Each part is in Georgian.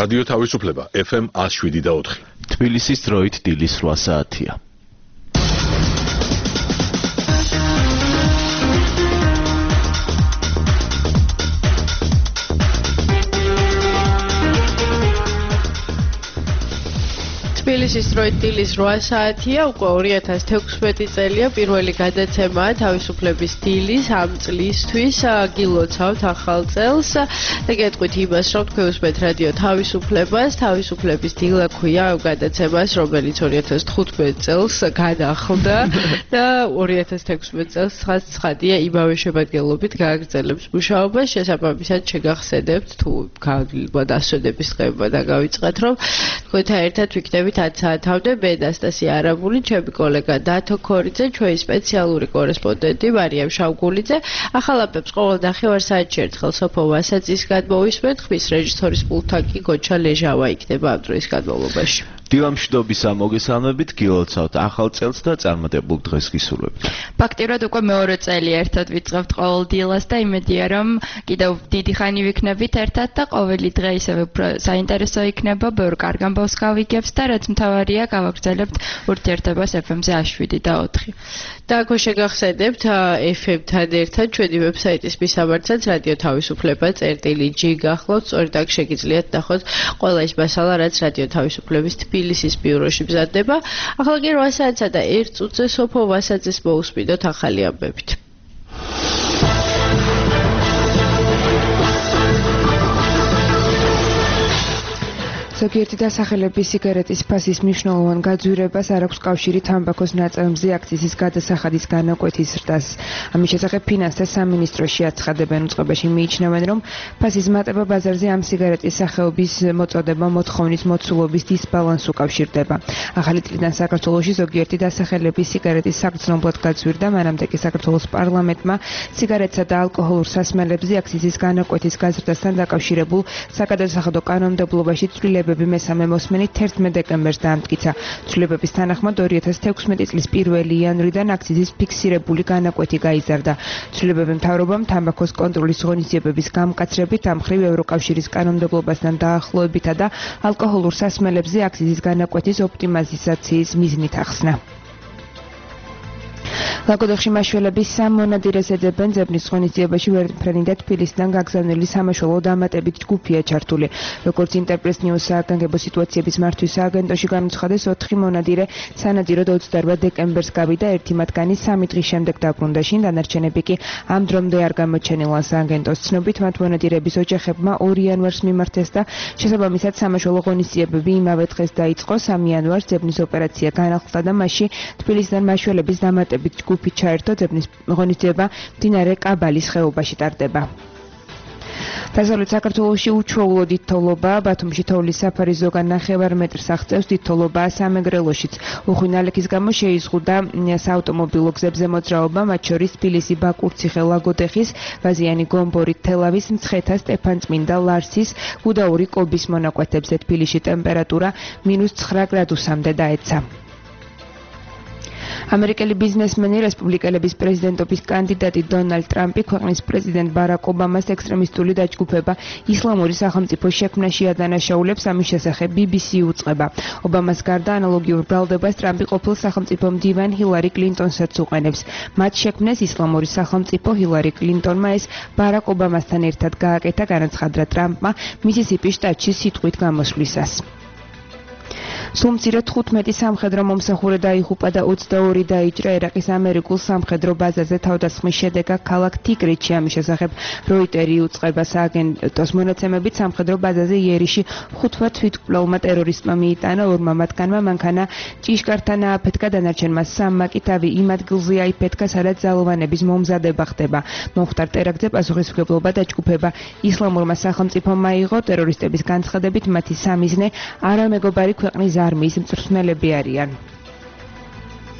რადიო თავისუფლება FM 107.4. თბილისის დროით დილის 8 საათია. თბილისის დროით დილის 8 საათია, უკვე 2016 წელია, პირველი გადაცემაა თავისუფლების დილის ამ წლისთვის. გილოცავთ ახალ წელს და გეტყვით იმას, რომ თქვენ უსმენთ რადიო თავისუფლებას. თავისუფლების დილა ქვია ამ გადაცემას, რომელიც 2015 წელს განახლდა და 2016 წელს ცხადია იმავე შემადგენლობით გააგრძელებს მუშაობას. შესაბამისად შეგახსენებთ, თუ დასვენების დღეობა დაგავიწყეთ, რომ თქვენთან ერთად ვიქნებით 10 საათამდე მე ნასტასია არაბული, ჩემი კოლეგა დათო ქორიძე, ჩვენი სპეციალური კორესპონდენტი მარიამ შავგულიძე. ახალ აპებს ყოველ ნახევარ-საათში ერთხელ სოფო ვასაძის გადმოვისმენთ, ხმის რეჟისორის პულტთან კი გოჩა ლეჟავა იქნება ამ დროის განმავლობაში. დილამშვიდობის მოგესალმებით, გილოცავთ ახალ წელს და წარმატებულ დღეს გისურვებთ. ფაქტიურად უკვე მეორე წელი ერთად ვიწყებთ ყოველ დილას და იმედია, რომ კიდევ დიდი ხანი ვიქნებით ერთად და ყოველი დღე ისევ უფრო საინტერესო იქნება, ბევრ კარგ ამბავს გავიგებთ და რაც მთავარია, გავაგრძელებთ ურთიერთობას FM-ზე 107 და 4. და აქ შეგახსენებთ FM-თან ერთად ჩვენი ვებსაიტის მისამართსაც რადიო თავისუფლება.წერტილი.g გახლავთ, სწორედ აქ შეგიძლიათ ნახოთ ყველა ის მასალა, რაც რადიო თავისუფლების თბილისის ბიუროში მზადდება. ახლა კი 8 საათსა და 1 წუთზე სოფო ვასაძეს მოусმინოთ ახალი ამბებით. ზოგიერთი დასახელების სიგარეტის ფასის მნიშვნელოვან გაძვირებას არ აქვს კავშირი თამბაქოს ნაწარმზე აქციზის გადასახადის განაკვეთის ზრდას. ამის შესახებ ფინანსთა სამინისტროში აცხადებენ. უწყებაში მიიჩნევენ, რომ ფასის მატება ბაზარზე ამ სიგარეტის სახეობის მოწოდება მოთხოვნის მოცულობის დისბალანსს უკავშირდება. ახალი წლიდან საქართველოში ზოგიერთი დასახელების სიგარეტის საგრძნობლად გაძვირდა, მანამდე კი საქართველოს პარლამენტმა სიგარეტსა და ალკოჰოლურ სასმელებზე აქციზის განაკვეთის გაზრდასთან დაკავშირებულ საკადასახადო კანონმდებლობაში ცვლილებები მესამე მოსმენით 11 დეკემბერს დაამტკიცა. ცვლილებების თანახმად 2016 წლის 1 იანვრიდან აქციზის ფიქსირებული განაკვეთი გაიზარდა. ცვლილებები მთავრობამ თამბაქოს კონტროლის ღონისძიებების გამკაცრებით ამ მხრივ ევროკავშირის კანონმდებლობასთან დაახლოებითა და ალკოჰოლურ სასმელებზე აქციზის განაკვეთის ოპტიმიზაციის მიზნით ახსნა. ლაგოდეხში მაშველების სამ მონადირეს ეძებენ. ძებნის ღონისძიებაში ვერტმფრენი და თბილისიდან გაგზავნილი სამაშველო დამატებით ჯგუფია ჩართული. როგორც ინტერპრეს ნიუს სააგენტო სიტუაციების მართვის სააგენტოში გამოცხადეს, 4 მონადირე სანადიროდ 28 დეკემბერს გავიდა, ერთი მათგანი 3 დღის შემდეგ დაბრუნდა. შინ დანარჩენები კი ამ დრომდე არ გამოჩენილან. სააგენტოს ცნობით, მათ მონადირების ოჯახებმა 2 იანვარს მიმართეს და შესაბამისად სამაშველო ღონისძიებები იმავე დღეს დაიწყო. 3 იანვარს ძებნის ოპერაცია განახლდა და მასში თბილისიდან მაშველების დამატებით ჯგუფი ჩაერთო. ძებნის ღონისძიება მდინარე კაბალის ხეობაში ტარდება. დასავლეთ საქართველოში უჩვეულო დიდთოვლობა, ბათუმში თოვლის საფარი ზოგან 9 მეტრს აღწევს, დიდთოვლობაა სამეგრელოშიც. უხვი ნალექის გამო შეიზღუდა საავტომობილო გზებზე მოძრაობა, მათ შორის თბილისი, ბაკურციხე, ლაგოდეხის, ვაზიანი, გომბორი, თელავის, მცხეთა, სტეფანწმინდა, ლარსის, გუდაური, კობის მონაკვეთებზე. თბილისში ტემპერატურა -9 გრადუსამდე დაეცა. ამერიკელი ბიზნესმენი, რესპუბლიკელების პრეზიდენტობის კანდიდატი დონალდ ტრამპი ქვეყნის პრეზიდენტ ბარაკ ობამას ექსტრემისტული დაჯგუფება ისლამური სახელმწიფო შექმნაში ადანაშაულებს. ამის შესახებ BBC უწყება. ობამას გარდა ანალოგიურ ბრალდებას ტრამპი ყოფილ სახელმწიფო მდივან ჰილარი კლინტონსაც უყენებს. მათ შექმნეს ისლამური სახელმწიფო. ჰილარი კლინტონმა ეს ბარაკ ობამასთან ერთად გააკეთა, განაცხადდა ტრამპმა მისისიპის შტატში სიტყვით გამოსვლისას. სულ მცირე 15 სამხედრო მომსახურე დაიღუპა და 22 დაიჭრა ერაყის ამერიკულ სამხედრო ბაზაზე თავდასხმის შედეგად ქალაქ თიგრითში. ამის შესახებ როიტერი უწყება. სააგენტოს მონაცემებით სამხედრო ბაზაზე იერიში 5 თვითმკვლელმა ტერორისტმა მიიტანა. 2 მათგანმა მანქანა ჭიშკართან ააფეთქა, დანარჩენმა 3 კი თავი იმ ადგილზე აიფეთქა, სადაც ძალოვანების მომზადება ხდება. მომხდარ ტერაქტზე პასუხისმგებლობა დაჯგუფება ისლამურმა სახელმწიფომ აიღო. ტერორისტების განცხადებით მათი სამიზნე არამეგობარი ქვეყნის არმიის მწვრთნელები არიან.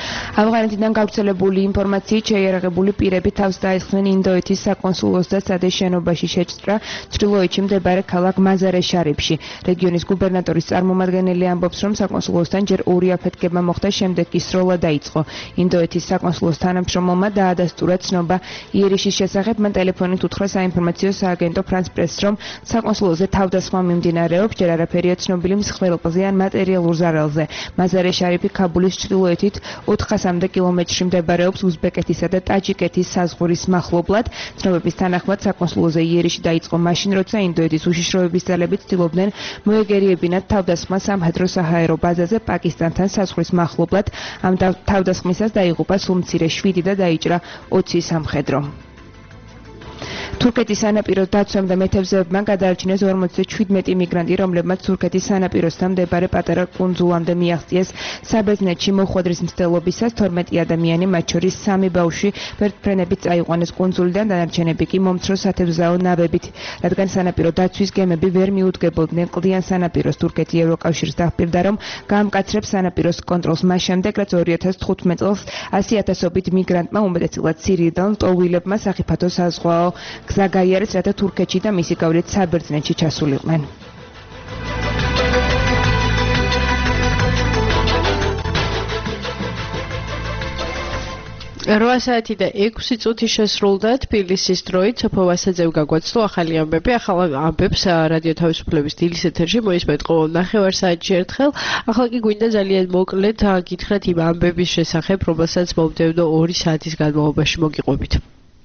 ავღანეთიდან გავრცელებული ინფორმაციით შეიარაღებული პირები თავს დაესხნენ ინდოეთის საკონსულოს და სადეს შენობაში შეჭრა ჩრდილოეთში მდებარე ქალაქ მაზარე-შარიფში. რეგიონის გუბერნატორის წარმომადგენელი ამბობს, რომ საკონსულოსთან ჯერ ორი აფეთქება მოხდა, შემდეგ კი სროლა დაიწყო. ინდოეთის საკონსულოს თანამშრომელმა დაადასტურა ცნობა იერიშის შესახებ. მან ტელეფონით უთხრა საინფორმაციო სააგენტო France Press, რომ საკონსულოზე თავდასხმა მიმდინარეობს, ჯერ არაფერია ცნობილი მსხვილპლზე ან მატერიალურ ზარალზე. მაზარე-შარიფი ქაბულის ჩრდილოეთით 400-მდე კილომეტრში მდებარეობს უზბეკეთისა და ტაჯიკეთის საზღვრის მახლობლად. ცნობების თანახმად საკონსულოზე იერიში დაიწყო მაშინ, როცა ინდოეთის უშიშროების ძალები ცდილობდნენ მოეგერიებინათ თავდასხმა სამხედრო-საჰაერო ბაზაზე პაკისტანთან საზღვრის მახლობლად. ამ თავდასხმისას დაიღუპა სულ მცირე 7 და დაიჭრა 20 სამხედრო. თურქეთის სანაპიროს დაცვამ და მეთევზეებმა გადაარჩინეს 57 მიგრანტი, რომლებმაც თურქეთის სანაპიროსთან მდებარე პატარა კუნძულამდე მიაღწიეს საბერძნეთში მოხვედრის მცდელობისას. 12 ადამიანი, მათ შორის 3 ბავშვი, ვერტმფრენებით წაიყვანეს კუნძულიდან, დანარჩენები კი მომცრო სათევზაო ნავებით, რადგან სანაპირო დაცვის გემები ვერ მიუდგებოდნენ კლდიან სანაპიროს. თურქეთი ევროკავშირს დაჰპირდა, რომ გაამკაცრებს სანაპიროს კონტროლს მას შემდეგ, რაც 2015 წელს 100,000-ობით მიგრანტმა, უმეტესწილად სირიიდან ლტოლვილებმა სახიფათო საზღვაო გზა გაიარეს, რათა თურქეთში და მისი გავლით საბერძნეთში ჩასულიყვნენ. 8 საათი და 6 წუთი შესრულდა თბილისის დროით. სოფო ვასაძემ გაგვაცნო ახალი ამბები. ახალ ამბებს რადიო თავისუფლების დილის ეთერში მოისმენთ ყოველ 9 საათში ერთხელ. ახლა კი გვინდა ძალიან მოკლედ გითხრათ იმ ამბების შესახებ, რომელსაც მომდევნო 2 საათის განმავლობაში მოგიყვებით.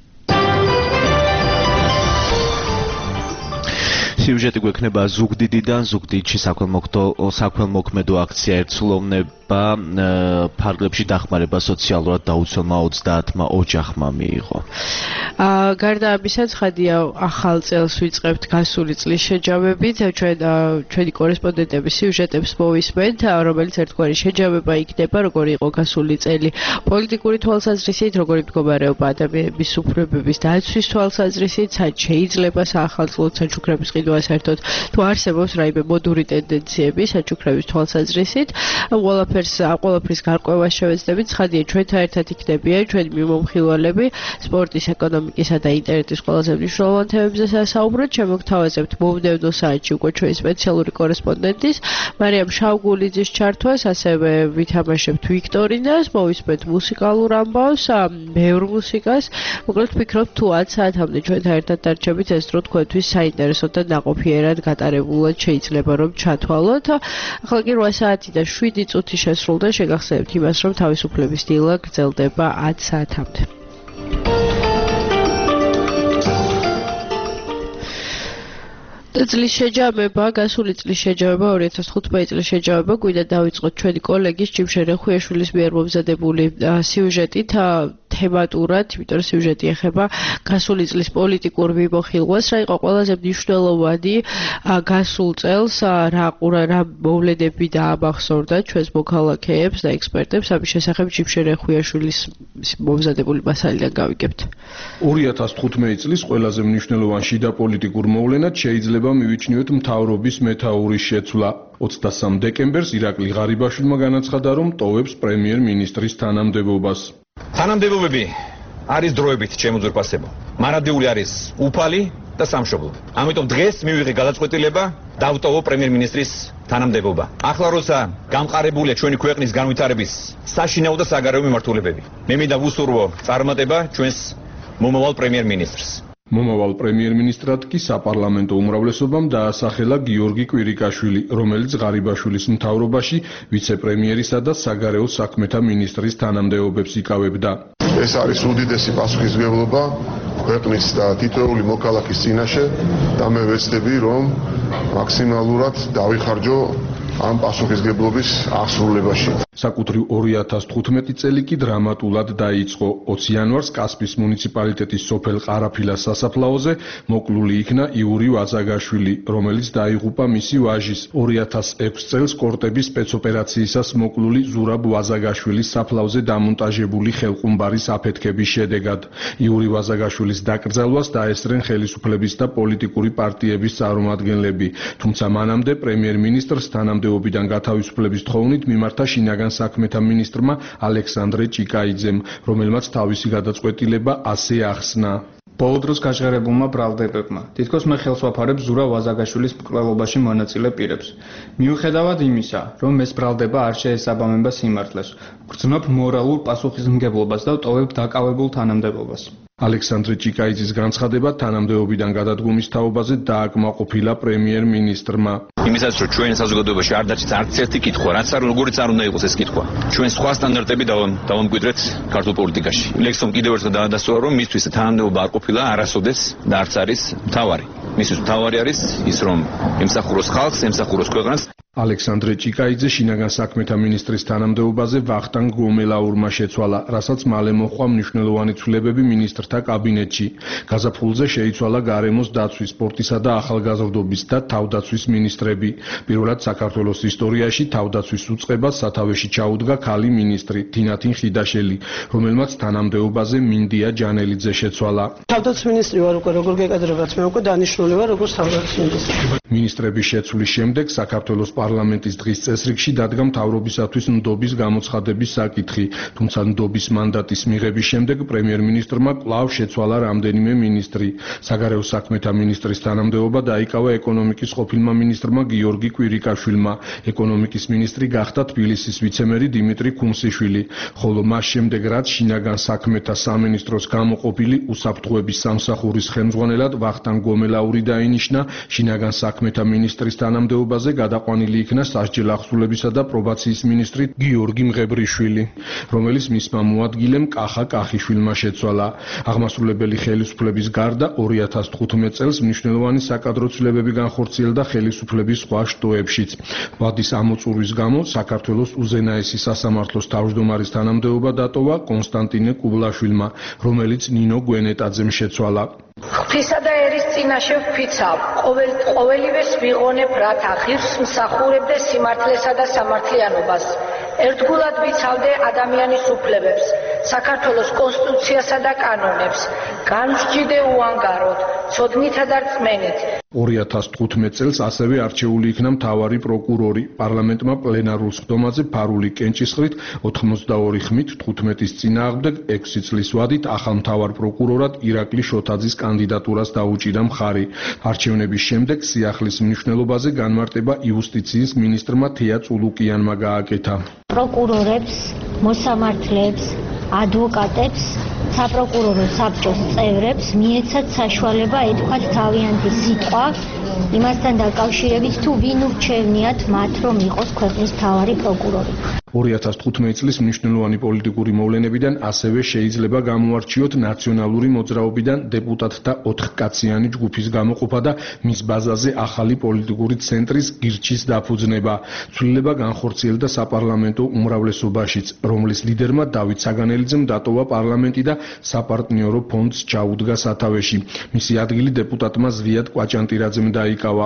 სიუჟეტი გვექნება ზუგდიდიდან. ზუგდიდში საქველმოქმედო აქცია ერთსულოვნება ფარგლებში დახმარება სოციალურად დაუცველმა 30-მა ოჯახმა მიიღო. გარდა ამისა, ცხადია, ახალ წელს ვიწყებთ გასული წლის შეჯამებით. ჩვენი კორესპონდენტების სიუჟეტებს მოვისმენთ, რომელიც ერთგვარი შეჯამება იქნება, როგორი იყო გასული წელი პოლიტიკური თვალსაზრისით, როგორი მდგომარეობა ადამიანების უფლებების დაცვის თვალსაზრისით, სად შეიძლება საახალწლო საჩუქრების ყიდვა საერთოდ თუ არსებობს რაიმე მოდური ტენდენციები საჩუქრების თვალსაზრისით. ყველაფრის გარკვევას შევეცდებით. ცხადია, ჩვენთან ერთად იქნებიან ჩვენი მიმომხილვალები სპორტის, ეკონომიკისა და ინტერნეტის ყველაზე მნიშვნელოვან თემებზე სასაუბროთ. შემოგთავაზებთ მომდევნო საათში უკვე ჩვენი სპეციალური კორესპონდენტის მარიამ შავგულიძის ჩართვას, ასევე ვითამაშებთ ვიქტორინას, მოვისმენთ მუსიკალურ ამბავს, ბევრ მუსიკას. მოკლედ ვფიქრობ, თუ 10 საათამდე ჩვენთან ერთად დარჩებით, ეს დრო თქვენთვის საინტერესო და ნაყოფიერად გატარებულად შეიძლება რომ ჩათვალოთ. ახლა კი 8 საათი და 7 წუთი შესრულდა. შეგახსენებთ იმას, რომ თავისუფლების დილა გრძელდება 10 საათამდე. წლის შეჯამება, გასული წლის შეჯამება, 2015 წლის შეჯამება გვინდა დავიწყოთ ჩვენი კოლეგის ჯიმშენ რეხუიაშვილის მიერ მომზადებული სიუჟეტით. თემატურად, იმიტომ რომ სიუჟეტი ეხება გასული წლის პოლიტიკურ მიმოხილვას, რა იყო ყველაზე მნიშვნელოვანი გასულ წელს, რა მოვლენები დაამახსოვრდა ჩვენს მოქალაქეებს და ექსპერტებს. ამის შესახებ ჯიმშენ რეხუიაშვილის მომზადებული მასალიდან გავიგებთ. 2015 წლის ყველაზე მნიშვნელოვანი შიდა პოლიტიკურ მოვლენად შეიძლება მივიჩნიოთ მთავრობის მეთაურის შეცვლა. 23 დეკემბერს ირაკლი ღარიბაშვილმა განაცხადა, რომ ტოვებს პრემიერ-მინისტრის თანამდებობას. თანამდებობები არის დროებით შემოძვრფასებო. მარადიული არის უფალი და სამშობლო. ამიტომ დღეს მივიღე გადაწყვეტილება დავტოვო პრემიერ-მინისტრის თანამდებობა. ახლა როცა გამყარებულია ჩვენი ქვეყნის განვითარების საშინაო და საგარეო მიმართულებები, მე მინდა ვუსურვო წარმატება ჩვენს მომავალ პრემიერ-მინისტრს. მომავალ პრემიერ-მინისტრად კი საპარლამენტო უმრავლესობამ დაასახელა გიორგი კვირიკაშვილი, რომელიც ღარიბაშვილის მთავრობაში ვიცე-პრემიერისა და საგარეო საქმეთა მინისტრის თანამდებობებს იკავებდა. ეს არის უდიდესი პასუხისმგებლობა ქვეყნის და თითოეული მოქალაქის წინაშე და მე ვეცდები, რომ მაქსიმალურად დავიხარჯო ამ პასუხისმგებლობის აღსრულებაში. საკუთრივ 2015 წელი კი დრამატულად დაიწყო. 20 იანვარს კასპის მუნიციპალიტეტის სოფელ ყარაფილას სასაფლაოზე მოკლული იქნა იური ვაზაგაშვილი, რომელიც დაიღუპა მისი ვაჟის 2006 წელს კორტების სპეცოპერაციისას მოკლული ზურაბ ვაზაგაშვილის საფლავზე დამონტაჟებული ხელყუმბარის აფეთქების შედეგად. იური ვაზაგაშვილის დაკრძალვას დაესწრენ ხელისუფლების და პოლიტიკური პარტიების წარმომადგენლები, თუმცა მანამდე პრემიერ-მინისტრს თანამდებობიდან გათავისუფლების თხოვნით მიმართა შინაგან შინაგან საქმეთა მინისტრმა ალექსანდრე ჭიკაიძემ, რომელმაც თავისი გადაწყვეტილება ასე ახსნა. ბოლო დროს გაჟღერებულმა ბრალდებებმა თითქოს მე ხელს ვაფარებ ზურა ვაზაგაშვილის მკვლელობაში მონაწილე პირებს. მიუხედავად იმისა, რომ ეს ბრალდება არ შეესაბამება სიმართლეს, ვგრძნობ მორალურ პასუხისმგებლობას და ვტოვებ დაკავებულ თანამდებობას. ალექსანდრე ჭიკაიძის განცხადება თანამდებობიდან გადადგომის თაობაზე დააკმაყოფილა პრემიერ-მინისტრმა. იმისაც რომ ჩვენ საზოგადოებაში არ დაჭირს არც ერთი კითხვა, რაც არ როგორიც არ უნდა იყოს ეს კითხვა. ჩვენ სხვა სტანდარტები დავამკვიდრეთ ქართულ პოლიტიკაში. ლექსომ კიდევ ერთხელ დაადასტურა, რომ მისთვის თანამდებობა არ ყოფილა არასოდეს და არც არის მთავარი. მისთვის მთავარი არის ის, რომ ემსახუროს ხალხს, ემსახუროს ქვეყანას. ალექსანდრე ჭიკაიძე შინაგან საქმეთა მინისტრის თანამდებობაზე ვახტანგ გომელაურმა შეცვალა, რასაც მალე მოჰყვა მნიშვნელოვანი ცვლილებები მინისტრთა კაბინეტში. გაზაფხულზე შეიცვალა გარემოს დაცვის, სპორტისა და ახალგაზრდობის და თავდაცვის მინისტრები. პირველად საქართველოს ისტორიაში თავდაცვის უწყებას სათავეში ჩაუდგა ქალი მინისტრი თინათინ ხიდაშელი, რომელმაც თანამდებობაზე მინდია ჯანელიძე შეცვალა. თავდაცვის მინისტრი ვარ უკვე როგორ გეკადრებათ, მე უკვე დანიშნული ვარ როგორც თავდაცვის მინისტრი. მინისტრების შეცვლის შემდეგ საქართველოს პარლამენტის დღის წესრიგში დადგა მთავრობისათვის ნდობის გამოცხადების საკითხი, თუმცა ნდობის მანდატის მიღების შემდეგ პრემიერ-მინისტრმა კვლავ შეცვალა რამდენიმე მინისტრი. საგარეო საქმეთა მინისტრის თანამდებობა დაიკავა ეკონომიკის ყოფილმა მინისტრმა გიორგი კვირიკაშვილმა. ეკონომიკის მინისტრი გახდა თბილისის ვიცემერი დიმიტრი ქუმსიშვილი, ხოლო მას შემდეგ რაც შინაგან საქმეთა სამინისტროს გამოყოფილი უსაფრთხოების სამსახურის ხელმძღვანელად ვახტანგ გომელაური დაინიშნა, შინაგან საქმეთა მინისტრის თანამდებობაზე გადაყვანილი იქნა სასჯელ ახსულებისა და პრობაციის მინისტრი გიორგი მღებრიშვილი, რომელიც მისმა მოადგილემ კახა კახიშვილმა შეცვალა. აღმასრულებელი ხელისუფლების გარდა 2015 წელს მნიშვნელოვანი საკადრო ცვლილებები განხორციელდა ხელისუფლების სხვა შტოებშიც. ვადის ამოწურვის გამო საქართველოს უზენაესი სასამართლოს თავმჯდომარის თანამდებობა დატოვა კონსტანტინე კუბლაშვილმა, რომელიც ნინო გვენეტაძემ შეცვალა. ღვთისა და ერის წინაშე ვფიცავ, ყოველივეს ვიღონებ, რათა ღირს მსახურებდე სიმართლესა და სამართლიანობას. ერთგულად ვიცავდე ადამიანის უფლებებს, საქართველოს კონსტიტუციასა და კანონებს, განვსჯიდე უანგაროდ, ცოდნითა და რწმენით. 2015 წელს ასევე არჩეული იქნა მთავარი პროკურორი. პარლამენტმა პლენარულ სხდომაზე ფარული კენჭისყრით 82 ხმით 15-ის წინააღმდეგ 6 წლის ვადით ახალ მთავარ პროკურორად ირაკლი შოთაძის კანდიდატურას დაუჭირა მხარი. არჩევნების შემდეგ სიახლის მნიშვნელობაზე განმარტება იუსტიციის მინისტრმა თეა წულუკიანმა გააკეთა. პროკურორებს, მოსამართლეებს, ადვოკატებს, საპროკურორო საბჭოს წევრებს მიეცათ საშუალება ეთქვათ თავიანთი სიტყვა იმასთან დაკავშირებით, თუ ვინ ურჩევნიათ მათ, რომ იყოს ქვეყნის მთავარი პროკურორი. 2015 წლის მნიშვნელოვანი პოლიტიკური მოვლენებიდან ასევე შეიძლება გამოარჩიოთ ნაციონალური მოძრაობიდან დეპუტატთა 4-კაციანი ჯგუფის გამოყოფა და მის ბაზაზე ახალი პოლიტიკური ცენტრის გირჩის დაფუძნება. ცვლილება განხორციელდა საპარლამენტო უმრავლესობაშიც, რომლის ლიდერმა დავით საგანელიძემ დატოვა პარლამენტი და საპარტნიორო ფონდს ჩაუდგა სათავეში. მისი ადგილი დეპუტატმა ზვიად კვაჭანტირაძემ დაიკავა.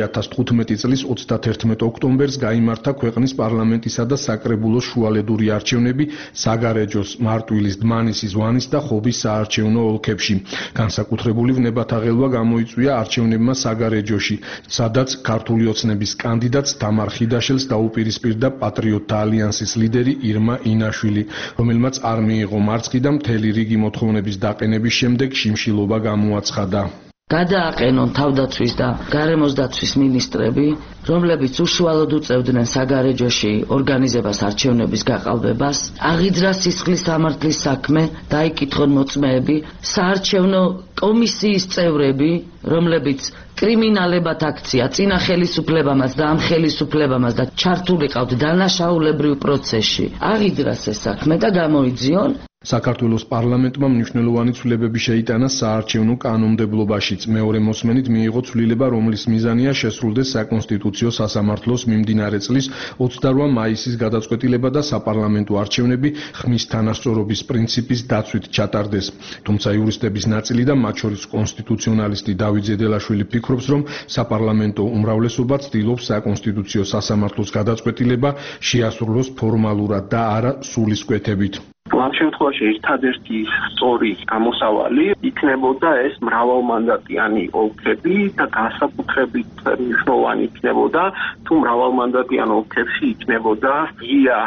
2015 წლის 31 ოქტომბერს გაიმართა ქვეყნის პარლამენტისა და საკრებულოს შუალედური არჩევნები საგარეჯოს, მარტვილის, დმანისის, ვანის და ხობის საარჩევნო ოლქებში. განსაკუთრებული ვნებათაღელვა გამოიწვია არჩევნებმა საგარეჯოში, სადაც ქართული ოცნების კანდიდატს თამარ ხიდაშელს დაუპირისპირდა პატრიოტთა ალიანსის ლიდერი ირმა ინაშვილი, რომელმაც არ მიიღო მარცხი და მთელი რიგი მოთხოვნების დაყენების შემდეგ შიმშილობა გამოაცხადა. გადააყენონ თავდაცვის და გარემოს დაცვის მინისტრები, რომლებიც უშუალოდ უწევდნენ საგარეჯოში ორგანიზებას არჩევნების გაყალბებას, აღიძრა სისხლის სამართლის საქმე, დაიკითხონ მოწმეები, საარჩევნო კომისიის წევრები, რომლებიც კრიმინალებად აქცია წინა ხელისუფლებამაც და ამ ხელისუფლებამაც და ჩართულიყავთ დანაშაულებრივ პროცესში, აღიძრას ეს საქმე და გამოიძიონ. საქართველოს პარლამენტმა მნიშვნელოვანი ცვლილებები შეიტანა საარჩევნო კანონმდებლობაშიც. მეორე მოსმენით მიიღო ცვლილება, რომლის მიზანია შესრულდეს საკონსტიტუციო სასამართლოს მიმდინარე წლის 28 მაისის გადაწყვეტილება და საპარლამენტო არჩევნები ხმის თანასწორობის პრინციპის დაცვით ჩატარდეს. თუმცა იურისტების ნაწილი და მათ შორის კონსტიტუციონალისტი დავით ზედელაშვილი ფიქრობს, რომ საპარლამენტო უმრავლესობა ცდილობს საკონსტიტუციო სასამართლოს გადაწყვეტილება შეასრულოს ფორმალურად და არა სულისკვეთებით. ამ შემთხვევაში ერთადერთი სწორი გამოსავალი იქნებოდა ეს მრავალმანდატიანი ოლქები და განსაკუთრებით მნიშვნელოვანი იქნებოდა თუ მრავალმანდატიან ოლქებში იქნებოდა ღია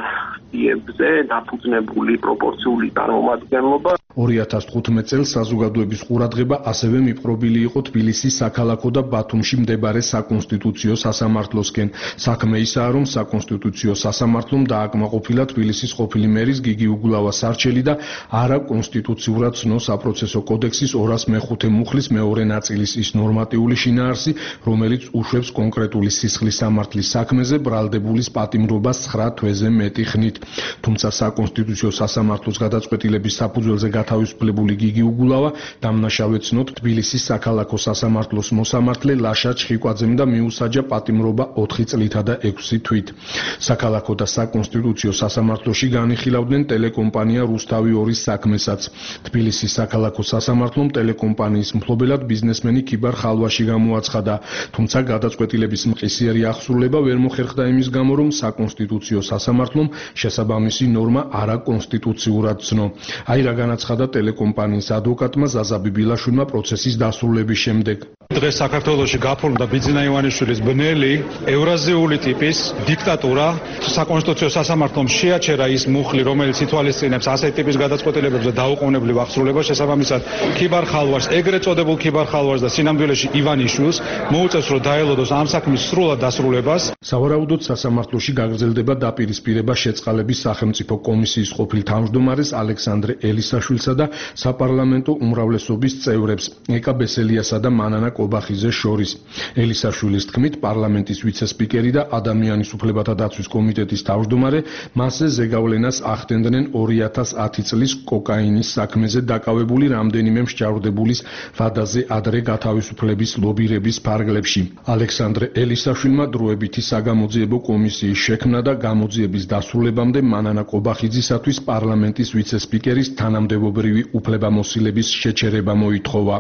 პარტიებზე დაფუძნებული პროპორციული წარმომადგენლობა. 2015 წელს საზოგადოების ყურადღება ასევე მიპყრობილი იყო თბილისის საქალაქო და ბათუმში მდებარე საკონსტიტუციო სასამართლოსკენ. საქმე ისაა, რომ საკონსტიტუციო სასამართლომ დააკმაყოფილა თბილისის ყოფილი მერის გიგი უგულავას არჩელი და არა კონსტიტუციურად ცნო საპროცესო კოდექსის 205 მუხლის მეორე ნაწილის ის ნორმატიული შინაარსი, რომელიც უშვებს კონკრეტული სისხლის სამართლის საქმეზე ბრალდებულის პატიმრობას 9 თვეზე მეტი ხნით. თუმცა საკონსტიტუციო სასამართლოს გადაწყვეტილების საფუძველზე გათავისუფლებული გიგი უგულავა დამნაშავე ცნოთ თბილისის საქალაქო სასამართლოს მოსამართლე ლაშა ჩხიკვაძემ და მიუსაჯა პატიმრობა 4 წლითა და 6 თვით. საქალაქო და საკონსტიტუციო სასამართლოში განიხილავდნენ ტელეკომპანია რუსთავი 2-ის საქმესაც. თბილისის საქალაქო სასამართლომ ტელეკომპანიის მფლობელად ბიზნესმენი ქიბარ ხალვაში გამოაცხადა, თუმცა გადაწყვეტილების მყისიერი აღსრულება ვერ მოხერხდა იმის გამო, რომ საკონსტიტუციო სასამართლომ შესაბამისი ნორმა არაკონსტიტუციურად ცნო. აი რა განაცხადა ტელეკომპანიის ადვოკატმა ზაზა ბიბილაშვილმა პროცესის დასრულების შემდეგ. დღეს საქართველოში გაფორმდა ბიძინა ივანიშვილის ბნელი ევრაზიული ტიპის დიქტატურა. საკონსტიტუციო სასამართლომ შეაჩერა ის მუხლი, რომელიც ითვალისწინებს ასეთი ტიპის გადაწყვეტილებებზე დაუყოვნებლივ აღსრულებას. შესაბამისად, ქიბარ ხალვარს, ეგრეთ წოდებულ ქიბარ ხალვარს და სინამდვილეში ივანიშვილს მოუწევს, რომ დაელოდოს ამ საქმის სრულად დასრულებას. სავარაუდოდ სასამართლოში გაგრძელდება დაპირისპირება შეწყალების სახელმწიფო კომისიის ყოფილ თავმჯდომარეს ალექსანდრე ელისაშვილსა და საპარლამენტო უმრავლესობის წევრებს ეკა ბესელიასა და მანანა კობახიძეს შორის. ელისაშვილის თქმით, პარლამენტის ვიცე-სპიკერი და ადამიანის უფლებათა დაცვის კომიტეტის თავმჯდომარე მასზე ზეგავლენას ახდენდნენ 2010 წლის კოკაინის საქმეზე დაკავებული რამდენიმე მსჯავრდებულის ვადაზე ადრე გათავისუფლების ლობირების ფარგლებში. ალექსანდრე ელისაშვილმა დროებითი საგამოძიებო კომისიის შექმნა და გამოძიების დასრულებამდე მანანა კობახიძისათვის პარლამენტის ვიცე-სპიკერის თანამდებობრივი უფლებამოსილების შეჩერება მოითხოვა.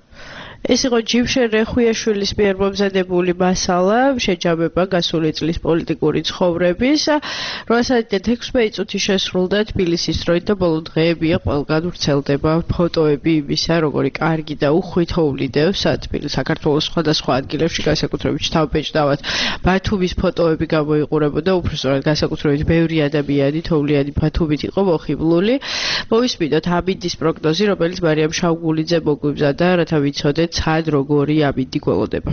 ეს იყო ჯიმშენ რეხვიაშვილის მიერ მომზადებული მასალა, შეჯამება გასული წლის პოლიტიკური ცხოვრების. 8:16 წუთი შესრულდა თბილისის დროით და ბოლო დღეებია ყველგან ვრცელდება ფოტოები იმისა, როგორი კარგი და უხვითოული დევს თბილისის საქართველოს სხვადასხვა ადგილებში, განსაკუთრებით შთამბეჭდავად ბათუმის ფოტოები გამოიყურებოდა, უბრალოდ განსაკუთრებით ბევრი ადამიანი თოვლიანი ბათუმით იყო მოხიბლული. მოვისმინოთ ამინდის პროგნოზი, რომელიც მარიამ შავგულიძე მოგვიმზადა, რათა ვიცოდეთ ცხად როგორი ამინდი გველოდება.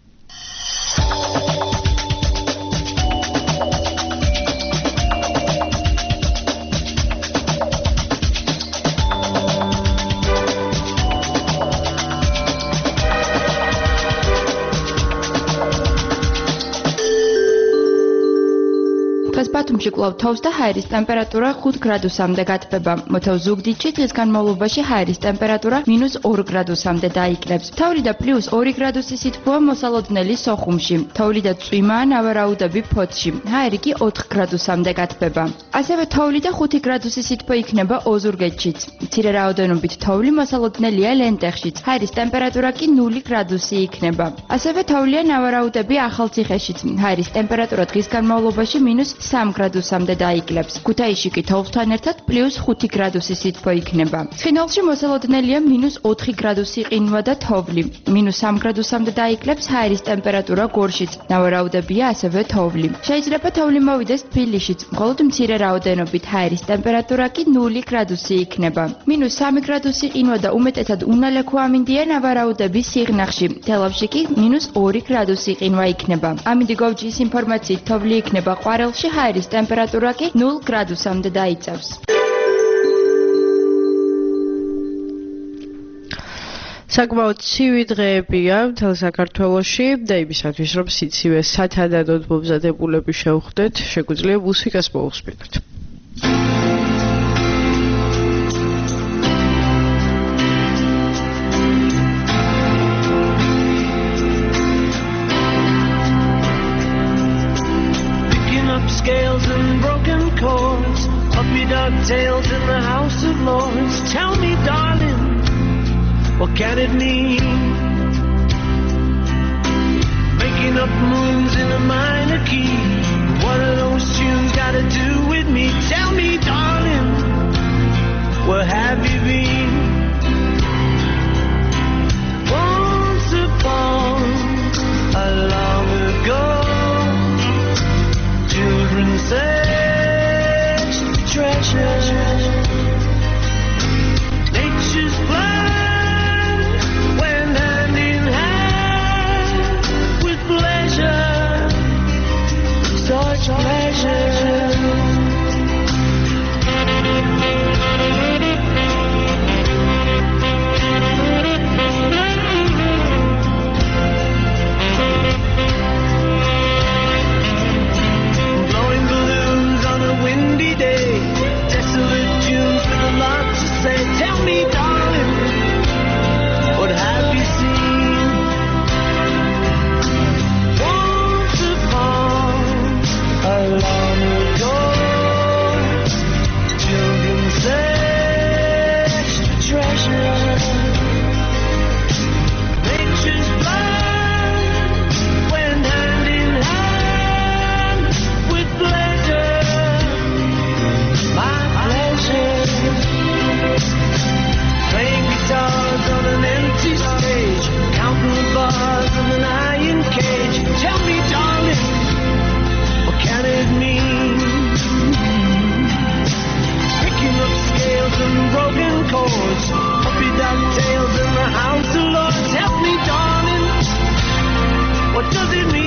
ბათუმში კვლავ თოვს და ჰაერის ტემპერატურა 5 გრადუსამდე გათბება. მოთევ ზუგდიდში დღის განმავლობაში ჰაერის ტემპერატურა -2 გრადუსამდე დაიკლებს. თოვლი და +2 გრადუსი სითბოა მოსალოდნელი სოხუმში. თოვლი და წვიმაა ნავარაუდები ფოთში. ჰაერი კი 4 გრადუსამდე გათბება. ასევე თოვლი და 5 გრადუსი სითბო იქნება ოზურგეთშიც. მცირე რაოდენობით თოვლი მოსალოდნელია ლენტეხშიც. ჰაერის ტემპერატურა კი 0 გრადუსი იქნება. ასევე თოვლია ნავარაუდები ახალციხეშიც. ჰაერის ტემპერატურა დღის განმავლობაში -3 გრადუსამდე დაიკლებს. ქუთაისში კი თოვლთან ერთად +5 გრადუსი სითბო იქნება. ცხინვალში მოსალოდნელია -4 გრადუსი ყინვა და თოვლი. -3 გრადუსამდე დაიკლებს ჰაერის ტემპერატურა გორშიც. ნავარაუდებია ასევე თოვლი. შეიძლება თოვლი მოვიდეს თბილისშიც, მხოლოდ მცირე რაოდენობით. ჰაერის ტემპერატურა კი 0 გრადუსი იქნება. -3 გრადუსი ყინვა და უმეტესად უნალექო ამინდია ნავარაუდების სიღნაღში. თელავში კი -2 გრადუსი ყინვა იქნება. ამინდი გოვჯის ინფორმაციით თოვლი იქნება ყვარელში, ჰაერის ტემპერატურა კი 0 გრადუსამდე დაიწევს. საკმაოდ ცივი დღეებია მთელ საქართველოში და იმისათვის, რომ სიცივე სათანადოდ მომზადებულები შევხვდეთ, შეგვიძლია მუსიკას მოусმინოთ. Scales and broken chords, puppy dog tails in the House of Lords. Tell me, darling, what can it mean? Making up moons in a minor key. What are those tunes got to do with me? Tell me, darling, where have you been? Once upon a long ago, children said puppy dog tails in the house of lords. Help me, darling, what does it mean?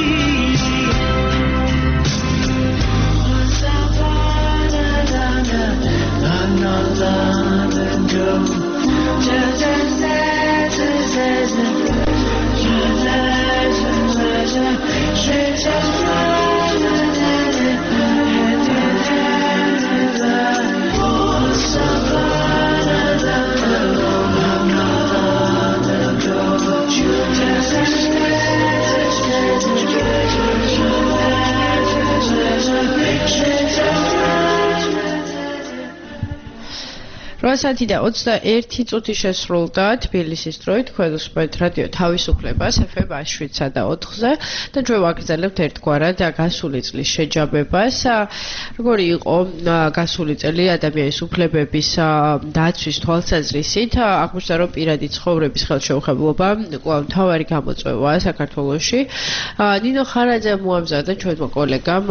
Რვასათი და 21 წუთი შესრულდა თბილისის დროით თქვენ უსმენთ რადიო თავისუფლებას FM 7-სა და 4-ზე და ჩვენ ვაგრძელებთ ერთგვარად გასული წლის შეჯამებას. როგორი იყო გასული წელი ადამიანის უფლებების დაცვის თვალსაზრისით? აღმოჩნდა რომ პირადი ცხოვრების ხელშეუხებლობა კვლავ მთავარი გამოწვევაა საქართველოში. ნინო ხარაძე მოამზადა ჩვენმა კოლეგამ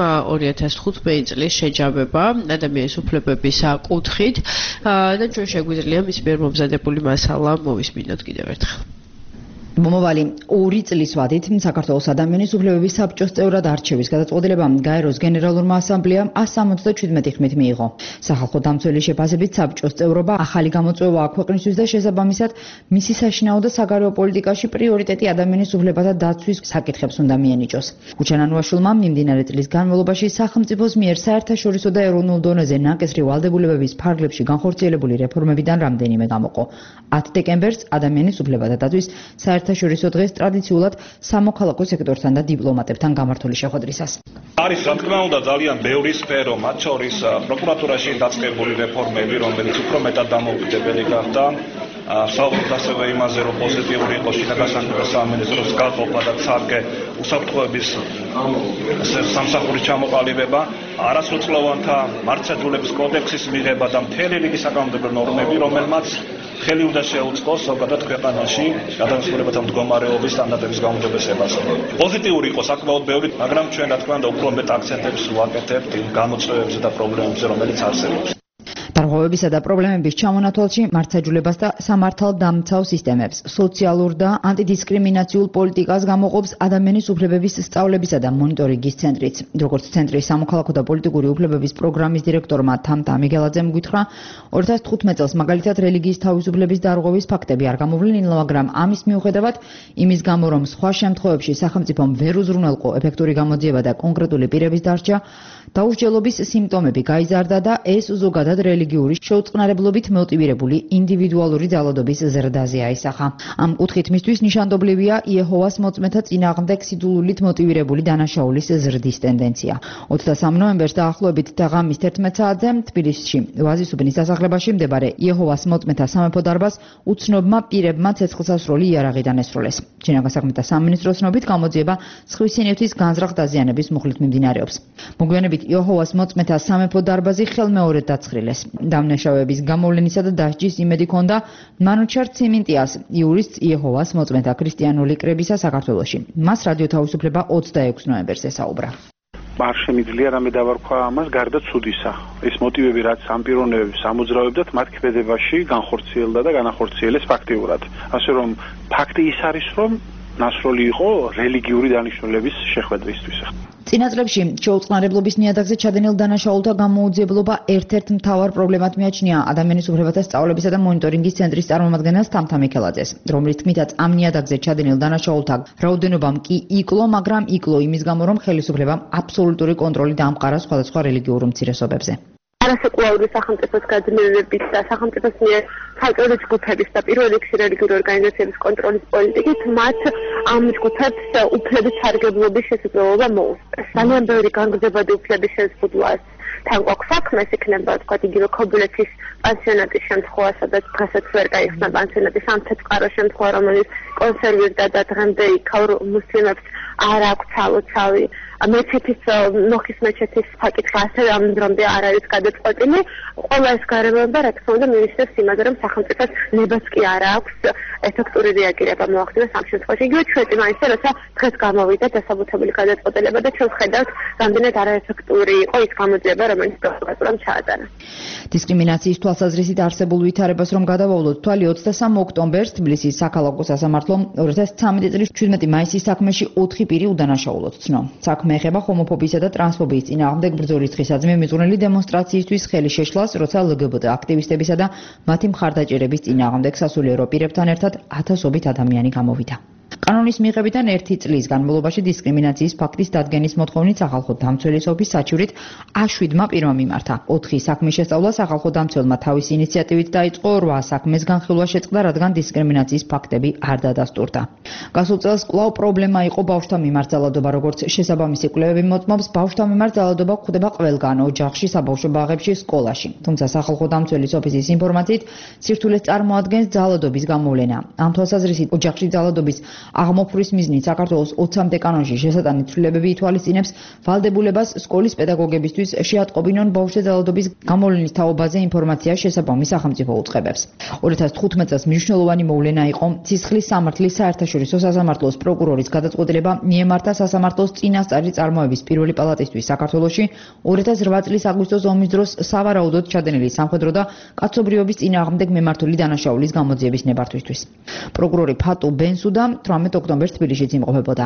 2015 წლის შეჯამება ადამიანის უფლებების კუთხით. და ჩვენ შეგვიძლია მის მიერ მომზადებული მასალა მოვისმინოთ კიდევ ერთხელ. მომავალი 2 წლის ვადით საქართველოს ადამიანის უფლებების საბჭოს წევრად არჩევის გადაწყვეტილება გაეროს გენერალურმა ასამბლეამ 177 ხმით მიიღო. სახალხო დამცველის შეფასებით საბჭოს წევრობა ახალი გამოწვევაა ქვეყნისთვის და შესაბამისად მისი საშინაო და საგარეო პოლიტიკაში პრიორიტეტი ადამიანის უფლებათა დაცვის საკითხებს უნდა მიენიჭოს. უჩანანუაშვილმა მიმდინარე წლის განმავლობაში სახელმწიფოს მიერ საერთაშორისო და ეროვნულ დონეზე ნაკისრი ვალდებულებების ფარგლებში განხორციელებული რეფორმებიდან რამდენიმე გამოყო. 10 დეკემბერს ადამიანის უფლებათა დაცვის საერთაშორისო დღეს ტრადიციულად სამოქალაქო სექტორთან და დიპლომატებთან გამართული შეხვედრისას. არის რა თქმა უნდა ძალიან ბევრი სფერო, მათ შორის პროკურატურაში დაწყებული რეფორმები, რომელიც უფრო მეტად დამოუკიდებელი გახდა. საუბრობთ ასევე იმაზე, რომ პოზიტიური იყო შინაგან საქმეთა სამინისტროს გაყოფა და ცალკე უსაფრთხოების სამსახურის ჩამოყალიბება, არასრულწლოვანთა მართლმსაჯულების კოდექსის მიღება და მთელი რიგი საკანონმდებლო ნორმები, რომელმაც ხელი უნდა შეუწყოს ზოგადად ქვეყანაში ადამიანის უფლებათა მდგომარეობის სტანდარტების გაუმჯობესებას. პოზიტიური იყო საკმაოდ ბევრი, მაგრამ ჩვენ რა თქმა უნდა უფრო მეტ აქცენტებს ვაკეთებთ იმ გამოწვევებზე და პრობლემებზე, რომელიც არსებობს. დარღვევებისა და პრობლემების ჩამონათვალში მართლმსაჯულებას და სამართალდამცავ სისტემებს, სოციალურ და ანტიდისკრიმინაციულ პოლიტიკას გამოყოფს ადამიანის უფლებების სწავლებისა და მონიტორინგის ცენტრიც. როგორც ცენტრის სამოქალაქო და პოლიტიკური უფლებების პროგრამის დირექტორმა თამთა მიგელაძემ გითხრა, 2015 წელს მაგალითად რელიგიის თავისუფლების დარღვევის ფაქტები არ გამოვლენილა, მაგრამ ამის მიუხედავად, იმის გამო რომ სხვა შემთხვევებში სახელმწიფომ ვერ უზრუნველყო ეფექტური გამოძიება და კონკრეტული პირების დარჩა, დაუსჯელობის სიმპტომები გაიზარდა და ეს ზოგადად რელიგიური შეუწყნარებლობით მოტივირებული ინდივიდუალური ძალადობის ზრდაზე აისახა. ამ კუთხით მისთვის ნიშანდობლივია იეჰოვას მოწმეთა წინააღმდეგ სიძულვილით მოტივირებული დანაშაულის ზრდის ტენდენცია. 23 ნოემბერს დაახლოებით თაღამის 11 საათზე თბილისში ვაზისუბნის დასახლებაში მდებარე იეჰოვას მოწმეთა სამეფო დარბაზს უცნობმა პირებმა ცეცხლსასროლი იარაღი დანესროლეს. შინაგან საქმეთა სამინისტროს ცნობით გამოძიება სხვისი ნივთის განზრახ დაზიანების მუხლით მიმდინარეობს. მოგვიანებით იეჰოვას მოწმეთა სამეფო დარბაზი ხელმეორედ დაცხრილეს. დამნაშავეების გამოვლენისა და დასჯის იმედი ჰქონდა მანუჩარ ციმინტიას, იურისტს იეჰოვას მოწმეთა ქრისტიანული კრებისა საქართველოში. მას რადიო თავისუფლება 26 ნოემბერს ესაუბრა. არ შემიძლია რამე დავარქვა ამას გარდა ცუდისა. ეს მოტივები რაც ამ პიროვნებებს ამოძრავებდათ, მათ ქმედებაში განხორციელდა და განახორციელეს ფაქტიურად. ასე რომ ფაქტი ის არის, რომ ნასროლი იყო რელიგიური დანიშნულების შეხვედრისთვის. წინა წლებში შეუწყნარებლობის ნიადაგზე ჩადენილ დანაშაულთა გამოუძიებლობა ერთ-ერთ მთავარ პრობლემად მიაჩნია ადამიანის უფლებათა სწავლებისა და მონიტორინგის ცენტრის წარმომადგენელს თამთა მიქელაძეს, რომლის თქმითაც ამ ნიადაგზე ჩადენილ დანაშაულთა რაოდენობამ კი იკლო, მაგრამ იკლო იმის გამო, რომ ხელისუფლებამ აბსოლუტური კონტროლი დაამყარა სხვადასხვა რელიგიურ უმცირესობებზე. არასაკულაური სახელმწიფოს გაძნელების და სახელმწიფოს მიერ საჭირო ჯგუფების და პირველ რიგში რელიგიური ორგანიზაციების კონტროლის პოლიტიკით მათ ამ ჯგუფებს უფლების სარგებლობის შესაძლებლობა მოუწევს. ძალიან ბევრი განგრძებადი უფლების შეზღუდვას თან გვაქვს საქმე, იქნება თქვა იგივე ქობულეთის პანსიონატის შემთხვევა, სადაც დღესაც ვერ გაიხსნა პანსიონატის ამ თეთრ შემთხვევა, რომელიც კონსერვირდა და დღემდე იქაურ მუსლიმებს არ აქვს ცალოცავი. მეჩეთის ნოხის მეჩეთის საკითხი ასევე ამ დრომდე არ არის გადაწყვეტილი. ყველა ეს გარემოება რა თქმა უნდა მინიშნებს იმაზე, რომ სახელმწიფოს ნებას კი არ აქვს ეფექტური რეაგირება მოახდინოს ამ შემთხვევაში. იგივე ჩვენი მაინც როცა დღეს გამოვიდა დასაბუთებული გადაწყვეტილება და ჩვენ ხედავთ რამდენად არაეფექტური იყო ის გამოძიება, რომელიც პროკურატურამ ჩაატარა. დისკრიმინაციის თვალსაზრისით არსებულ ვითარებას რომ გადავავლოთ თვალი 23 ოქტომბერს თბილისის საქალაქო სასამართლომ 2013 წლის 17 მაისის საქმეში 4 პირი უდანაშაულოდ ცნო. საქმე ეხება ჰომოფობიისა და ტრანსფობიის წინააღმდეგ ბრძოლის დღისაძმე მიზღვნილი დემონსტრაციისთვის ხელი შეშლას, როცა LGBT აქტივისტებისა და მათი მხარდაჭერების წინააღმდეგ სასულიერო პირებთან ერთად ათასობით ადამიანი გამოვიდა. კანონის მიღებიდან 1 წლის განმავლობაში დისკრიმინაციის ფაქტის დადგენის მოთხოვნით სახალხო დამცველის ოფისს საჩივრით A7-მა პირმა მიმართა. 4 საქმის შესწავლა სახალხო დამცველმა თავისი ინიციატივით დაიწყო, 8 საქმეს განხილვა შეწყდა, რადგან დისკრიმინაციის ფაქტები არ დადასტურდა. გასულ წელს კვლავ პრობლემა იყო ბავშვთა მიმართ ძალადობა, როგორც შესაბამისი კვლევები მოწმობს, ბავშვთა მიმართ ძალადობა გვხვდება ყველგან, ოჯახში, საბავშვო ბაღებში, სკოლაში. თუმცა სახალხო დამცველის ოფისის ინფორმაციით, სირთულეს წარმოადგენს ძალადობის გამოვლენა. ამ თვალსაზრისით ოჯახში ძალადობის აღმოფხვრის მიზნით საქართველოს 20-მდე კანონში შესატანით ცვლილებები ითვალისწინებს ვალდებულებას სკოლის პედაგოგებისთვის შეატყობინონ ბავშვთა ძალადობის გამოვლენის თაობაზე ინფორმაცია შესაბამის სახელმწიფო უწყებებს. 2015 წელს მნიშვნელოვანი მოვლენა იყო ცისხლის სამართლის საერთაშორისო სასამართლოს პროკურორის გადაწყვეტილება მიემართა სასამართლოს წინასწარი წარმოების პირველი პალატისთვის საქართველოში 2008 წლის აგვისტოს ომის დროს სავარაუდოდ ჩადენილი სამხედრო და კაცობრიობის წინააღმდეგ მემართული დანაშაულის გამოძიების ნებართვისთვის. პროკურორი ფატუ ბენსუდა 18 ოქტომბერს თბილისშიც იმყოფებოდა.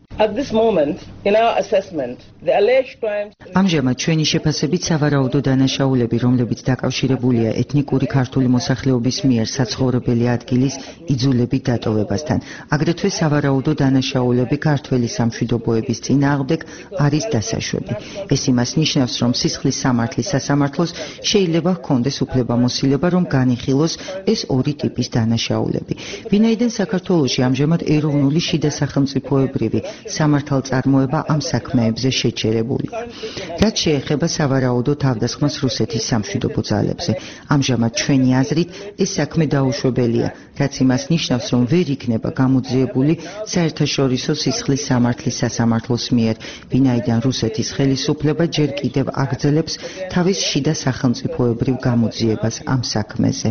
ამჟამად ჩვენი შეფასებით სავარაუდო დანაშაულები, რომლებიც დაკავშირებულია ეთნიკური ქართული მოსახლეობის მიერ საცხოვრებელი ადგილის იძულებით დატოვებასთან, აგრეთვე სავარაუდო დანაშაულები ქართველი სამშვიდობოების წინააღმდეგ არის დასაშვები. ეს იმას ნიშნავს, რომ სისხლის სამართლის სასამართლოს შეიძლება ჰქონდეს უფლებამოსილება, რომ განიხილოს ეს ორი ტიპის დანაშაულები. ვინაიდან საქართველოში ამჟამად ეროვნული შიდა სახელმწიფოებრივი სამართალწარმოება ამ საქმეებზე შეჩერებულია. რაც შეეხება სავარაუდო თავდასხმას რუსეთის სამშვიდობო ძალებზე, ამჟამად ჩვენი აზრით ეს საქმე დაუშვებელია, რაც იმას ნიშნავს, რომ ვერ იქნება გამოძიებული საერთაშორისო სისხლის სამართლის სასამართლოს მიერ, ვინაიდან რუსეთის ხელისუფლება ჯერ კიდევ აგრძელებს თავის შიდა სახელმწიფოებრივ გამოძიებას ამ საქმეზე.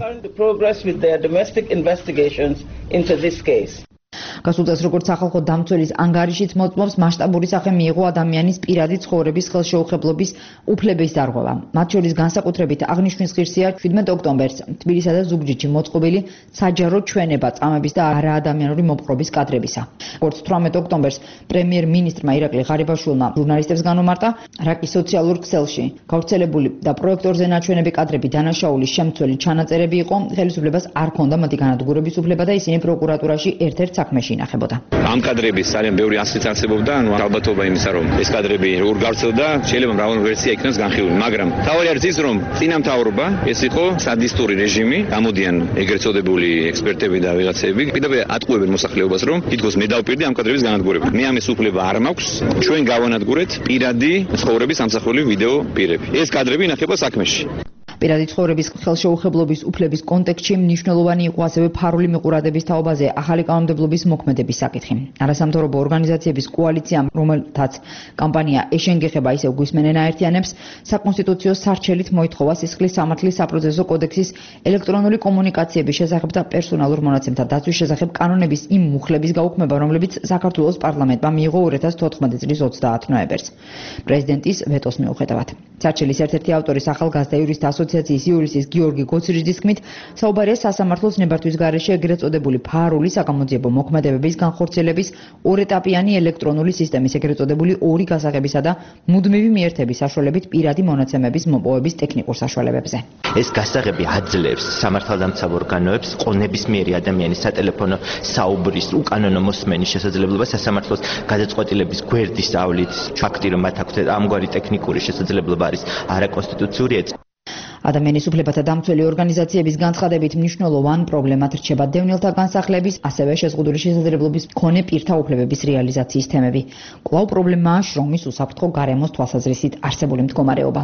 გასულ წელს როგორც სახალხო დამცველის ანგარიშიც მოწმობს, მასშტაბური სახე მიიღო ადამიანის პირადი ცხოვრების ხელშეუხებლობის უფლების დარღვევა. მათ შორის განსაკუთრებით აღნიშვნის ღირსია 17 ოქტომბერს თბილისსა და ზუგდიდში მოწყობილი საჯარო ჩვენება წამების და არაადამიანური მოპყრობის კადრებისა. როგორც 18 ოქტომბერს პრემიერ-მინისტრმა ირაკლი ღარიბაშვილმა ჟურნალისტებს განუმარტა, რაკის სოციალურ ქსელში გავრცელებული და პროექტორზე ნაჩვენები კადრები დანაშაულის შემცველი ჩანაწერები იყო, ხელისუფლებას არ ჰქონდა მათი განადგურების უფლება და ისინი პროკურატურაში ერთ-ერთ საქმეში ინახებოდა. ამ კადრების ძალიან ბევრი ასლიც არსებობდა, ანუ ალბათობა იმისა, რომ ეს კადრები როგორ გავრცელდა, შეიძლება მრავალი ვერსია იქნას განხილული, მაგრამ თავი არის ის, რომ წინამთავრობა ეს იყო სადისტური რეჟიმი, გამოდიან ეგრეთ წოდებული ექსპერტები და ვიღაცები, პირდაპირ ატყუებენ მოსახლეობას, რომ თითქოს მე დავპირდი ამ კადრების განადგურება. მე ამის უფლება არ მაქვს, ჩვენ გავანადგურეთ პირადი ცხოვრების ამსახველი ვიდეო პირები. ეს კადრები ინახება საქმეში. პირადი ცხოვრების ხელშეუხებლობის უფლების კონტექსტში მნიშვნელოვანი იყო ასევე ფარული მიყურადების თაობაზე ახალი კანონმდებლობის მოქმედების საკითხი. არასამთავრობო ორგანიზაციების კოალიციამ, რომელთაც კამპანია ეშენგეხება ისევ გვისმენენ აერთიანებს, საკონსტიტუციო სარჩელით მოითხოვა სისხლის სამართლის საპროცესო კოდექსის ელექტრონული კომუნიკაციების შესახებ და პერსონალურ მონაცემთა დაცვის შესახებ კანონების იმ მუხლების გაუქმება, რომლებიც საქართველოს პარლამენტმა მიიღო 2014 წლის 30 ნოემბერს. პრეზიდენტის ვეტოს მიუხედავად. სარჩელის ერთ-ერთი ავტორის ახალგაზრდა იურისტთა ასოციაციის იურისტის გიორგი გოცირიძის თქმით, საუბარია სასამართლოს ნებართვის გარეშე ეგრეთ წოდებული ფარული საგამოძიებო მოქმედებების განხორციელების ორეტაპიანი ელექტრონული სისტემის ეგრეთ წოდებული ორი გასაღებისა და მუდმივი მიერთების საშუალებით პირადი მონაცემების მოპოვების ტექნიკურ საშუალებებზე. ეს გასაღები აძლევს სამართალდამცავ ორგანოებს ყონებისმიერი ადამიანის სატელეფონო საუბრის უკანონო მოსმენის შესაძლებლობას სასამართლოს გადაწყვეტილების გვერდის სწავლით. ფაქტი, რომ მათ აქვთ ამგვარი ტექნიკური შესაძლებლობა არის არაკონსტიტუციური ეწ. ადამიანის უფლებათა დამცველი ორგანიზაციების განცხადებით მნიშვნელოვან პრობლემად რჩება დევნილთა განსახლების, ასევე შეზღუდული შესაძლებლობის მქონე პირთა უფლებების რეალიზაციის თემები. კვლავ პრობლემაა შრომის უსაფრთხო გარემოს თვალსაზრისით არსებული მდგომარეობა.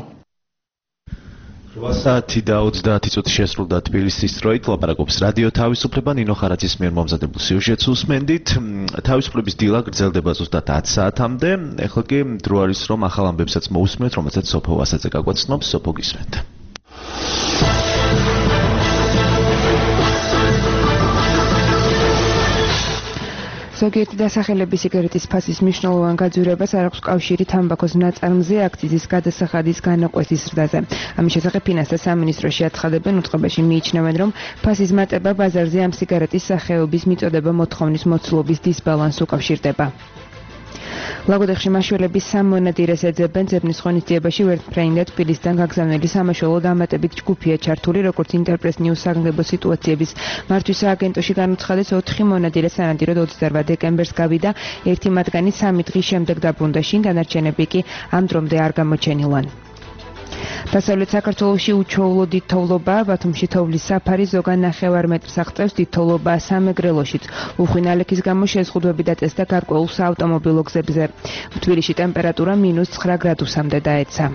8 საათი და 30 წუთი შესრულდა თბილისის დროით, ლაპარაკობს რადიო თავისუფლება, ნინო ხარაძის მიერ მომზადებულ სიუჟეტს უსმენდით. თავისუფლების დილა გრძელდება ზუსტად 10 საათამდე. ეხლა კი დრო არის, რომ ახალ ამბებსაც მოусმენთ, რომელსაც სოფო ვასაძე გაგვაცნობს. სოფო, გისმენთ. ზოგიერთი დასახელების სიგარეტის ფასის მნიშვნელოვან გაძვირებას არ აქვს კავშირი თამბაქოს ნაწარმზე აქციზის გადასახადის განაკვეთის ზრდაზე. ამის შესახებ ფინანსთა სამინისტროში აცხადებენ უწყებაში მიიჩნევენ, რომ ფასის მატება ბაზარზე ამ სიგარეტის სახეობის მიწოდება მოთხოვნის მოცულობის დისბალანსს უკავშირდება. ლაგოდეხში მაშველების სამ მონადირეს ეძებენ ძებნის ღონისძიებაში ვერტმფრენდად თბილისიდან გაგზავნილი სამაშველო დამატებით ჯგუფია ჩართული, როგორც ინტერპრეს ნიუს საგანგებო სიტუაციების მართვის სააგენტოში განუცხადეს 4 მონადირე სანადიროდ 28 დეკემბერს გავიდა, ერთი მათგანი 3 დღის შემდეგ დაბრუნდა შინ, დანარჩენები კი ამ დრომდე არ გამოჩენილან. დასავლეთ საქართველოში უჩვეულო დიდთოვლობაა, ბათუმში თოვლის საფარი ზოგან 9 მეტრს აღწევს, დიდთოვლობაა სამეგრელოშიც. უხვი ნალექის გამო შეზღუდვები დაწესდა გარკვეულ საავტომობილო გზებზე. თბილისში ტემპერატურა -9 გრადუსამდე დაეცა.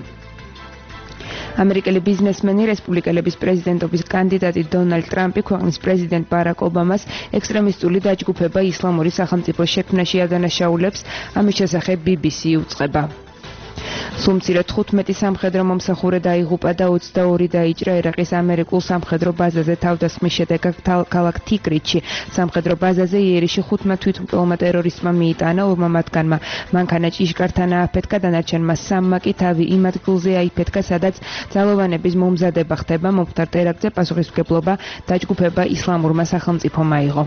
ამერიკელი ბიზნესმენი, რესპუბლიკელების პრეზიდენტობის კანდიდატი დონალდ ტრამპი ქვეყნის პრეზიდენტ ბარაკ ობამას ექსტრემისტული დაჯგუფება ისლამური სახელმწიფოს შექმნაში ადანაშაულებს, ამის შესახებ BBC უწყება. სულ მცირე 15 სამხედრო მომსახურე დაიღუპა და 22 დაიჭრა ერაყის ამერიკულ სამხედრო ბაზაზე თავდასხმის შედეგად ქალაქ თიკრიტში. სამხედრო ბაზაზე იერიში 15 თვითმკვლელმა ტერორისტმა მიიტანა, ორმა მათგანმა მანქანა ჭიშკართან ააფეთქა, დანარჩენმა 3-მა კი თავი იმ ადგილზე აიფეთქა, სადაც ძალოვანების მომზადება ხდება. მომხდარ ტერაქტზე პასუხისმგებლობა დაჯგუფება ისლამურმა სახელმწიფომ აიღო.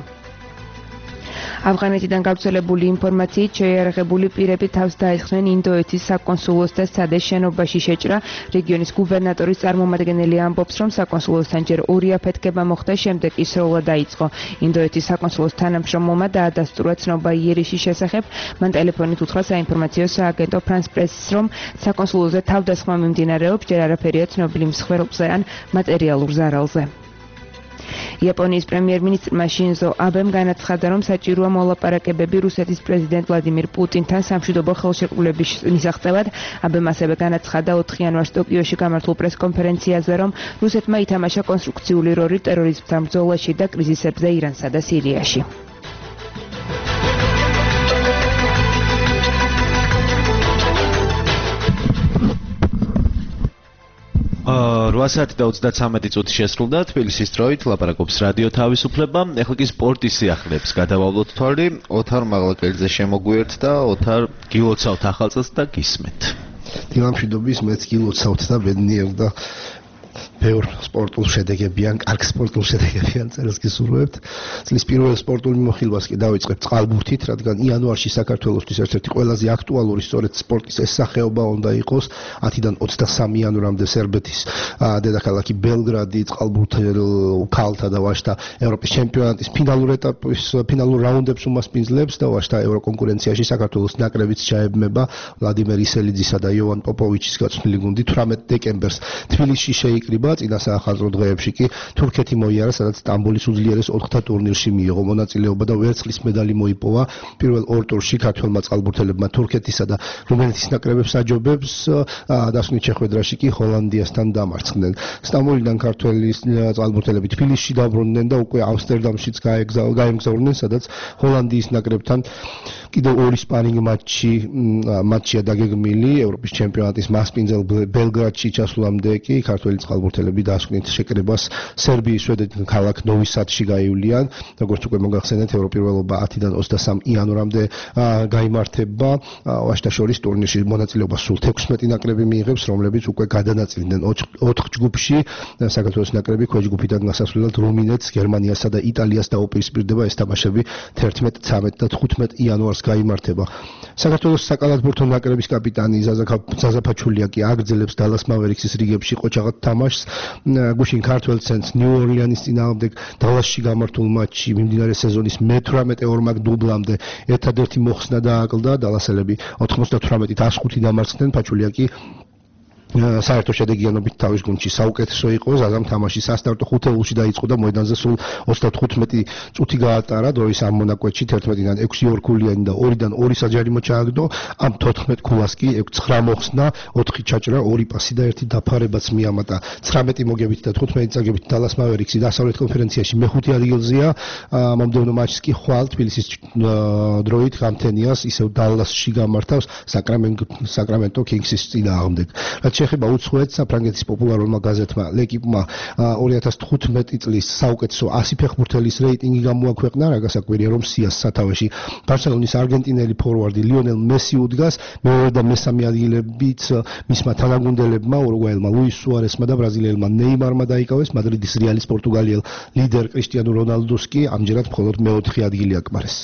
ავღანეთიდან გავრცელებული ინფორმაციით შეიარაღებული პირები თავს დაესხნენ ინდოეთის საკონსულოს და სადეს შენობაში შეჭრა. რეგიონის გუბერნატორის წარმომადგენელი ამბობს, რომ საკონსულოსთან ჯერ 2 აფეთქება მოხდა, შემდეგ კი სროლა დაიწყო. ინდოეთის საკონსულოს თანამშრომელმა დაადასტურა ცნობა იერიშის შესახებ. მან ტელეფონით უთხრა საინფორმაციო სააგენტო ფრანს პრესს, რომ საკონსულოზე თავდასხმა მიმდინარეობს, ჯერ არაფერია ცნობილი მსხვერპლზე ან მატერიალურ ზარალზე. იაპონიის პრემიერ-მინისტრმა შინზო აბემ განაცხადა, რომ საჭიროა მოლაპარაკებები რუსეთის პრეზიდენტ ვლადიმირ პუტინთან სამშვიდობო ხელშეკრულების მისაღწევად. აბემ ასევე განაცხადა 4 იანვარს ტოკიოში გამართულ პრესკონფერენციაზე, რომ რუსეთმა ითამაშა კონსტრუქციული როლი ტერორიზმთან ბრძოლაში და კრიზისებზე ირანსა და სირიაში. რვასაათი და 33 წუთი შესრულდა თბილისის დროით, ლაპარაკობს რადიო თავისუფლება. ეხლა კი სპორტის სიახლეებს გადავავლოთ თვალი. ოთარ მაღლაკელიძე შემოგვიერთ და ოთარ გილოცავთ ახალ წელს და გისმენთ. დილამშვიდობის, მეც გილოცავთ და ბედნიერ და ბევრ სპორტულ შედეგებიან, კარგ სპორტულ შედეგებიან წერილს გისურვებთ. წლის პირველ სპორტულ მიმოხილვას კი დავიწყებთ წყალბურთით, რადგან იანვარში საქართველოსთვის ერთ-ერთი ყველაზე აქტუალური სწორედ სპორტის ეს სახეობა უნდა იყოს. 10-დან 23 იანვრამდე სერბეთის დედაქალაქი ბელგრადი წყალბურთელ ქალთა და ვაჟთა ევროპის ჩემპიონატის ფინალურ რაუნდებს უმასპინძლებს და ვაჟთა ევროკონკურენციაში საქართველოს ნაკრებიც ჩაებმება ვლადიმერ ისელიძისა და იოვან პოპოვიჩის გაწვრთნილი გუნდი 18 დეკემბერს თბილისში შეიკრიბა. წინა საახალწლო დღეებში კი თურქეთი მოიარა, სადაც სტამბოლის უძლიერეს 4-თა ტურნირში მიიღო მონაწილეობა და ვერცხლის медаლი მოიპოვა. პირველ 2 ტურში ქართველმა წყალბურთელებმა თურქეთისა და რუმინეთის ნაკრებებს აჯობებს, დასვენით შეხვედრაში კი ჰოლანდიასთან დამარცხდნენ. სტამბოლიდან ქართველი წყალბურთელები თბილისში დაბრუნდნენ და უკვე ამსტერდამშიც გაემგზავრნენ, სადაც ჰოლანდიის ნაკრებთან კიდევ 2 სპარინგ მატჩია დაგეგმილი. ევროპის ჩემპიონატის მასპინძელ ბელგრადში ჩასვლამდე კი ქართველი წყალბურთელები დასკვნით შეკრებას სერბიის შვედეთის ქალაქ ნოვი სადში გაივლიან. როგორც უკვე მოგახსენეთ, ევროპირველობა 10-დან 23 იანვრამდე გაიმართება. ვაჟთა შორის ტურნირში მონაწილეობას სულ 16 ნაკრები მიიღებს, რომლებიც უკვე გადანაწილდნენ 4 ჯგუფში. საქართველოს ნაკრები ქვეჯგუფიდან გასასვლელად რუმინეთს, გერმანიასა და იტალიას დაუპირისპირდება. ეს თამაშები 11, 13 და 15 იანვარს გაიმართება. საქართველოს საკალათბურთო ნაკრების კაპიტანი ზაზა ფაჩულია კი აგრძელებს დალას მავერიქსის რიგებში ყოჩაღად თამაშს. გუშინ ქართველ ცენტრს ნიუ ორლიანის წინააღმდეგ დალასში გამართულ მატჩში მიმდინარე სეზონის მე-18 ორმაგ დუბლამდე ერთადერთი მოხსნა დააკლდა. დალასელები 98-105 დამარცხდნენ. ფაჩულია კი საერთო შედეგიანობით თავის გუნდში საუკეთესო იყო. ზაზამ თამაში სასტარტო ხუთეულში დაიწყო და მოედანზე სულ 35 წუთი გაატარა. დროის ამ მონაკვეთში 11-დან 6 ორქულიანი და 2-დან 2 საჯარიმო ჩააგდო. ამ 14 ქულას კი 9 მოხსნა, 4 ჩაჭრა, 2 პასი და 1 დაფარებაც მიამატა. 19 მოგებით და 15 წაგებით დალას მავერიქსი დასავლეთ კონფერენციაში მე-5 ადგილზეა. მომდევნო მატჩს კი ხვალ თბილისის დროით გამთენიას ისევ დალასში გამართავს საკრამენტო კინგსის წინააღმდეგ. რაც შეეხება უცხოეთს, საფრანგეთის პოპულარულმა გაზეთმა ლეკიპმა 2015 წლის საუკეთესო 100 ფეხბურთელის რეიტინგი გამოაქვეყნა, რა გასაკვირია, რომ სიას სათავეში ბარსელონის არგენტინელი ფორვარდი ლიონელ მესი უდგას, მეორე და მესამე ადგილებიც მისმა თანაგუნდელებმა, ურუგვაელმა ლუის სუარესმა და ბრაზილიელმა ნეიმარმა დაიკავეს. მადრიდის რეალის პორტუგალიელ ლიდერ კრისტიანო რონალდოს კი ამჯერად მხოლოდ მეოთხე ადგილი აკმარეს.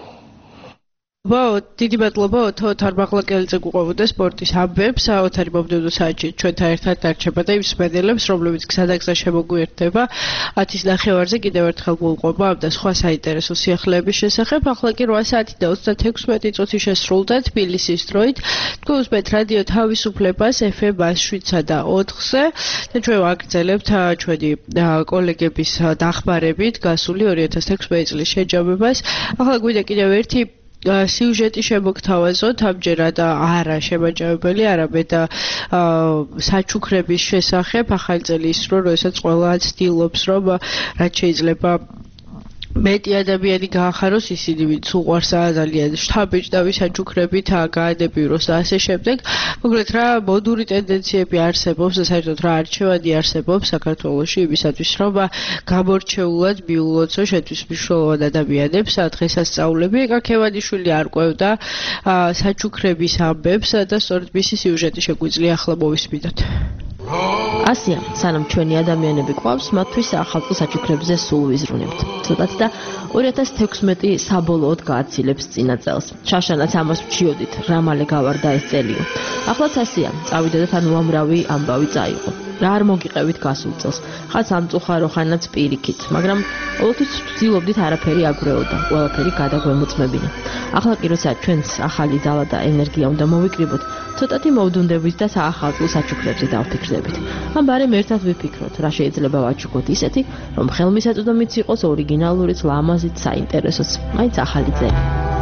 დიდი მადლობა ოთარ ბაღლაკელიძე გვყავდა სპორტის ამბებს. ოთარი მომდევნო საათში ჩვენთან ერთად დარჩება და იმ სმენელებს, რომლებიც გზადაგზა შემოგვიერთდება 10-ის ნახევარზე კიდევ ერთხელ მოუყვება ამ და სხვა საინტერესო სიახლეების შესახებ. ახლა კი 8 საათი და 36 წუთი შესრულდა თბილისის დროით. თქვენ უსმენთ რადიო თავისუფლებას FM 107 და 4-ზე და ჩვენ ვაგრძელებთ ჩვენი კოლეგების დახმარებით გასული 2016 წლის შეჯამებას. ახლა გვინდა კიდევ ერთი სიუჟეტი შემოგთავაზოთ, ამჯერად არა შემაჯამებელი, არამედ საჩუქრების შესახებ. ახალი წელი ის რო, როდესაც ყველა ცდილობს, რომ რაც შეიძლება მეტი ადამიანი გაახაროს, ისინი ვინც უყვარს ძალიან შთაბეჭდავი საჩუქრებით გაანებიეროს და ასე შემდეგ. მოკლედ რა მოდური ტენდენციები არსებობს და საერთოდ რა არჩევანი არსებობს საქართველოში იმისათვის, რომ გამორჩეულად მიულოცო შეთვის მნიშვნელოვან ადამიანებს. დღესასწაულები ეკა ქევანიშვილი არ ყვევდა საჩუქრების ამბებს და სწორედ მისი სიუჟეტი შეგვიძლია ახლა მოვისმინოთ. ასია, სანამ ჩვენი ადამიანები ყვავს, მათთვის ახალწლის საჩუქრებზე სულ ვიზრუნებთ. ცოტათ და 2016 საბოლოოდ გააცილებს წინა წელს. შაშანაც ამას ვჩიოდით, რა მალე გავარდა ეს წელიო. ახლაც ასია, წავიდა და თან უამრავი ამბავი წაიღო. რა არ მოგიყევით გასულ წელს. ხაც ამწუხარო ხანაც პირიქით, მაგრამ ყოველთვის ვცდილობდით არაფერი აგრეოდა, ყველაფერი გადაგვემოწმებინა. ახლა კი როცა ჩვენს ახალი ძალა და ენერგია უნდა მოვიკრიბოთ, ცოტათი მოვდუნდებით და საახალწლო საჩუქრებზე დავფიქრდებით. ამ ბარემ ერთად ვიფიქროთ, რა შეიძლება ვაჩუქოთ ისეთი, რომ ხელმისაწვდომიც იყოს ორიგინალურიც, ლამაზიც, საინტერესოც, მაინც ახალი წელი.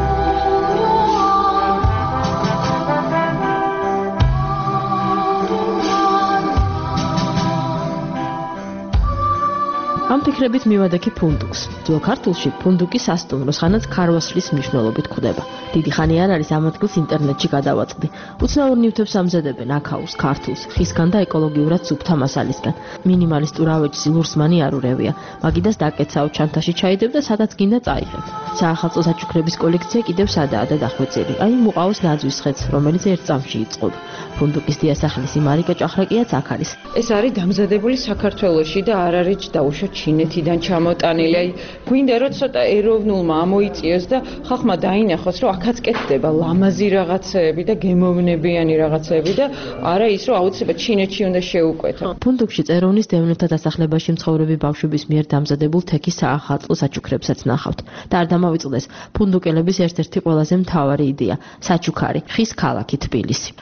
ამ ფიქრებით მივადექი ფუნდუკს. ძველ ქართულში ფუნდუკი სასტუმროს, ხანაც ქარვასლის მნიშვნელობით გვხვდება. დიდი ხანი არ არის ამ ადგილს ინტერნეტში გადავაწყდი. უცნაურ ნივთებს ამზადებენ აქაუს, ქართულს, ხისგან და ეკოლოგიურად სუფთა მასალისგან. მინიმალისტურ ავეჯს ლურსმანი არ ურევია. მაგიდას დაკეცავ ჩანთაში ჩაიდებ და სადაც გინდა წაიღებ. საახალწლო საჩუქრების კოლექცია კიდევ სადაა და დახვეწილი. აი მუყავს ნაძვის ხეთს, რომელიც ერთ წამში იწყობა. ფუნდუკის დიასახლისი მარიკა ჭახრაკიაც აქ არის. ეს არის დამზადებული საქართველოში და არ არის დაუშვა ჩინეთიდან ჩამოტანილი. აი გვინდა რომ ცოტა ეროვნულმა ამოიწიოს და ხალხმა დაინახოს, რომ აქაც კეთდება ლამაზი რაღაცეები და გემოვნებიანი რაღაცეები და არა ის, რომ აუცილებლად ჩინეთში უნდა შეუკვეთო. ფუნდუკში წეროვნის დევნილთა დასახლებაში მცხოვრები ბავშვების მიერ დამზადებულ თექის საახალწლო საჩუქრებსაც ნახავთ. და არ დამავიწყდეს, ფუნდუკელების ერთ-ერთი ყველაზე მთავარი იდეა, საჩუქარი, ხის ქალაქი თბილისი.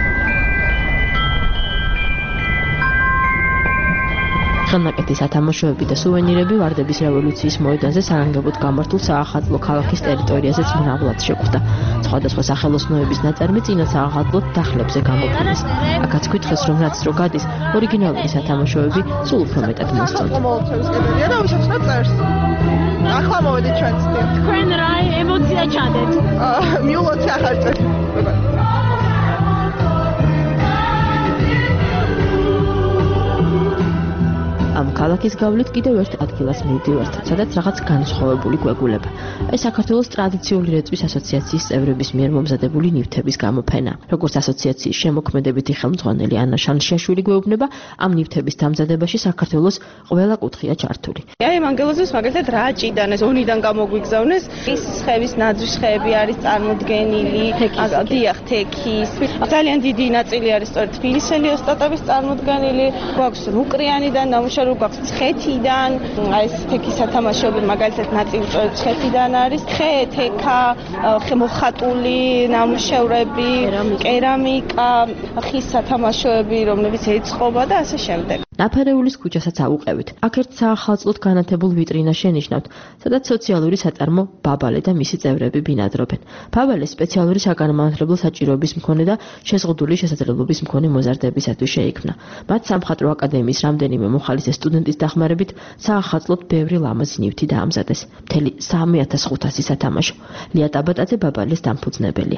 ხელნაკეთი სათამაშოები და სუვენირები ვარდების რევოლუციის მოედანზე საგანგებოდ გამართულ საახალწლო ქალაქის ტერიტორიაზეც მრავლად შეგვხვდა. სხვადასხვა სახელოსნოების ნაწარმი წინა საახალწლოდ დახლებზე გამოყენეს. აქაც გითხრეს, რომ რაც რო გადის, ორიგინალური სათამაშოები სულ უფრო მეტად მოსწონთ. ახლა მოვედით ჩვენც. თქვენ რა ემოცია ჩადეთ? მიულოცე ახალ წელს. ამ ქალაქის გავლით კიდევ ერთ ადგილას მივდივართ, სადაც რაღაც განსხვავებული გვეგულება. ეს საქართველოს ტრადიციული რეწვის ასოციაციის წევრების მიერ მომზადებული ნივთების გამოფენა. როგორც ასოციაციის შემოქმედებითი ხელმძღვანელი ანა შანშიაშვილი გვეუბნება, ამ ნივთების დამზადებაში საქართველოს ყველა კუთხეა ჩართული. აი ამ ანგელოზებს მაგალითად რაჭიდან, ეს ონიდან გამოგვიგზავნეს, ის ხევის ნაძვის ხეები არის წარმოდგენილი, დიახ, თექის. ძალიან დიდი ნაწილი არის სწორედ თბილისელი ოსტატების წარმოდგენილი, გვაქვს რუკრიანიდან ნამუშევარი გვაქვს ცხეთიდან, აი ეს თექის სათამაშოები მაგალითად ნაწილი სწორედ ცხეთიდან არის, ხე, თექა, მოხატული ნამუშევრები, კერამიკა, ხის სათამაშოები, რომლებიც ეწყობა და ასე შემდეგ. ნაფარეულის ქუჩასაც აუყევით. აქ ერთ საახალწლოდ განათებულ ვიტრინას შენიშნავთ, სადაც სოციალური საწარმო ბაბალე და მისი წევრები ბინადრობენ. ბაბალე სპეციალური საგანმანათლებლო საჭიროების მქონე და შეზღუდული შესაძლებლობის მქონე მოზარდებისათვის შეიქმნა. მათ სამხატვრო აკადემიის რამდენიმე მოხალისე სტუდენტის დახმარებით საახალწლოდ ბევრი ლამაზი ნივთი დაამზადეს. მთელი 3500 სათამაშო. ლია ტაბატაძე ბაბალეს დამფუძნებელია.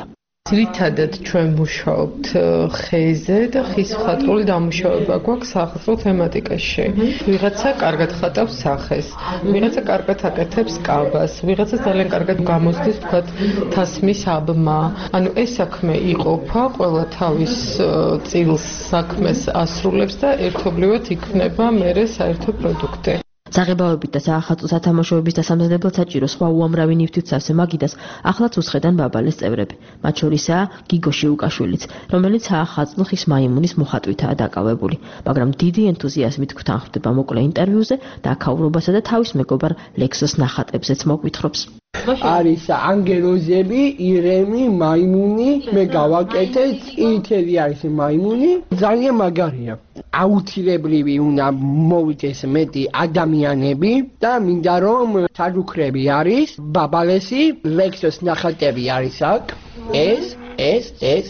ძირითადად ჩვენ ვმუშაობთ ხეზე და ხის მხატვრული დამუშავება გვაქვს სახალხო თემატიკაში. ვიღაცა კარგად ხატავს სახეს, ვიღაცა კარგად აკეთებს კაბას, ვიღაცა ძალიან კარგად გამოსდის თქვათ თასმის აბმა. ანუ ეს საქმე იყოფა, ყველა თავის წილს საქმეს ასრულებს და ერთობლივად იქნება მერე საერთო პროდუქტი. საღებავებით და საახალწლო სათამაშოების დასამზადებლად საჭირო სხვა უამრავი ნივთით სავსე მაგიდას ახლაც უსხედან ბაბალეს წევრები. მათ შორისაა გიგო შიუკაშვილიც, რომელიც საახალწლო ხის მაიმუნის მოხატვითაა დაკავებული, მაგრამ დიდი ენთუზიაზმით გვთანხმდება მოკლე ინტერვიუზე და აქაურობასა და თავის მეგობარ ლექსოს ნახატებზეც მოგვითხრობს. არის ანგელოზები, ირემი, მაიმუნი, მე გავაკეთე, წითელი არის მაიმუნი, ძალიან მაგარია. აუცილებლივი უნდა მოვიდეს მეტი ადამიანები და მინდა რომ საჩუქრები არის, ბაბალესი, ლექსოს ნახატები არის აქ, ეს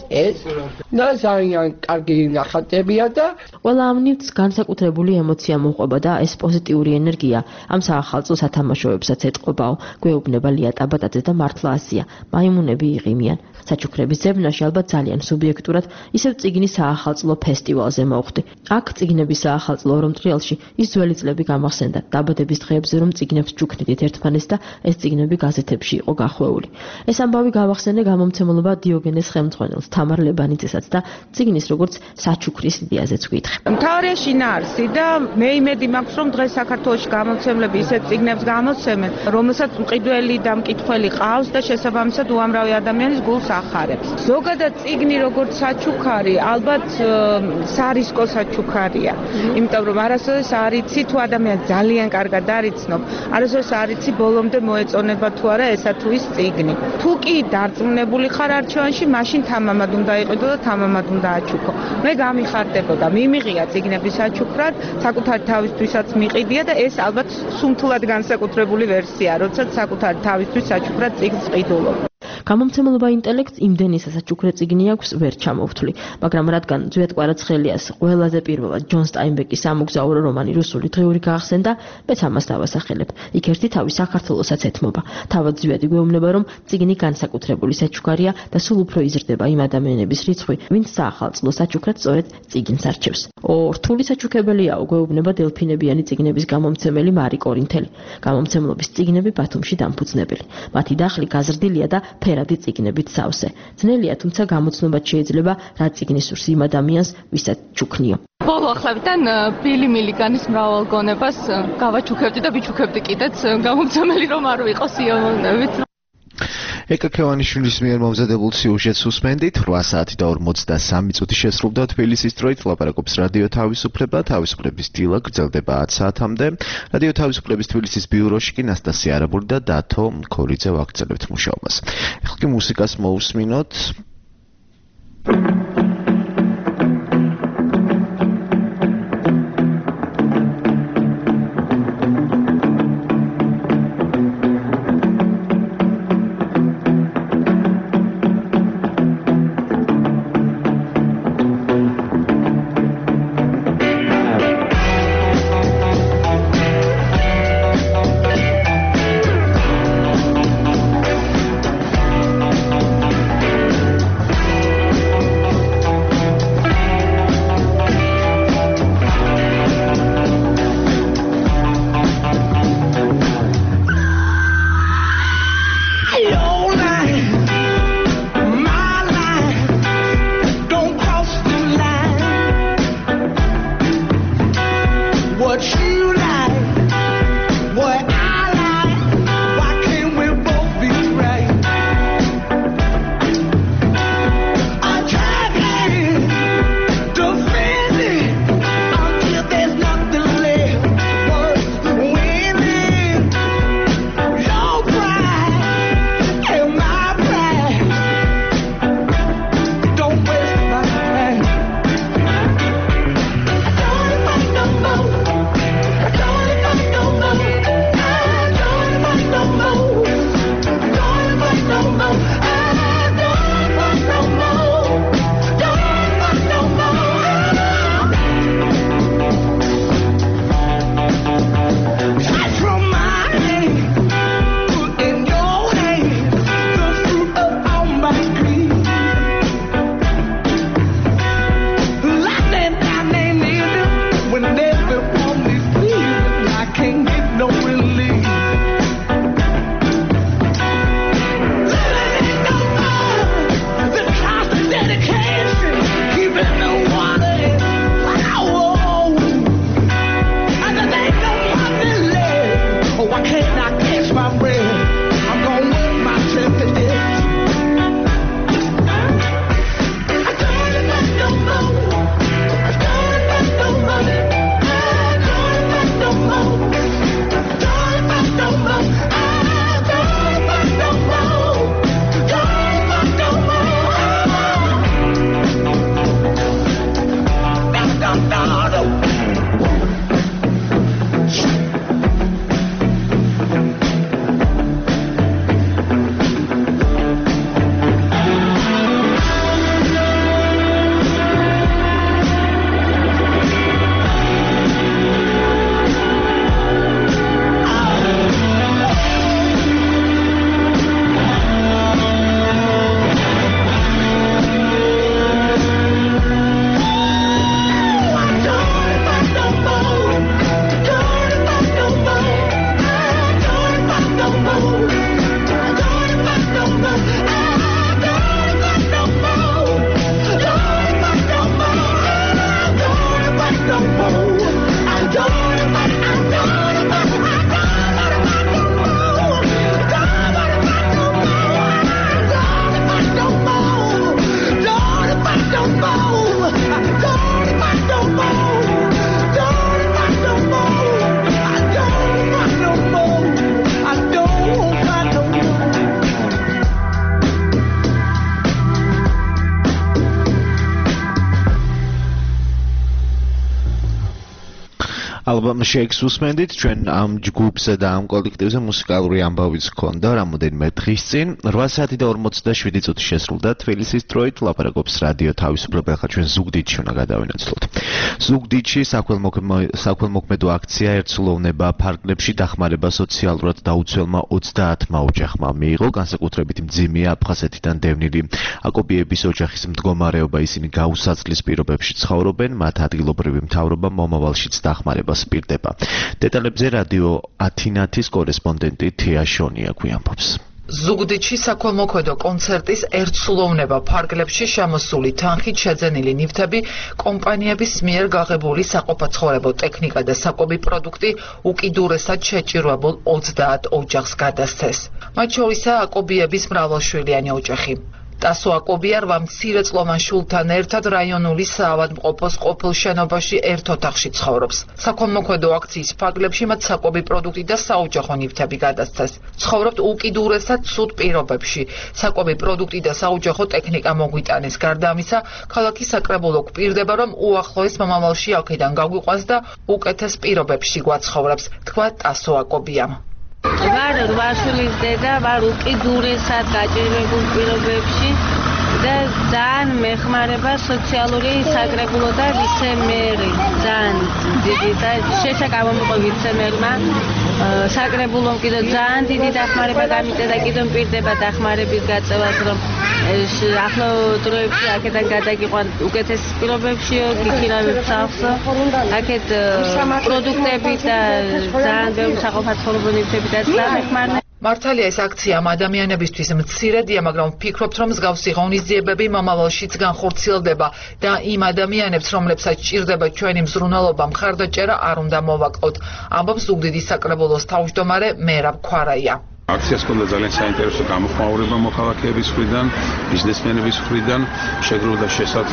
და ძალიან კარგი ნახატებია და ყველა ამ ნივთს განსაკუთრებული ემოცია მოყვება და ეს პოზიტიური ენერგია ამ საახალწლო სათამაშოებსაც ეტყობაო, გვეუბნება ლია ტაბატაძე და მართლა ასია. მაიმუნები იყიმიან. საჩუქრების ძებნაში ალბათ ძალიან სუბიექტურად ისევ წიგნის საახალწლო ფესტივალზე მოვხდი. აქ წიგნების საახალწლო ორომტრიალში ის ძველი წლები გამახსენდა. დაბადების დღეებზე რომ წიგნებს ჩუქნიდით ერთმანეთს და ეს წიგნები გაზეთებში იყო გახვეული. ეს ამბავი გავახსენე გამომცემლობა დიოგენეს ხელმძღვანელს თამარ ლებანიძესაც და წიგნის როგორც საჩუქრის იდეაზეც ვკითხე. მთავარია შინაარსი და მე იმედი მაქვს რომ დღეს საქართველოში გამომცემლები ისეთ წიგნებს გამოსცემენ, რომელსაც მყიდველი და მკითხველი ყავს და შესაბამისად უამრავი ადამიანის გულს ახარებს. ზოგადად წიგნი როგორც საჩუქარი ალბათ სარისკო საჩუქარია. იმიტომ რომ არასოდეს არ იცი თუ ადამიანს ძალიან კარგად არიცნობ, არასოდეს არ იცი ბოლომდე მოეწონება თუ არა ესა თუ ის წიგნი. თუ კი დარწმუნებული ხარ არჩევანში, მაშინ თამამად უნდა იყიდო და თამამად უნდა აჩუქო. მე გამიხარდებოდა, მიმიღია წიგნების საჩუქრად, საკუთარი თავისთვისაც მიყიდია და ეს ალბათ სუმთლად განსაკუთრებული ვერსია, როდესაც საკუთარი თავისთვის საჩუქრად წიგნს ყიდულობ. გამომცემლობა ინტელექტს იმდენი სასაჩუქრე წიგნი აქვს ვერ ჩამოვთვლი, მაგრამ რადგან ძვიად კვარაცხელიას ყველაზე პირველად ჯონ სტაინბეკის ამოგზაურო რომანი რუსული დღიური გაახსენდა, მეც ამას დავასახელებ. იქ ერთი თავი საქართველოსაც ეთმობა. თავად ძვიადი გვეუბნება, რომ წიგნი განსაკუთრებული საჩუქარია და სულ უფრო იზრდება იმ ადამიანების რიცხვი, ვინც საახალწლო საჩუქრად სწორედ წიგნს არჩევს. რთული საჩუქებელიაო, გვეუბნება დელფინებიანი წიგნების გამომცემელი მარი კორინთელი. გამომცემლობის წიგნები ბათუმში დამფუძნებელი. მათი დახლი გაზრდილია და ფერადი წიგნებით სავსე. ძნელია, თუმცა გამოცნობაც შეიძლება რა წიგნი სურს იმ ადამიანს, ვისაც ჩუქნიო. ბოლო ახლებიდან ბილი მილიგანის მრავალ გონებას გავაჩუქებდი და ვიჩუქებდი კიდეც, გამომცემელი რომ არ ვიყოს იომონებით. ეკა ქევანიშვილის მიერ მომზადებულ სიუჟეტს უსმენდით. 8 საათი და 53 წუთი შესრულდა თბილისის დროით. ლაპარაკობს რადიო თავისუფლება. თავისუფლების დილა გრძელდება 10 საათამდე. რადიო თავისუფლების თბილისის ბიუროში კი ნასტასია არაბული და დათო ქორიძე ვაგრძელებთ მუშაობას. ახლა კი მუსიკას მოусმინოთ. catch my breath. I'm gonna work myself to death. I don't want no more. I don't want no more. I don't want no more. I don't want no more. I don't want no more. Don't want no more. No. ალბომ შეიქს უსმენდით ჩვენ ამ ჯგუფსა და ამ კოლექტივზე მუსიკალური ამბავიც ჰქონდა რამოდენიმე დღის წინ 8 საათი და 47 წუთი შესრულდა თბილისის დროით ლაპარაკობს რადიო თავისუფლება ახლა ჩვენ ზუგდიდში უნდა გადავინაცვლოთ ზუგდიდში საქველმოქმედო აქცია ერთსულოვნება ფარგლებში დახმარება სოციალურად დაუცველმა 30 ოჯახმა მიიღო განსაკუთრებით მძიმეა აფხაზეთიდან დევნილი აკობიების ოჯახის მდგომარეობა ისინი გაუსაცლის პირობებში ცხოვრობენ მათ ადგილობრივი მთავრობა მომავალშიც დახმარებას პირდება. დეტალებზე რადიო ათინათის კორესპონდენტი თია შონია გვიამბობს. ზუგდიდში საქველმოქმედო კონცერტის ერთსულოვნება ფარგლებში შემოსული თანხით შეძენილი ნივთები კომპანიების მიერ გაღებული საყოფაცხოვრებო ტექნიკა და საკვები პროდუქტი უკიდურესად შეჭირვებულ 30 ოჯახს გადასცეს. მათ შორისაა აკობიების მრავალშვილიანი ოჯახი. ტასო აკობია 8 მცირეწლოვან შვილთან ერთად რაიონული საავადმყოფოს ყოფილ შენობაში ერთ ოთახში ცხოვრობს. საქველმოქმედო აქციის ფარგლებში მათ საკვები პროდუქტი და საოჯახო ნივთები გადასცეს. ცხოვრობთ უკიდურესად ცუდ პირობებში. საკვები პროდუქტი და საოჯახო ტექნიკა მოგვიტანეს. გარდა ამისა, ქალაქის საკრებულო გვპირდება, რომ უახლოეს მომავალში აქედან გაგვიყვანს და უკეთეს პირობებში გვაცხოვრებს, თქვა ტასო აკობიამ. ვარ 8 შვილის დედა, ვარ უკიდურესად გაჭირვებულ პირობებში და ძალიან მეხმარება სოციალური საკრებულო და ვიცე-მერი. ძალიან დიდი და შესაძლოა ვიცე-მერმა საკრებულომ კიდევ ძალიან დიდი დახმარება გამიწედა, კიდევ მპირდება დახმარების გაწევას, რომ ახლო დროებში აქედან გადაგიყვან უკეთეს პირობებში გიქირავებს ახსო. აქეთ პროდუქტები და ძალიან ბევრი საყოფაცხოვრებო ნივთები და დამეხმარება. მართალია ეს აქცია ამ ადამიანებისთვის მცირედია, მაგრამ ვფიქრობთ, რომ მსგავსი ღონისძიებები მომავალშიც განხორციელდება და იმ ადამიანებს, რომლებსაც სჭირდება ჩვენი მზრუნველობა, მხარდაჭერა არ უნდა მოვაკლოთ. ამბობს ზუგდიდის საკრებულოს თავმჯდომარე მერაბ ქვარაია. აქციას ჰქონდა ძალიან საინტერესო გამოხმაურება მოქალაქეების მხრიდან, ბიზნესმენების მხრიდან, შეგროვდა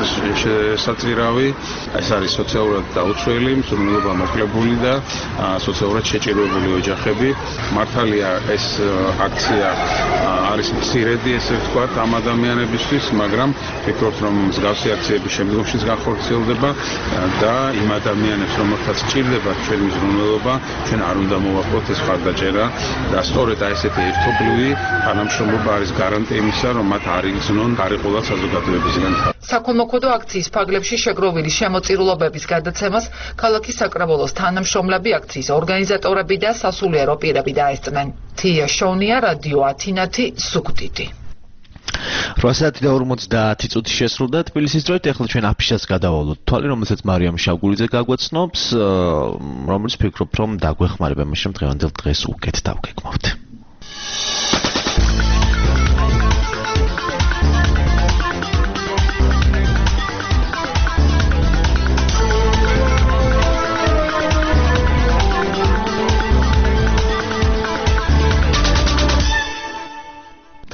შესაძლებელი. ეს არის სოციალურად დაუცველი, მზრუნველობა მოკლებული და სოციალურად შეჭირვებული ოჯახები. მართალია ეს აქცია არის მცირედი, ესე ვთქვათ, ამ ადამიანებისთვის, მაგრამ ვფიქრობთ, რომ მსგავსი აქციები შემდგომშიც განხორციელდება და იმ ადამიანებს, რომელთაც სჭირდება ჩვენი მზრუნველობა, ჩვენ არ უნდა მოვაკლოთ ეს მხარდაჭერა და სწორედ ესეთი ერთობლივი თანამშრომლობა არის გარანტია იმისა, რომ მათ არ იგრძნონ გარიყულად საზოგადოებისგან. საქველმოქმედო აქციის ფარგლებში შეგროვილი შემოწირულობების გადაცემას ქალაქის საკრებულოს თანამშრომლები, აქციის ორგანიზატორები და სასულიერო პირები დაესწრნენ. თია შონია, რადიო ათინათი, ზუგდიდი. 8 საათი და 50 წუთი შესრულდა თბილისის დროით. ახლა ჩვენ აფიშას გადავალოთ თვალი, რომელსაც მარიამ შავგულიძე გაგვაცნობს, რომელიც ფიქრობ, რომ დაგვეხმარება მაშინ დღევანდელ დღეს უკეთ დავგეგმავთ.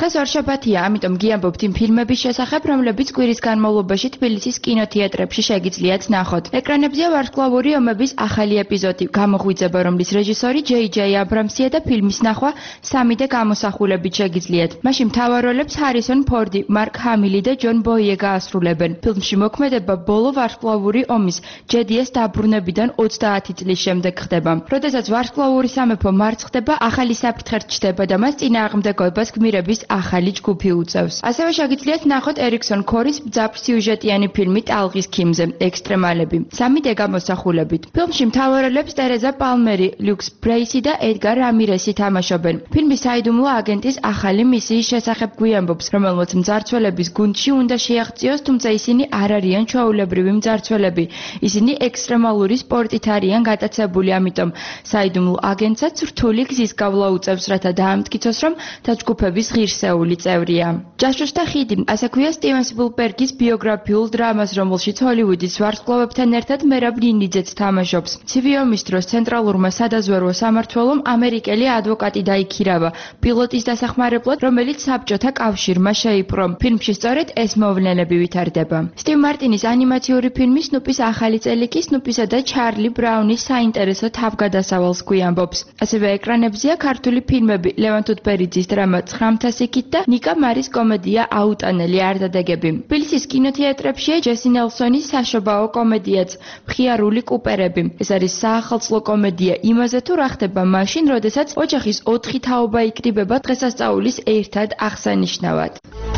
დღეს ორშაბათია, ამიტომ გიამბობთ იმ ფილმების შესახებ, რომლებიც კვირის განმავლობაში თბილისის კინოთეატრებში შეგიძლიათ ნახოთ. ეკრანებზეა ვარსკვლავური ომების ახალი ეპიზოდი, გამოღვიძება, რომლის რეჟისორი ჯეი აბრამსია და ფილმის ნახვა 3D გამოსახულებით შეგიძლიათ. მაშინ მთავარ როლებს ჰარისონ ფორდი, მარკ ჰამილი და ჯონ ბოიეგა ასრულებენ. ფილმში მოქმედება ბოლო ვარსკვლავური ომის ჯედიეს დაბრუნებიდან 30 წლის შემდეგ ხდება. როდესაც ვარსკვლავური სამეფო მარცხდება, ახალი საფრთხე რჩდება და მას წინააღმდეგობას გმირების ახალი ჯგუფი უწევს. ასევე შეგიძლიათ ნახოთ ერიქსონ ქორის მძაფრ სიუჟეტიანი ფილმი ტალღის ქიმზე, ექსტრემალები, 3D გამოსახულებით. ფილმში მთავარ როლებს ტერეზა პალმერი, ლიუქს ბრეისი და ედგარ რამირესი თამაშობენ. ფილმი საიდუმლო აგენტის ახალი მისიის შესახებ გვიამბობს, რომელმაც მძარცველების გუნდში უნდა შეაღწიოს, თუმცა ისინი არ არიან ჩვეულებრივი მძარცველები. ისინი ექსტრემალური სპორტით არიან გატაცებული, ამიტომ საიდუმლო აგენტსაც რთული გზის გავლა უწევს, რათა დაამტკიცოს, რომ დაჯგუფების ღირსეული წევრია. ჯაშუს და ხიდი, ასე ქვია სტივენ სპილბერგის ბიოგრაფიულ დრამას, რომელშიც ჰოლივუდის ვარსკვლავებთან ერთად მერაბ ნინიძეც თამაშობს. ცივი ომის დროს ცენტრალურმა სადაზვერვო სამმართველომ ამერიკელი ადვოკატი დაიქირავა პილოტის დასახმარებლად, რომელიც საბჭოთა კავშირმა შეიპყრო. ფილმში სწორედ ეს მოვლენები ვითარდება. სტივ მარტინის ანიმაციური ფილმი სნუპის ახალი წელი კი სნუპისა და ჩარლი ბრაუნის საინტერესო თავგადასავალს გვიამბობს. ასევე ეკრანებზეა ქართული ფილმები, ლევან თუთბერიძის დრამა 900 იქით და ნიკა მარის კომედია აუტანელი არდადეგები. თბილისის კინოთეატრებშია ჯესი ნელსონის საშობაო კომედიაც მხიარული კუპერები. ეს არის საახალწლო კომედია იმაზე თუ რა ხდება მაშინ, როდესაც ოჯახის 4 თაობა იკრიბება დღესასწაულის ერთად აღსანიშნავად.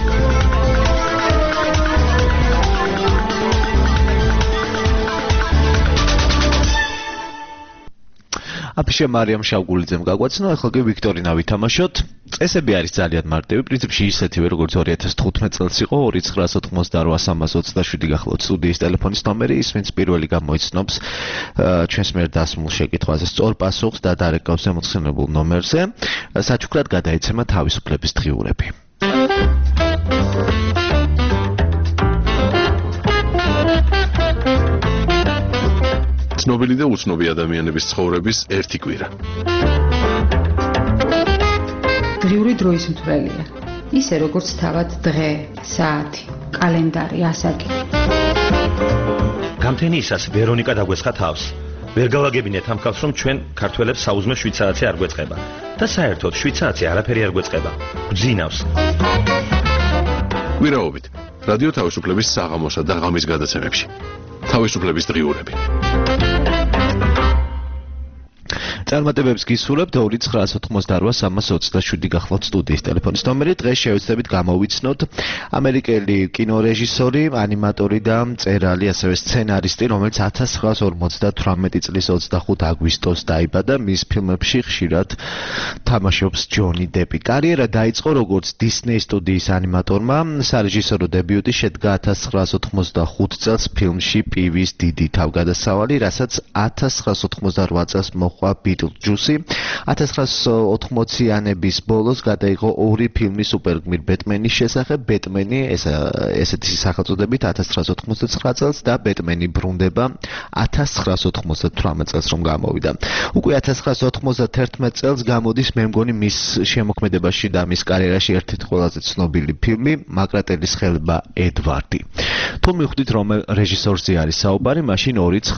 აფიშე მარიამ შავგულიძემ გაგვაცნო, ახლა კი ვიქტორინა ვითამაშოთ. წესები არის ძალიან მარტივი, პრინციპში ისეთივე როგორც 2015 წელს იყო 2988327 გახლავთ სტუდიის ტელეფონის ნომერი, ის ვინც პირველი გამოიცნობს ჩვენს მიერ დასმულ შეკითხვაზე სწორ პასუხს და დარეკავს ზემოთხსენებულ ნომერზე, საჩუქრად გადაეცემა თავისუფლების დღიურები. ცნობილი და უცნობი ადამიანების ცხოვრების ერთი კვირა. დღიური დროის მთვრელია. ისე როგორც თავად დღე, საათი, კალენდარი, ასაკი. გამთენიისას ვერონიკა დაგვესხა თავს. ვერ გავაგებინეთ ამ ხალხს, რომ ჩვენ ქართველებს საუზმე 7 საათი არ გვეწყება. და საერთოდ 7 საათი არაფერი არ გვეწყება. გძინავს. კვირაობით რადიო თავისუფლების საღამოსა და ღამის გადაცემებში. თავისუფლების დღიურები. წარმატებებს გისურვებთ 2988327 გახლავთ სტუდიის ტელეფონის ნომერი. დღეს შევეცდებით გამოვიცნოთ ამერიკელი კინორეჟისორი, ანიმატორი და მწერალი, ასევე სცენარისტი, რომელიც 1958 წლის 25 აგვისტოს დაიბადა. მის ფილმებში ხშირად თამაშობს ჯონი დეპი. კარიერა დაიწყო როგორც დისნეი სტუდიის ანიმატორმა. სარეჟისორო დებიუტი შედგა 1985 წელს ფილმში პივის დიდი თავგადასავალი, რასაც 1988 წელს მოჰყვა ბიტლჯუსი. 1980-იანების ბოლოს გადაიღო 2 ფილმი სუპერგმირ ბეტმენის შესახებ, ბეტმენი ესეთი სახელწოდებით 1989 წელს და ბეტმენი ბრუნდება 1998 წელს რომ გამოვიდა. უკვე 1991 წელს გამოდის მე მგონი მის შემოქმედებაში და მის კარიერაში ერთ-ერთი ყველაზე ცნობილი ფილმი მაკრატელის ხელება ედვარდი. თუ მივხვდით რომ რეჟისორზე არის საუბარი, მაშინ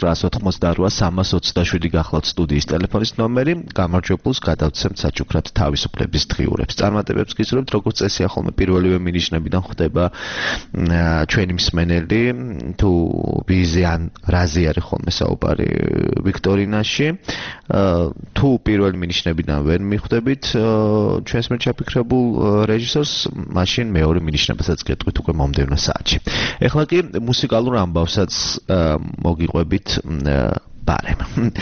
2988327 გახლავთ სტუდიის ტელეფონის ნომერი, გამარჯვებულს გადავცემთ საჩუქრად თავისუფლების დღიურებს. წარმატებებს გისურვებთ, როგორც წესია ხოლმე პირველივე მინიშნებიდან ხდება ჩვენი მსმენელი, თუ ვიზე ან რაზე არის ხოლმე საუბარი ვიქტორინაში. თუ პირველი მინიშნებიდან ვერ მიხვდებით ჩვენს მიერ ჩაფიქრებულ რეჟისორს, მაშინ მეორე მინიშნებასაც გეტყვით უკვე მომდევნო საათში. ეხლა კი მუსიკალურ ამბავსაც მოგიყვებით ბარემ.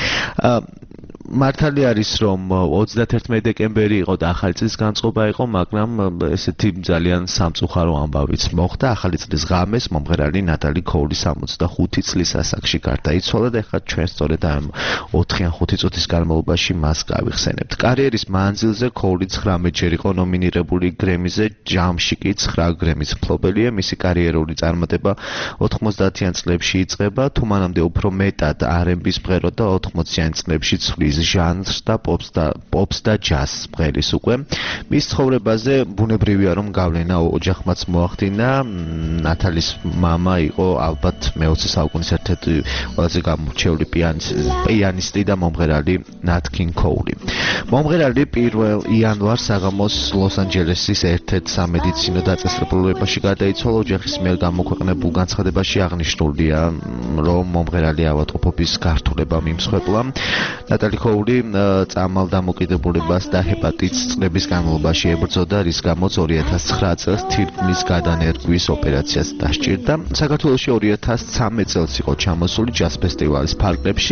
მართალი არის რომ 31 დეკემბერი იყო და ახალი წლის განწყობა იყო, მაგრამ ესეთი ძალიან სამწუხარო ამბავიც მოხდა. ახალი წლის ღამეს მომღერალი ნატალი კოული 65 წლის ასაკში გარდაიცვალა და ეხლა ჩვენ სწორედ ამ 4 ან 5 წუთის განმავლობაში მას გავიხსენებთ. კარიერის მანძილზე კოული 19 ჯერ იყო ნომინირებული გრემიზე, ჯამში კი 9 გრემის მფლობელია. მისი კარიერული წარმატება 90-იან წლებში იწყება, თუ მანამდე უფრო მეტად R&B-ს მღეროდა 80-იან წლებში ცვლის ჟანრს და პოპს და ჯაზს მღერის უკვე. მის ცხოვრებაზე ბუნებრივია რომ გავლენა ოჯახმაც მოახდინა. ნათალის მამა იყო ალბათ მე-20 საუკუნის ერთ-ერთი ყველაზე გამორჩეული პიანისტი და მომღერალი ნათ კინგ კოული. მომღერალი 1 იანვარს საღამოს ლოს-ანჯელესის ერთ-ერთ სამედიცინო დაწესებულებაში გარდაიცვალა. ოჯახის მიერ გამოქვეყნებულ განცხადებაში აღნიშნულია, რომ მომღერალი ავადმყოფობის გართულება მიმსხვერპლა. ნატალი კოული წამალდამოკიდებულებას და ჰეპატიტის წლების განმავლობაში ებრძოდა, რის გამოც 2009 წელს თირკმლის გადანერგვის ოპერაციას დასჭირდა. საქართველოში 2013 წელს იყო ჩამოსული ჯაზ ფესტივალის ფარგლებში.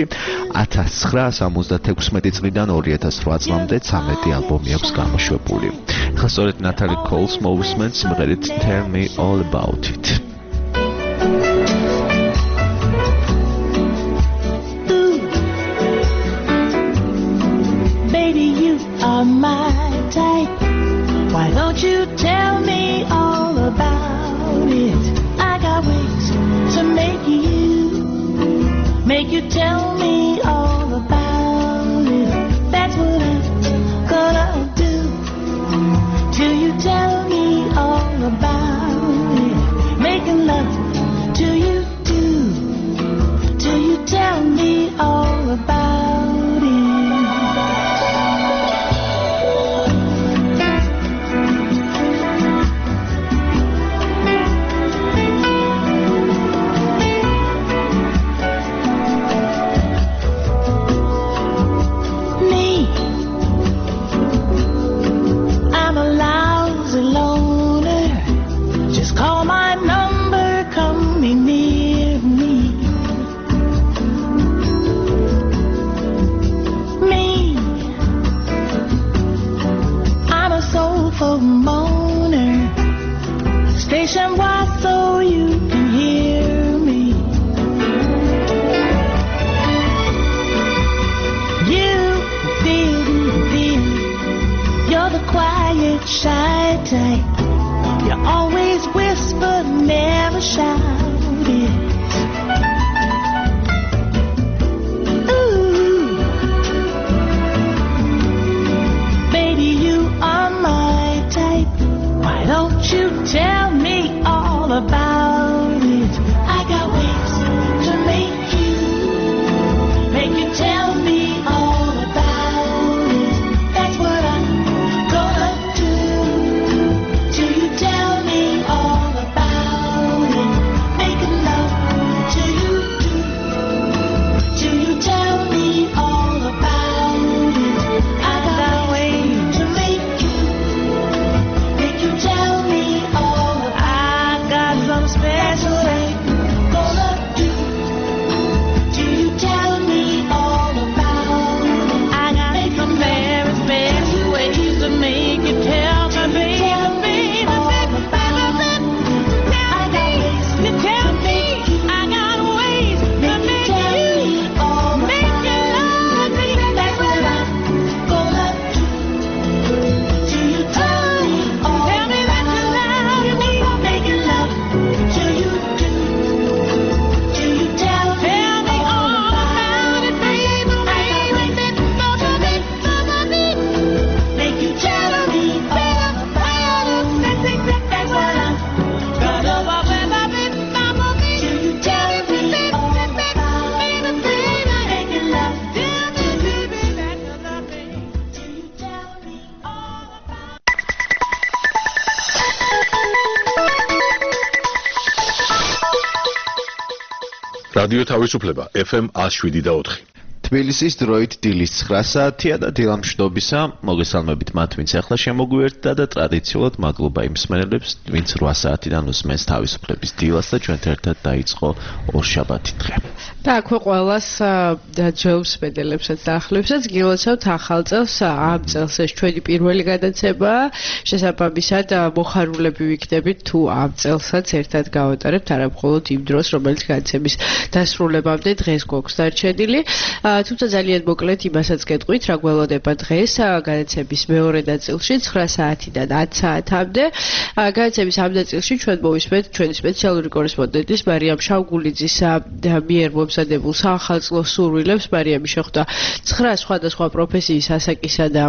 1976 წლიდან 2008 წლამდე 13 ალბომი აქვს გამოშვებული. ახლა სწორედ ნატალი კოულს მოვისმენთ სიმღერით Tell Me All About It. Baby, you are my type. Why don't you tell me all about it? I got ways to make you tell me all about it. That's what I'm gonna do. Till you tell me all about it. Making love to you too. Till you tell me all about it. Nationwide so you can hear me. You feel, you're the quiet, shy type. You always whisper, never shout it. Ooh, baby, you are my type. Why don't you tell me all about it? I got ways to make you tell me all about it. That's what I'm gonna do. Till you tell me all about it. Making love to you too. Till you tell me all about it. I got ways to make you tell me all about it. I got some special way gonna do. Till you tell me all about it. I got some very special ways to make you tell me, baby, all about it. I got ways to tell me. I got ways to make you all make you love me. That's what I'm gonna do. Till you tell me all about it. Making love till you do. Till you tell me all about it, baby. Make you tell me all about it. That's what I'm gonna do. Till you tell me all about it. Making love till you do. Till you tell me all about it. რადიო თავისუფლება FM 107.4. თბილისის დროით დილის 9 საათია და დილამშვიდობისა მოგესალმებით მათ ვინც ახლა შემოგვიერთდა და ტრადიციულად მადლობა იმ მსმენელებს ვინც 8 საათიდან უსმენს თავისუფლების დილას და ჩვენთან ერთად დაიწყო ორშაბათი დღე. და აქვე ყველას ჯობს პედელებსაც და ახლებსაც გილოცავთ ახალ წელს. ამ წელს ეს ჩვენი პირველი გადაცემაა. შესაბამისად მოხარულები ვიქნებით თუ ამ წელსაც ერთად გავატარებთ არა მხოლოდ იმ დროს რომელიც გადაცემის დასრულებამდე დღეს გვაქვს დარჩენილი. თუმცა ძალიან მოკლედ იმასაც გეტყვით, რა გველოდება დღეს განაცემის მეორე ნაწილში 9 საათიდან 10 საათამდე. განაცემის ამ ნაწილში ჩვენ მოვისმენთ ჩვენი სპეციალური კორესპონდენტის მარიამ შავგულიძის მიერ მომზადებულ საახალწლო სურვილებს. მარიამი შეხვდა 9 სხვადასხვა პროფესიის ასაკისა და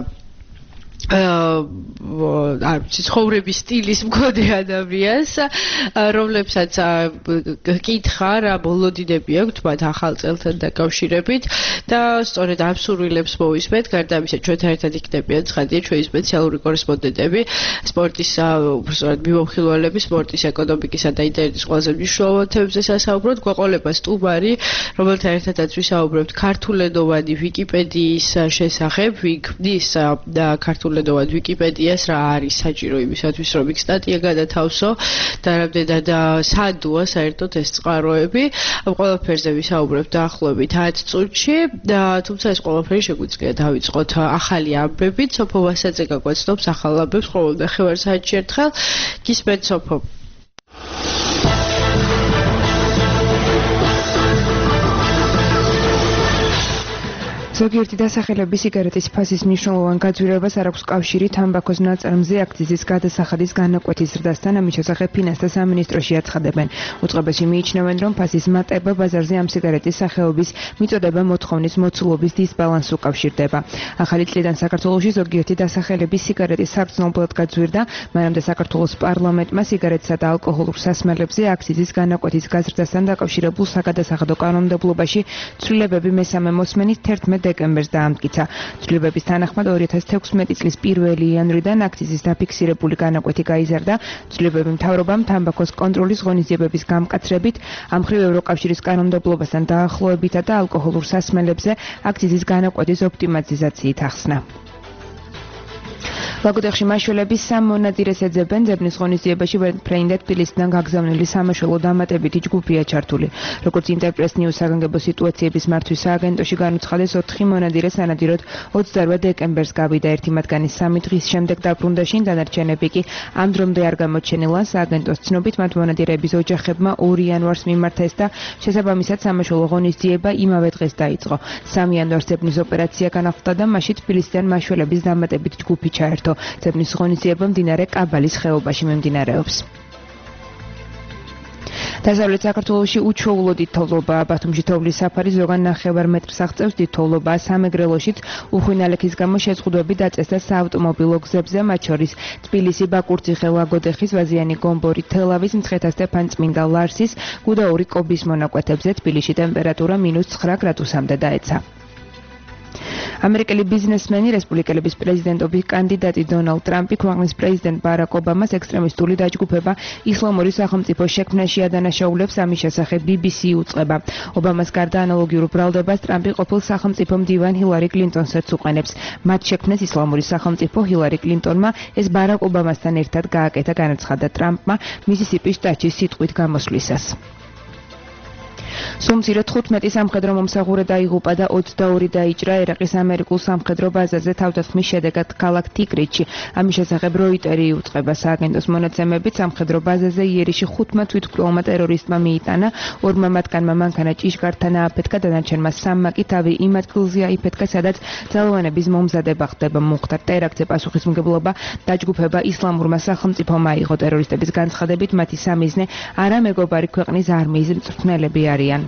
ცხოვრების სტილის მქონე ადამიანს, რომლებსაც კითხა რა ბოლოდინები აქვთ მათ ახალ წელთან დაკავშირებით და სწორედ ამ სურვილებს მოვისმენთ. გარდა ამისა, ჩვენთან ერთად იქნებიან ცხადია ჩვენი სპეციალური კორესპონდენტები, სპორტის უბრალოდ მიმოხილველები, სპორტის ეკონომიკისა და ინტერნეტის ყველაზე მნიშვნელოვან თემებზე სასაუბროდ. გვეყოლება სტუმარი, რომელთან ერთადაც ვისაუბრებთ ქართულენოვანი ვიკიპედიის შესახებ, ვიქმნის და ქართულენოვანი ვიკიპედიას რა არის საჭირო იმისათვის, რომ იქ სტატია გადათავსო და რამდენად სადუა საერთოდ ეს წყაროები. ამ ყველაფერზე ვისაუბრებთ დაახლოებით 10 წუთში და თუმცა ეს ყველაფერი შეგვიძლია დავიწყოთ ახალი ამბებით. სოფო ვასაძე გაგვაცნობს ახალ ამბებს ყოველ ნახევარ საათში ერთხელ. გისმენთ სოფო. ზოგიერთი დასახელების სიგარეტის ფასის მნიშვნელოვან გაძვირებას არ აქვს კავშირი თამბაქოს ნაწარმზე აქციზის გადასახადის განაკვეთის ზრდასთან. ამის შესახებ ფინანსთა სამინისტროში აცხადებენ. უწყებაში მიიჩნევენ, რომ ფასის მატება ბაზარზე ამ სიგარეტის სახეობის მიწოდება მოთხოვნის მოცულობის დისბალანსს უკავშირდება. ახალი წლიდან საქართველოში ზოგიერთი დასახელების სიგარეტის საგრძნობლად გაძვირდა, მანამდე საქართველოს პარლამენტმა სიგარეტსა და ალკოჰოლურ სასმელებზე აქციზის განაკვეთის გაზრდასთან დაკავშირებულ საგადასახადო კანონმდებლობაში ცვლილებები მესამე მოსმენით 11 დეკემბერს დაამტკიცა. ცვლილებების თანახმად 2016 წლის 1 იანვრიდან აქციზის დაფიქსირებული განაკვეთი გაიზარდა. ცვლილებები მთავრობამ თამბაქოს კონტროლის ღონისძიებების გამკაცრებით, ამ მხრივ ევროკავშირის კანონმდებლობასთან დაახლოებითა და ალკოჰოლურ სასმელებზე აქციზის განაკვეთის ოპტიმიზაციით ახსნა. ლაგოდეხში მაშველების 3 მონადირეს ეძებენ. ძებნის ღონისძიებაში პრეინდა თბილისიდან გაგზავნილი სამაშველო დამატებითი ჯგუფია ჩართული. როგორც ინტერპრეს ნიუს საგანგებო სიტუაციების მართვის სააგენტოში განუცხადეს, 4 მონადირე სანადიროდ 28 დეკემბერს გავიდა. ერთი მათგანი 3 დღის შემდეგ დაბრუნდა შინ, დანარჩენები კი ამ დრომდე არ გამოჩენილან. სააგენტოს ცნობით, მათ მონადირეების ოჯახებმა 2 იანვარს მიმართეს და შესაბამისად სამაშველო ღონისძიება იმავე დღეს დაიწყო. 3 იანვარს ძებნის ოპერაცია განახლდა და მაშინ თბილისიდან მაშველების დამატებით ჯგუფი ჩაერთო. ძებნის ღონისძიება მდინარე კაბალის ხეობაში მიმდინარეობს. დასავლეთ საქართველოში უჩვეულო დიდ თოვლობაა. ბათუმში თოვლის საფარი ზოგან 9 მეტრს აღწევს. დიდ თოვლობაა სამეგრელოშიც. უხვინალექის გამო შეზღუდვები დაწესდა საავტომობილო გზებზე, მათ შორის თბილისი, ბაკურციხე, ლაგოდეხის, ვაზიანი, გომბორი, თელავის, მცხეთა სტეფანწმინდა, ლარსის, გუდაური, კობის მონაკვეთებზე. თბილისში ტემპერატურა -9 გრადუსამდე დაეცა. ამერიკელი ბიზნესმენი, რესპუბლიკელების პრეზიდენტობის კანდიდატი დონალდ ტრამპი ქვეყნის პრეზიდენტ ბარაკ ობამას ექსტრემისტული დაჯგუფება ისლამური სახელმწიფო შექმნაში ადანაშაულებს. ამის შესახებ BBC უწყება. ობამას გარდა ანალოგიურ ბრალდებას ტრამპი ყოფილ სახელმწიფო მდივან ჰილარი კლინტონსაც უყენებს. მათ შექმნეს ისლამური სახელმწიფო. ჰილარი კლინტონმა ეს ბარაკ ობამასთან ერთად გააკეთა, განაცხადა ტრამპმა მისისიპის შტატში სიტყვით გამოსვლისას. სუმცირე 15 სამხედრო მომსახურე დაიღუპა და 22 დაიჭრა ერაყის ამერიკულ სამხედრო ბაზაზე თავდასხმის შედეგად ქალაქ ტიკრიტში. ამის შესახებ როიტერი უწყება. სააგენტოს მონაცემებით სამხედრო ბაზაზე იერიში 5 თვითმკვლელმა ტერორისტმა მიიტანა. 2 მათგანმა მანქანა ჭიშკართან ააფეთქა, დანარჩენმა 3 კი თავი იმ ადგილზე აიფეთქა, სადაც ძალოვანების მომზადება ხდება. მოხდა ტერაქტზე პასუხისმგებლობა დაჯგუფება ისლამურმა სახელმწიფომ აიღო. ტერორისტების განცხადებით მათი სამიზნე არა მეგობარი ქვეყნის არმიის მწვრთნელები არიან.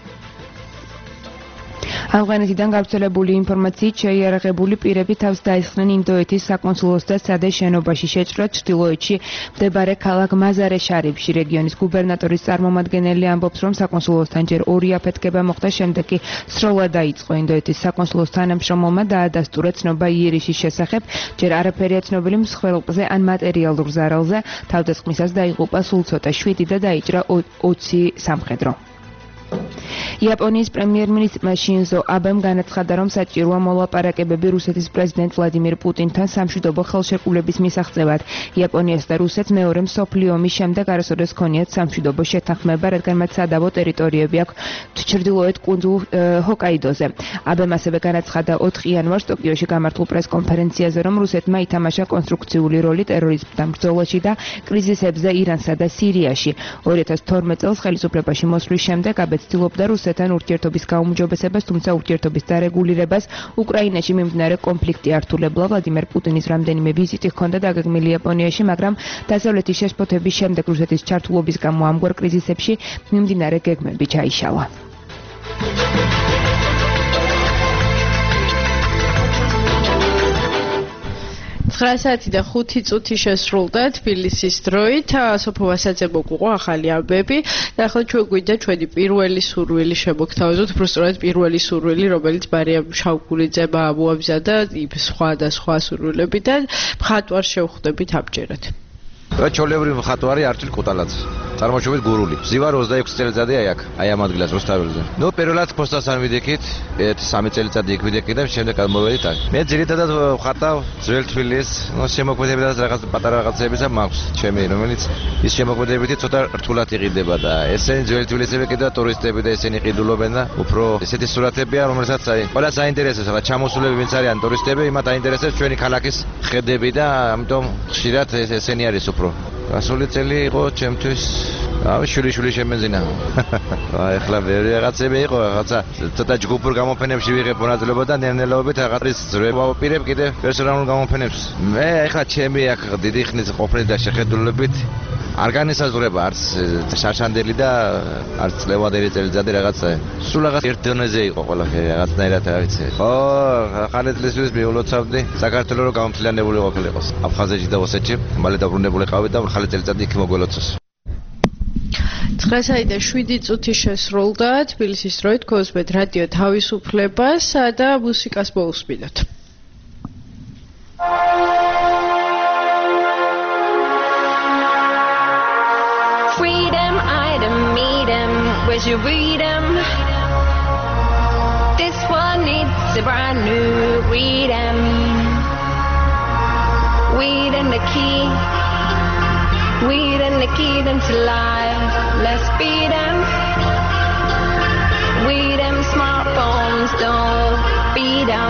ავღანეთიდან გავრცელებული ინფორმაციით შეიარაღებული პირები თავს დაისხნენ ინდოეთის საკონსულოს და სადე შენობაში შეჭრა ჩრდილოეთში მდებარე ქალაქ მაზარე-შარიფში. რეგიონის გუბერნატორის წარმომადგენელი ამბობს, რომ საკონსულოსთან ჯერ 2 აფეთქება მოხდა, შემდეგ კი სროლა დაიწყო. ინდოეთის საკონსულოს თანამშრომელმა დაადასტურა ცნობა იერიშის შესახებ, ჯერ არაფერია ცნობილი მსხვერპლზე ან მატერიალურ ზარალზე. თავდასხმისას დაიღუპა სულ ცოტა 7 და დაიჭრა 20 სამხედრო. იაპონიის პრემიერ-მინისტრმა შინზო აბემ განაცხადა, რომ საჭიროა მოლაპარაკებები რუსეთის პრეზიდენტ ვლადიმირ პუტინთან სამშვიდობო ხელშეკრულების მისაღწევად. იაპონიას და რუსეთს მეორე მსოფლიო ომის შემდეგ არასოდეს ჰქონიათ სამშვიდობო შეთანხმება, რადგან მათ სადავო ტერიტორიები აქვს ჩრდილოეთ კუნძულ ჰოკაიდოზე. აბემ ასევე განაცხადა 4 იანვარს ტოკიოში გამართულ პრესკონფერენციაზე, რომ რუსეთმა ითამაშა კონსტრუქციული როლი ტერორიზმთან ბრძოლაში და კრიზისებზე ირანსა და სირიაში. 2012 წელს ხელისუფლებაში მოსვლის შემდეგ აბე ცდილობდა რუსეთთან ურთიერთობის გაუმჯობესებას, თუმცა ურთიერთობის დარეგულირებას უკრაინაში მიმდინარე კონფლიქტი ართულებლა. ვლადიმერ პუტინის რამდენიმე ვიზიტი ჰქონდა დაგეგმილი იაპონიაში, მაგრამ დასავლეთის შეშფოთების შემდეგ რუსეთის ჩართულობის გამო ამგვარ კრიზისებში მიმდინარე გეგმები ჩაიშალა. 9 საათი და 5 წუთი შესრულდა თბილისის დროით. სოფო ვასაძემო გიყო ახალი ამბები და ახლა ჩვენ გვინდა ჩვენი პირველი სურვილი შემოგთავაზოთ, უბრალოდ პირველი სურვილი, რომელიც მარიამ შავგურიძემ მოამზადა სხვა და სხვა სურვილებიდან. მხატვარს შევხვდებით ამჯერად. ჩვეულებრივი მხატვარი არჩილ კუტალაძე. წარმოშობით გურული. ზივარ 26 წელიწადია აქ, აი ამ ადგილას რუსთაველზე. ნუ პირველად ფოსტასთან ვიდექით, 1-3 წელიწადი იქ ვიდექით და შემდეგ მოვედით აქ. მე ძირითადად ვხატავ ძველ თბილისს, ნუ შემოქმედებითაც რაღაც პატარა რაღაცებისა მაქვს ჩემი, რომელიც ის შემოქმედებითი ცოტა რთულად იყიდება და ესენი ძველი თბილისები კიდევ ტურისტები და ესენი ყიდულობენ და უფრო ესეთი სურათებია, რომელსაც აი ყველა საინტერესოს, რა ჩამოსულები ვინც არიან ტურისტები, იმათ აინტერესებს ჩვენი ქალაქის ხედები და ამიტომ ხშირად ესენი არის უფრო. გასული წელი იყო ჩემთვის შვილი შემეძინა. ეხლა ვერი რაღაცები იყო, რაღაცა ცოტა ჯგუფურ გამოფენებში ვიღებ მონაწილეობა და ნელ-ნელობით რაღაცის ძრება ვაპირებ კიდე პერსონალურ გამოფენებს. მე ეხლა ჩემი აქ დიდი ხნის ყოფნით და შეხედულებით არ განისაზღვრება არც შარშანდელი და არც წლევადერი წელიწადი რაღაცა. სულ რაღაც ერთ დონეზე იყო ყველაფერი რაღაცნაირად რა ვიცი. ხო, ახალი წლისთვის მიულოცავდი საქართველოს რომ გამომთლიანებული ყოფილიყო. აფხაზეთში და ოსეთში მალე დაბრუნებული ყავით და ახალი წელიწადი იქ მოგველოცოს. 9 საათი და 7 წუთი შესრულდა თბილისის დროით გოსმეთ რადიო თავისუფლებას და მუსიკას მოусმინოთ. Freedom, I don't meet him. Where's your freedom? This one needs a brand new freedom. Weed and the key. Weed and the key them to life. Let's beat them. Weed them smartphones, don't beat them.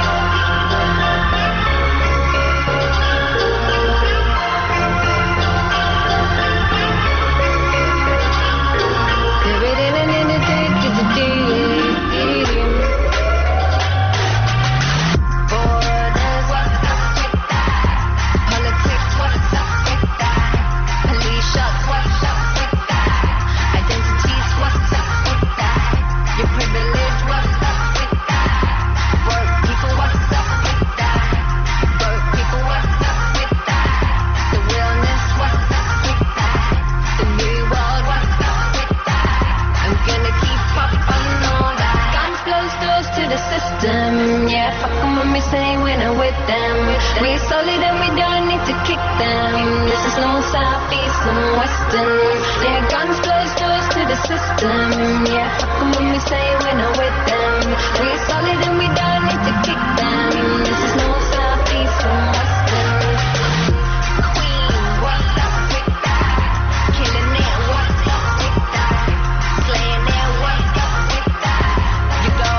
Yeah, fuck them when we say when I'm with them. We're solid and we don't need to kick them. This is no south, east and western. Yeah, guns close doors to the system. Yeah, fuck them when we say when I'm with them. We're solid and we don't need to kick them. This is no south, east and western. Queen, what's up with that? Killing it, what's up with that? Slaying it, what's up with that? You go.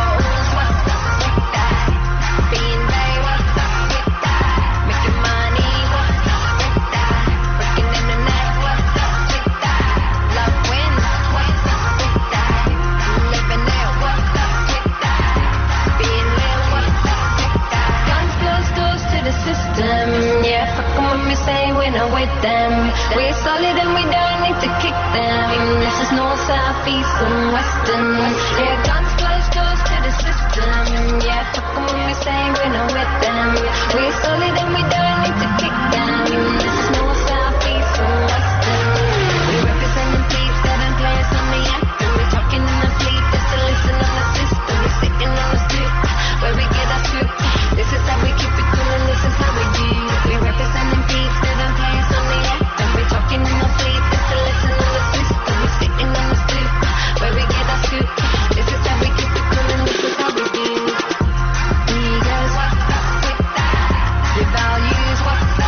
Yeah, fuck them when we say when I'm with them. We're solid and we don't need to kick them. This is north, south, east and western. Yeah, guns close doors to the system. Yeah, fuck them when we say when I'm with them. We're solid and we don't need to kick them. This is north, south, east and western. We representing thieves that don't play us on the anthem. We're talking in the fleet just to listen on the system. We're sitting on the street where we get our soup. This is how we keep it cool and this is how we do. We representing thieves that don't play us on the anthem. We're talking in the fleet just to listen on the system. We're sitting on the street where we get our soup. This is how we keep it cool and this is how we do. Eagles, what's up with that? Your values, what's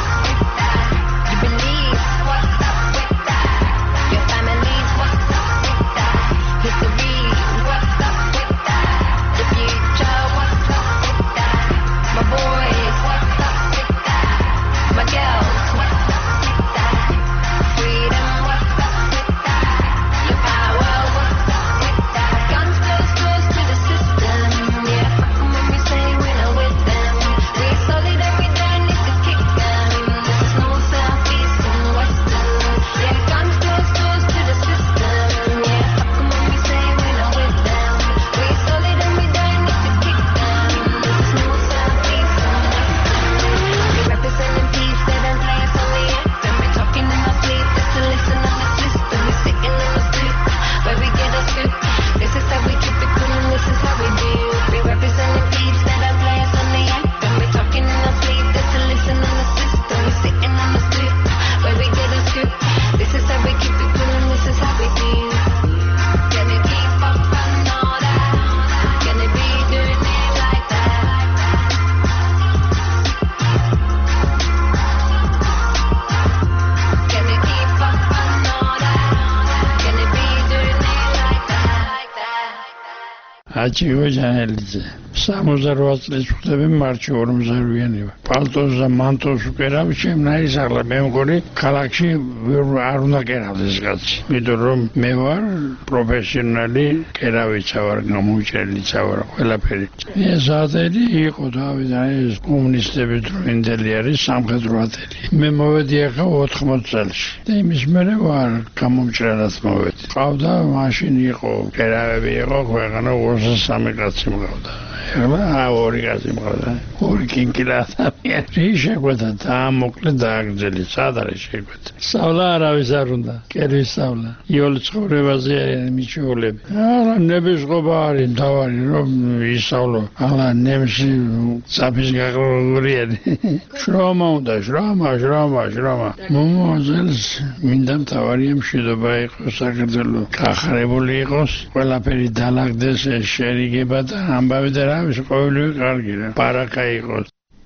აჭიო ჯანელიძე 68 წლის ვხდები მარტში 48-იანი ვარ. პალტოს და მანტოს უკერავ შემნაირის ახლა მე მგონი ქალაქში არ უნდა კერავდეს კაცი. იმიტომ რომ მე ვარ პროფესიონალი კერავიცა ვარ, გამოუჭრელიცა ვარ ყველაფერი. ეს ათელი იყო დავიდან ეს კომუნისტების დროინდელი არის სამხედრო ათელი. მე მოვედი ახლა 80 წელს. და იმის მერე ვარ გამოუჭრელად მოვედი. ყავდა მაშინ იყო კერავები იყო ქვეყანა 23 კაცი მყავდა. ორი კაცი მყავდა. ორი კინკილა ადამიანი შეგვეთა დაამოკლე დააგრძელი. სად არის შეგვეთა? სწავლა არავის არ უნდა. კერვის სწავლა. იოლ ცხოვრებაზე მიჩვეულები. არა ნების ყობა არის თავარი რომ ისწავლო. არა ნემში საფის გაღრმავებული. შრომა უნდა, შრომა. მომავალს მინდა თავარია მშვიდობა იყოს საქართველოს. გახარებული იყოს, ყველაფერი დაალაგდეს შერიგება და ამბავი და რავის ყოველივე კარგი რა. პარაკა იყოს.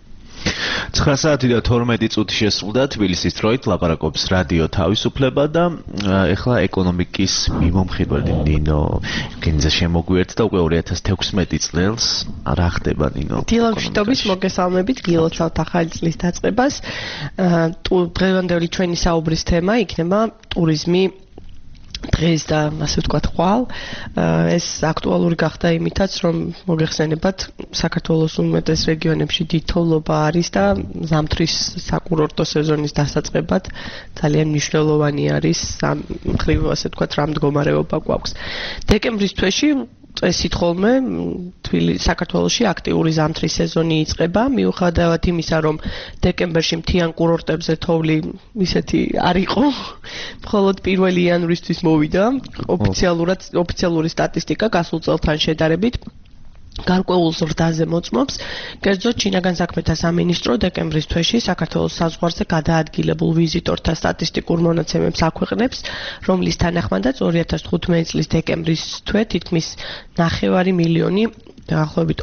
9 საათი და 12 წუთი შესრულდა თბილისის დროით ლაპარაკობს რადიო თავისუფლება და ეხლა ეკონომიკის მიმომხილველი ნინო გენზე შემოგვიერთდა უკვე 2016 წელს რა ხდება ნინო დილამშვიდობის მოგესალმებით გილოცავთ ახალი წლის დაწყებას დღევანდელი ჩვენი საუბრის თემა იქნება ტურიზმი დღეს და ასე ვთქვათ ხვალ ეს აქტუალური გახდა იმითაც რომ მოგეხსენებათ საქართველოს უმეტეს რეგიონებში დიდთოვლობა არის და ზამთრის საკურორტო სეზონის დასაწყებად ძალიან მნიშვნელოვანი არის ამ მხრივ ასე ვთქვათ რა მდგომარეობა გვაქვს დეკემბრის თვეში წესით ხოლმე საქართველოში აქტიური ზამთრის სეზონი იწყება მიუხედავად იმისა რომ დეკემბერში მთიან კურორტებზე თოვლი ისეთი არ იყო მხოლოდ 1 იანვრისთვის მოვიდა ოფიციალური სტატისტიკა გასულ წელთან შედარებით გარკვეულ ზრდაზე მოწმობს კერძოდ ჩინაგან საქმეთა სამინისტრო დეკემბრის თვეში საქართველოს საზღვარზე გადაადგილებულ ვიზიტორთა სტატისტიკურ მონაცემებს აქვეყნებს რომლის თანახმადაც 2015 წლის დეკემბრის თვე თითქმის 9 მილიონი დაახლოებით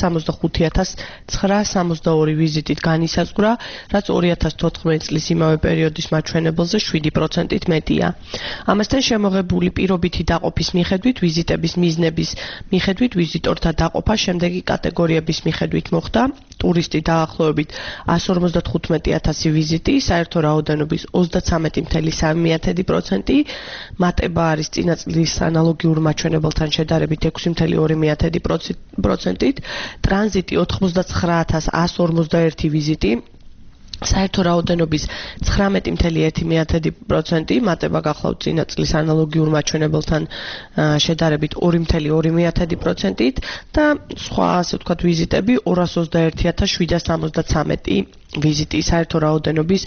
465,962 ვიზიტით განისაზღვრა, რაც 2014 წლის იმავე პერიოდის მაჩვენებელზე 7%-ით მეტია. ამასთან შემოღებული პირობითი დაყოფის მიხედვით ვიზიტების მიზნების მიხედვით ვიზიტორთა დაყოფა შემდეგი კატეგორიების მიხედვით მოხდა: ტურისტი დაახლოებით 155,000 ვიზიტი, საერთო რაოდენობის 33,3%, მატება არის წინა წლის ანალოგიურ მაჩვენებელთან შედარებით 6,2%-ით, ტრანზიტი 99,141 ვიზიტი, საერთო რაოდენობის 19,1%, მატება გახლავთ წინა წლის ანალოგიურ მაჩვენებელთან შედარებით 2,2%-ით და სხვა ასე ვთქვათ ვიზიტები 221,773 ვიზიტი საერთო რაოდენობის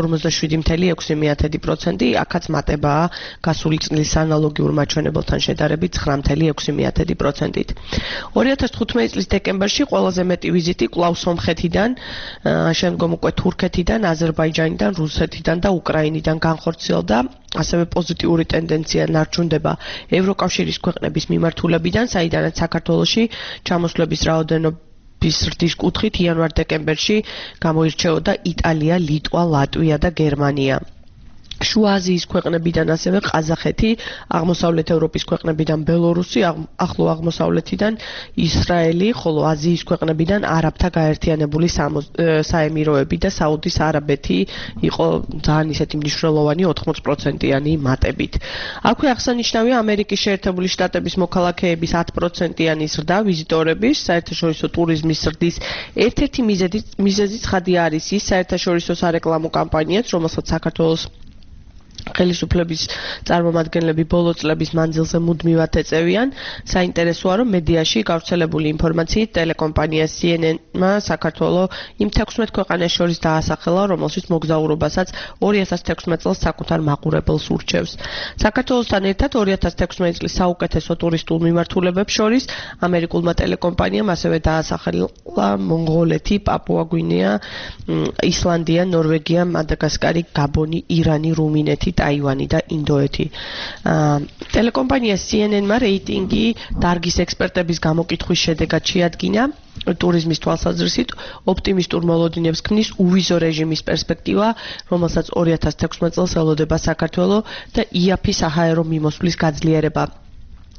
47,6%, აქაც მატებაა გასული წლის ანალოგიურ მაჩვენებელთან შედარებით 9,6%-ით. 2015 წლის დეკემბერში ყველაზე მეტი ვიზიტი კვლავ სომხეთიდან, შემდგომ უკვე თურქეთიდან, აზერბაიჯანიდან, რუსეთიდან და უკრაინიდან განხორციელდა. ასევე პოზიტიური ტენდენცია ნარჩუნდება ევროკავშირის ქვეყნების მიმართულებიდან, საიდანაც საქართველოში ჩამოსვლების რაოდენობა ზრდის კუთხით იანვარ-დეკემბერში გამოირჩეოდა იტალია, ლიტვა, ლატვია და გერმანია. შუა აზიის ქვეყნებიდან ასევე ყაზახეთი, აღმოსავლეთ ევროპის ქვეყნებიდან ბელორუსი, ახლო აღმოსავლეთიდან ისრაელი, ხოლო აზიის ქვეყნებიდან არაბთა გაერთიანებული საემიროები და საუდის არაბეთი იყო ძალიან ისეთი მნიშვნელოვანი 80%-იანი მატებით. აქვე აღსანიშნავია ამერიკის შეერთებული შტატების მოქალაქეების 10%-იანი ზრდა ვიზიტორების, საერთაშორისო ტურიზმის ზრდის ერთ-ერთი მიზეზი ცხადია არის ის საერთაშორისო სარეკლამო კამპანიაც, რომელსაც საქართველოს ხელისუფლების წარმომადგენლები ბოლო წლების მანძილზე მუდმივად ეწევიან. საინტერესოა, რომ მედიაში გავრცელებული ინფორმაციით ტელეკომპანია CNN-მა საქართველოს იმ 16 ქვეყანას შორის დაასახელა, რომელშიც მოგზაურობასაც 2016 წელს საკუთარ მაყურებელს ურჩევს. საქართველოსთან ერთად 2016 წლის საუკეთესო ტურისტულ მიმართულებებს შორის ამერიკულმა ტელეკომპანიამ ასევე დაასახელა მონღოლეთი, პაპუა-გვინეა, ისლანდია, ნორვეგია, მადაგასკარი, გაბონი, ირანი, რუმინეთი, ტაივანი და ინდოეთი. ტელეკომპანია CNN-მა რეიტინგი დარგის ექსპერტების გამოკითხვის შედეგად შეადგინა. ტურიზმის თვალსაზრისით ოპტიმისტურ მოლოდინებს ქმნის უვიზო რეჟიმის პერსპექტივა, რომელსაც 2016 წელს ელოდება საქართველო და იაფი საჰაერო მიმოსვლის გაძლიერება.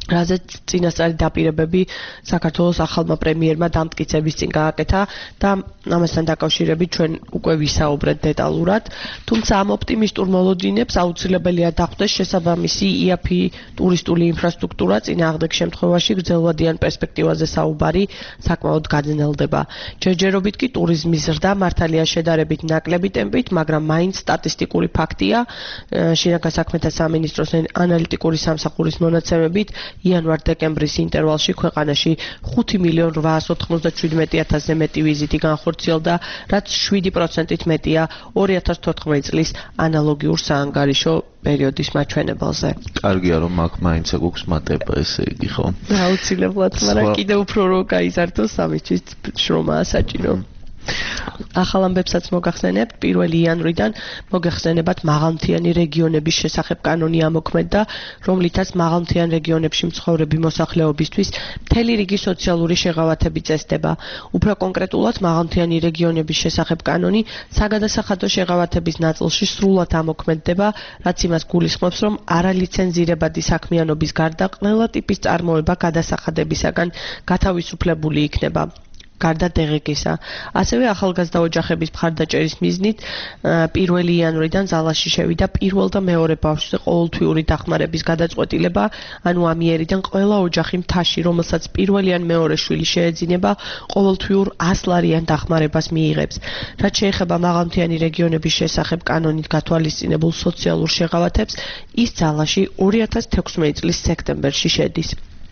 რაზეც წინასწარი დაპირებები საქართველოს ახალმა პრემიერმა დამტკიცების წინ გააკეთა და ამასთან დაკავშირებით ჩვენ უკვე ვისაუბრეთ დეტალურად, თუმცა ამ ოპტიმისტურ მოლოდინებს აუცილებელია დახვდეს შესაბამისი იაფი ტურისტული ინფრასტრუქტურა, წინააღმდეგ შემთხვევაში გრძელვადიან პერსპექტივაზე საუბარი საკმაოდ გაძნელდება. ჯერჯერობით კი ტურიზმის ზრდა მართალია შედარებით ნაკლები ტემპით, მაგრამ მაინც სტატისტიკური ფაქტია, შინაგან საქმეთა სამინისტროს ანალიტიკური სამსახურის მონაცემებით იანვარ-დეკემბრის ინტერვალში ქვეყანაში 5.897.000-ზე მეტი ვიზიტი განხორციელდა, რაც 7%-ით მეტია 2014 წლის ანალოგიურ საანგარიშო პერიოდის მაჩვენებელზე. კარგია რომ აქ მაინც გვაქვს მატება, ესე იგი ხო? აუცილებლად, მაგრამ კიდევ უფრო რო გაიზარდოს ამისთვის შრომაა საჭირო. ახალ ამბებსაც მოგახსენებთ, 1 იანვრიდან მოგეხსენებათ მაღალმთიანი რეგიონების შესახებ კანონი ამოქმედდა, რომლითაც მაღალმთიან რეგიონებში მცხოვრები მოსახლეობისთვის მთელი რიგი სოციალური შეღავათები წესდება. უფრო კონკრეტულად, მაღალმთიანი რეგიონების შესახებ კანონი საგადასახადო შეღავათების ნაწილში სრულად ამოქმედდება, რაც იმას გულისხმობს, რომ არალიცენზირებადი საქმიანობის გარდა ყველა ტიპის წარმოება გადასახადებისაგან გათავისუფლებული იქნება. გარდა დეგეკისა. ასევე ახალგაზრდა ოჯახების მხარდაჭერის მიზნით 1 იანვრიდან ძალაში შევიდა პირველ და მეორე ბავშვზე ყოველთვიური დახმარების გადაწყვეტილება, ანუ ამიერიდან ყველა ოჯახი მთაში, რომელსაც პირველი ან მეორე შვილი შეეძინება, ყოველთვიურ 100 ლარიან დახმარებას მიიღებს. რაც შეეხება მაღალმთიანი რეგიონების შესახებ კანონით გათვალისწინებულ სოციალურ შეღავათებს, ის ძალაში 2016 წლის სექტემბერში შედის.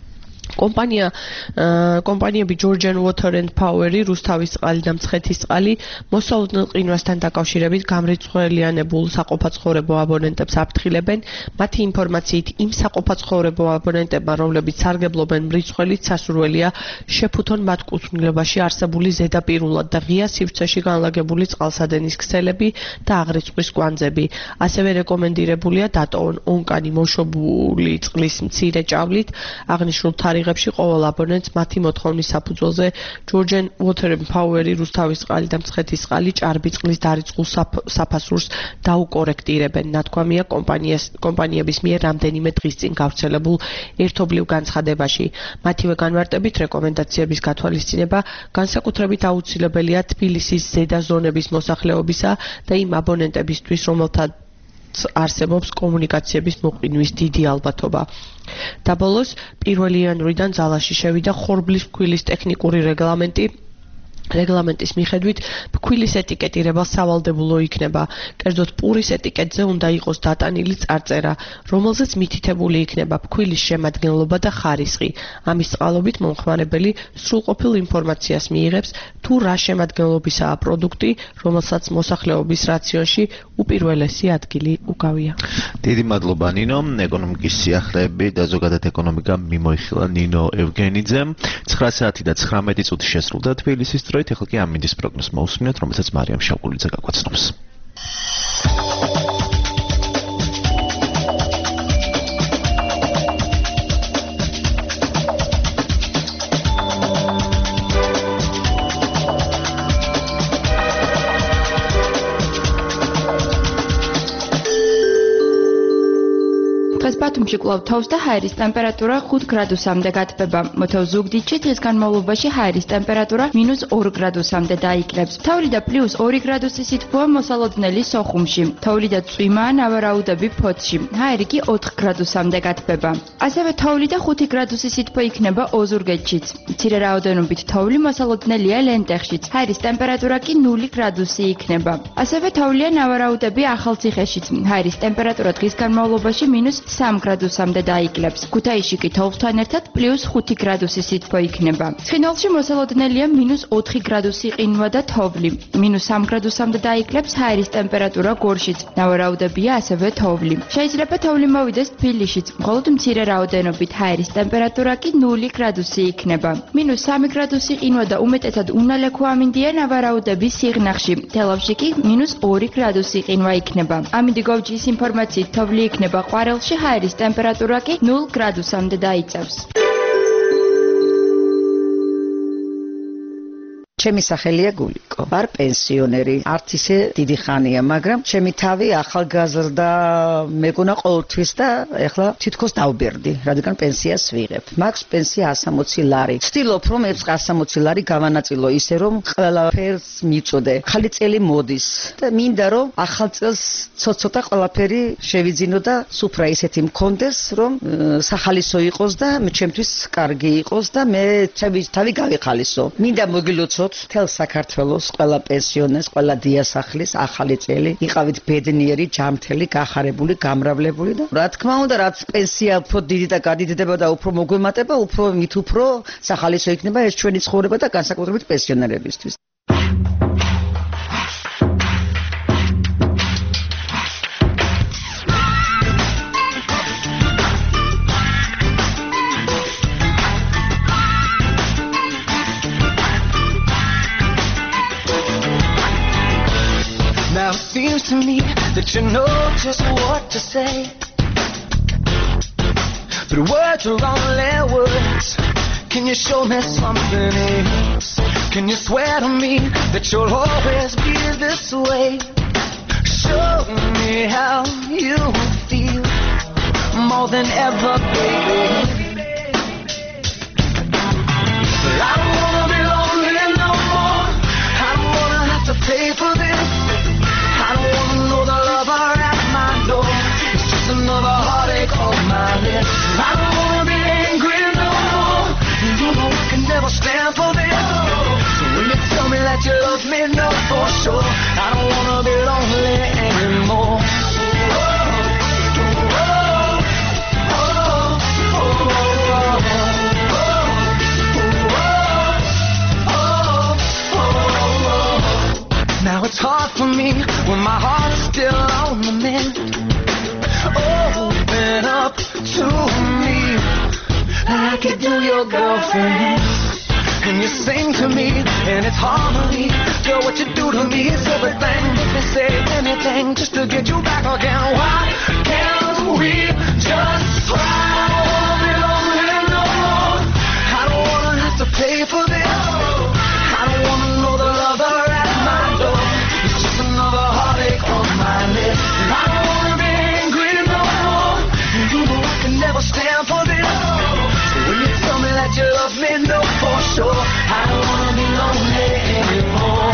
კომპანიები Georgian Water and Power-ი, რუსთავის წყალი და მცხეთის წყალი მოსალოდნელ ყინვასთან დაკავშირებით გამრიცხველიანებულ საყოფაცხოვრებო აბონენტებს აფრთხილებენ. მათი ინფორმაციით, იმ საყოფაცხოვრებო აბონენტებმა, რომლებიც სარგებლობენ მრიცხველით, სასურველია შეფუთონ მათ კუთვნილებაში არსებული ზედაპირულად და ღია სივრცეში განლაგებული წყალსადენის ქსელები და აღრიცხვის კვანძები. ასევე რეკომენდირებულია დატოვონ ონკანი მოშობული წყლის მცირე ჭავლით, აღნიშნულ თარიღებში ყოველ აბონენტს მათი მოთხოვნის საფუძველზე Georgian Water and Power-ი, რუსთავის წყალი და მცხეთის წყალი ჭარბი წყლის დარიცხულ საფასურს დაუკორექტირებენ. ნათქვამია კომპანიების მიერ რამდენიმე დღის წინ გავრცელებულ ერთობლივ განცხადებაში. მათივე განმარტებით რეკომენდაციების გათვალისწინება განსაკუთრებით აუცილებელია თბილისის ზედა ზონების მოსახლეობისა და იმ აბონენტებისთვის, რომელთა არსებობს კომუნიკაციების მოყინვის დიდი ალბათობა. დაბოლოს 1 იანვრიდან ძალაში შევიდა ხორბლის ფქვილის ტექნიკური რეგლამენტი. რეგლამენტის მიხედვით ფქვილის ეტიკეტირება სავალდებულო იქნება. კერძოდ პურის ეტიკეტზე უნდა იყოს დატანილი წარწერა, რომელზეც მითითებული იქნება ფქვილის შემადგენლობა და ხარისხი. ამის წყალობით მომხმარებელი სრულყოფილ ინფორმაციას მიიღებს, თუ რა შემადგენლობისაა პროდუქტი, რომელსაც მოსახლეობის რაციონში უპირველესი ადგილი უკავია. დიდი მადლობა ნინო, ეკონომიკის სიახლეები და ზოგადად ეკონომიკა მიმოიხილა ნინო ევგენიძემ. 9 საათი და 19 წუთი შესრულდა თბილისის დროით, ეხლა კი ამინდის პროგნოზს მოусმინოთ, რომელსაც მარიამ შავკულიძე გაგვაცნობს. დღეს ბათუმში კვლავ თოვს და ჰაერის ტემპერატურა 5 გრადუსამდე გათბება. მოთევ ზუგდიდში დღის განმავლობაში ჰაერის ტემპერატურა -2 გრადუსამდე დაიკლებს. თოვლი და +2 გრადუსი სითბოა მოსალოდნელი სოხუმში. თოვლი და წვიმაა ნავარაუდები ფოთში. ჰაერი კი 4 გრადუსამდე გათბება. ასევე თოვლი და 5 გრადუსი სითბო იქნება ოზურგეთშიც. მცირე რაოდენობით თოვლი მოსალოდნელია ლენტეხშიც. ჰაერის ტემპერატურა კი 0 გრადუსი იქნება. ასევე თოვლია ნავარაუდები ახალციხეშიც. ჰაერის ტემპერატურა დღის განმავლობაში -3 გრადუსამდე დაიკლებს. ქუთაისში კი თოვლთან ერთად +5 გრადუსი სითბო იქნება. ცხინვალში მოსალოდნელია -4 გრადუსი ყინვა და თოვლი. -3 გრადუსამდე დაიკლებს ჰაერის ტემპერატურა გორშიც. ნავარაუდებია ასევე თოვლი. შეიძლება თოვლი მოვიდეს თბილისშიც, მხოლოდ მცირე რაოდენობით. ჰაერის ტემპერატურა კი 0 გრადუსი იქნება. -3 გრადუსი ყინვა და უმეტესად უნალექო ამინდია ნავარაუდების სიღნაღში. თელავში კი -2 გრადუსი ყინვა იქნება. ამინდი გოვჯის ინფორმაციით თოვლი იქნება ყვარელში, ჰაერის ტემპერატურა კი 0 გრადუსამდე დაიწევს. ჩემი სახელია გულიკო. ვარ პენსიონერი. არც ისე დიდი ხანია, მაგრამ ჩემი თავი ახალგაზრდა მეგონა ყოველთვის და ეხლა თითქოს დავბერდი, რადგან პენსიას ვიღებ. მაქვს პენსია 160 ლარი. ვცდილობ რომ 160 ლარი გავანაწილო ისე რომ ყველაფერს მიწოდე. ხალი წელი მოდის და მინდა რომ ახალ წელს ცოტა ყველაფერი შევიძინო და სუფრა ისეთი მქონდეს, რომ სახალისო იყოს და ჩემთვის კარგი იყოს და მე თავი გავიხალისო. მინდა მოგილოცოთ მთელ საქართველოს ყველა პენსიონერს, ყველა დიასახლის ახალი წელი, იყავით ბედნიერი, ჯანმრთელი, გახარებული, გამრავლებული და რა თქმა უნდა, რაც პენსია უფრო დიდი და გადიდდება და უფრო მოგვემატება, მით უფრო სახალისო იქნება ეს ჩვენი ცხოვრება და განსაკუთრებით პენსიონერებისთვის. Now it seems to me that you know just what to say, but words are only words. Can you show me something else? Can you swear to me that you'll always be this way? Show me how you feel more than ever, baby. But I don't wanna be lonely no more. I don't wanna have to pay for this. I don't wanna know the lover at my door. It's just another heartache on my list. I don't wanna be angry no more. You know I can never stand for this. So when you tell me that you love me, know for sure I don't wanna be lonely anymore. Now it's hard for me when my heart's still on the mend. Open up to me like you do your girlfriend. And you sing to me and it's harmony. Girl, what you do to me is everything. Make me say anything just to get you back again. Why can't we just try? I don't wanna be lonely no more. I don't wanna have to pay for this. I don't wanna know the lover at my door. It's just another heartache on my list. I don't wanna be angry no more. You know I can never stand for this. So when you tell me that you love me, know for sure I don't wanna be lonely anymore.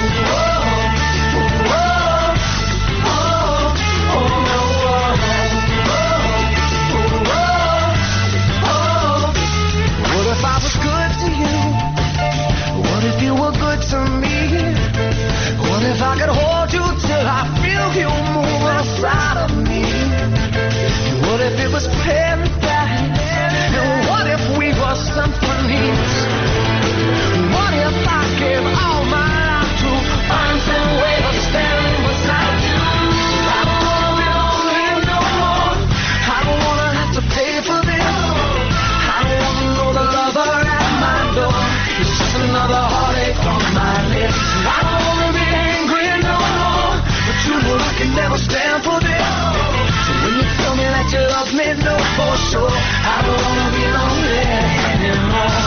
What if I was good to you? What if you were good to me? What if I could hold you till I feel you move inside of me? What if it was paradise? And what if we were symphonies? What if I gave all my life to find some way to stand beside you? I don't wanna be lonely no more. I don't wanna have to pay for this. I don't wanna know the lover at my door. It's just another heartache on my list. I don't wanna be angry no more, but you know I can never stand for this. So when you tell me that you love me, know for sure I don't wanna be lonely anymore.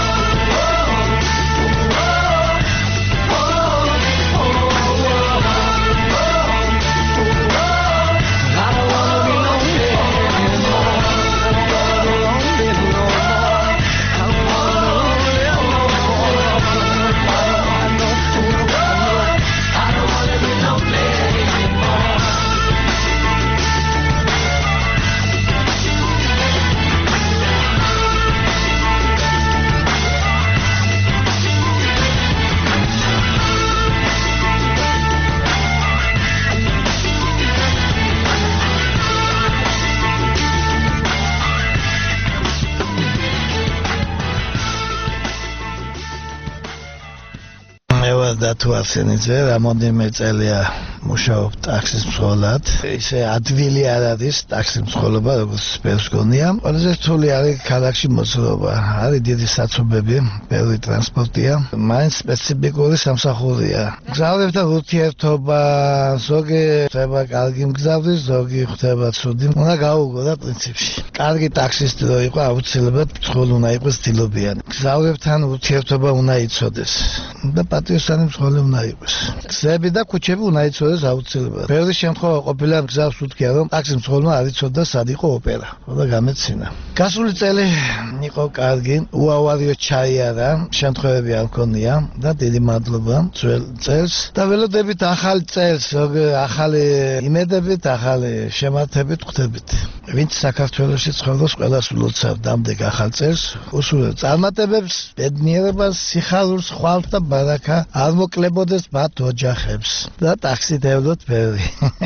და თუ ასენიძე რამოდენიმე წელია მუშაობ ტაქსის მცველად. ისე ადვილი არ არის ტაქსის მცველობა, როგორც სპეცს გონია. ყველაზე რთული არის ქალაქში მოცულობა. არის დიდი საცობები, ბევრი ტრანსპორტია. მაინც სპეციფიკური სამსახურია. მგზავრებთან ურთიერთობა, ზოგი ხდება კარგი მგზავრი, ზოგი ხდება ცუდი. უნდა გაუგო და პრინციპში. კარგი ტაქსისტი რო იყო, აუცილებლად მძღოლ უნდა იყოს დილობიანი. მგზავრებთან ურთიერთობა უნდა იცოდეს. და პატრიოტული მძღოლი უნდა იყოს. გზები და ქუჩები უნდა იცოდეს აუცილებლად. ბევრი შემთხვევა ყოფილა მგზავრს უთქია, რომ ტაქსის მძღოლმა არ იცოდა სად იყო ოპერა. და გამეცინა. გასული წელი იყო კარგი, უავარიო ჩაიარა, შემთხვევები არ მქონია და დიდი მადლობა ძველ წელს. და ველოდებით ახალ წელს, ახალი იმედებით, ახალი შემართებით ხვდებით. ვინც საქართველოში ცხოვრობს, ყველას ვლოცავ დამდეგ ახალ წელს, უსურვებ წარმატებებს, ბედნიერებას, სიხარულს, ხვალს და ბარაკა არ მოკლებოდეს მათ ოჯახებს და ტაქსით ევდოთ ბევრი.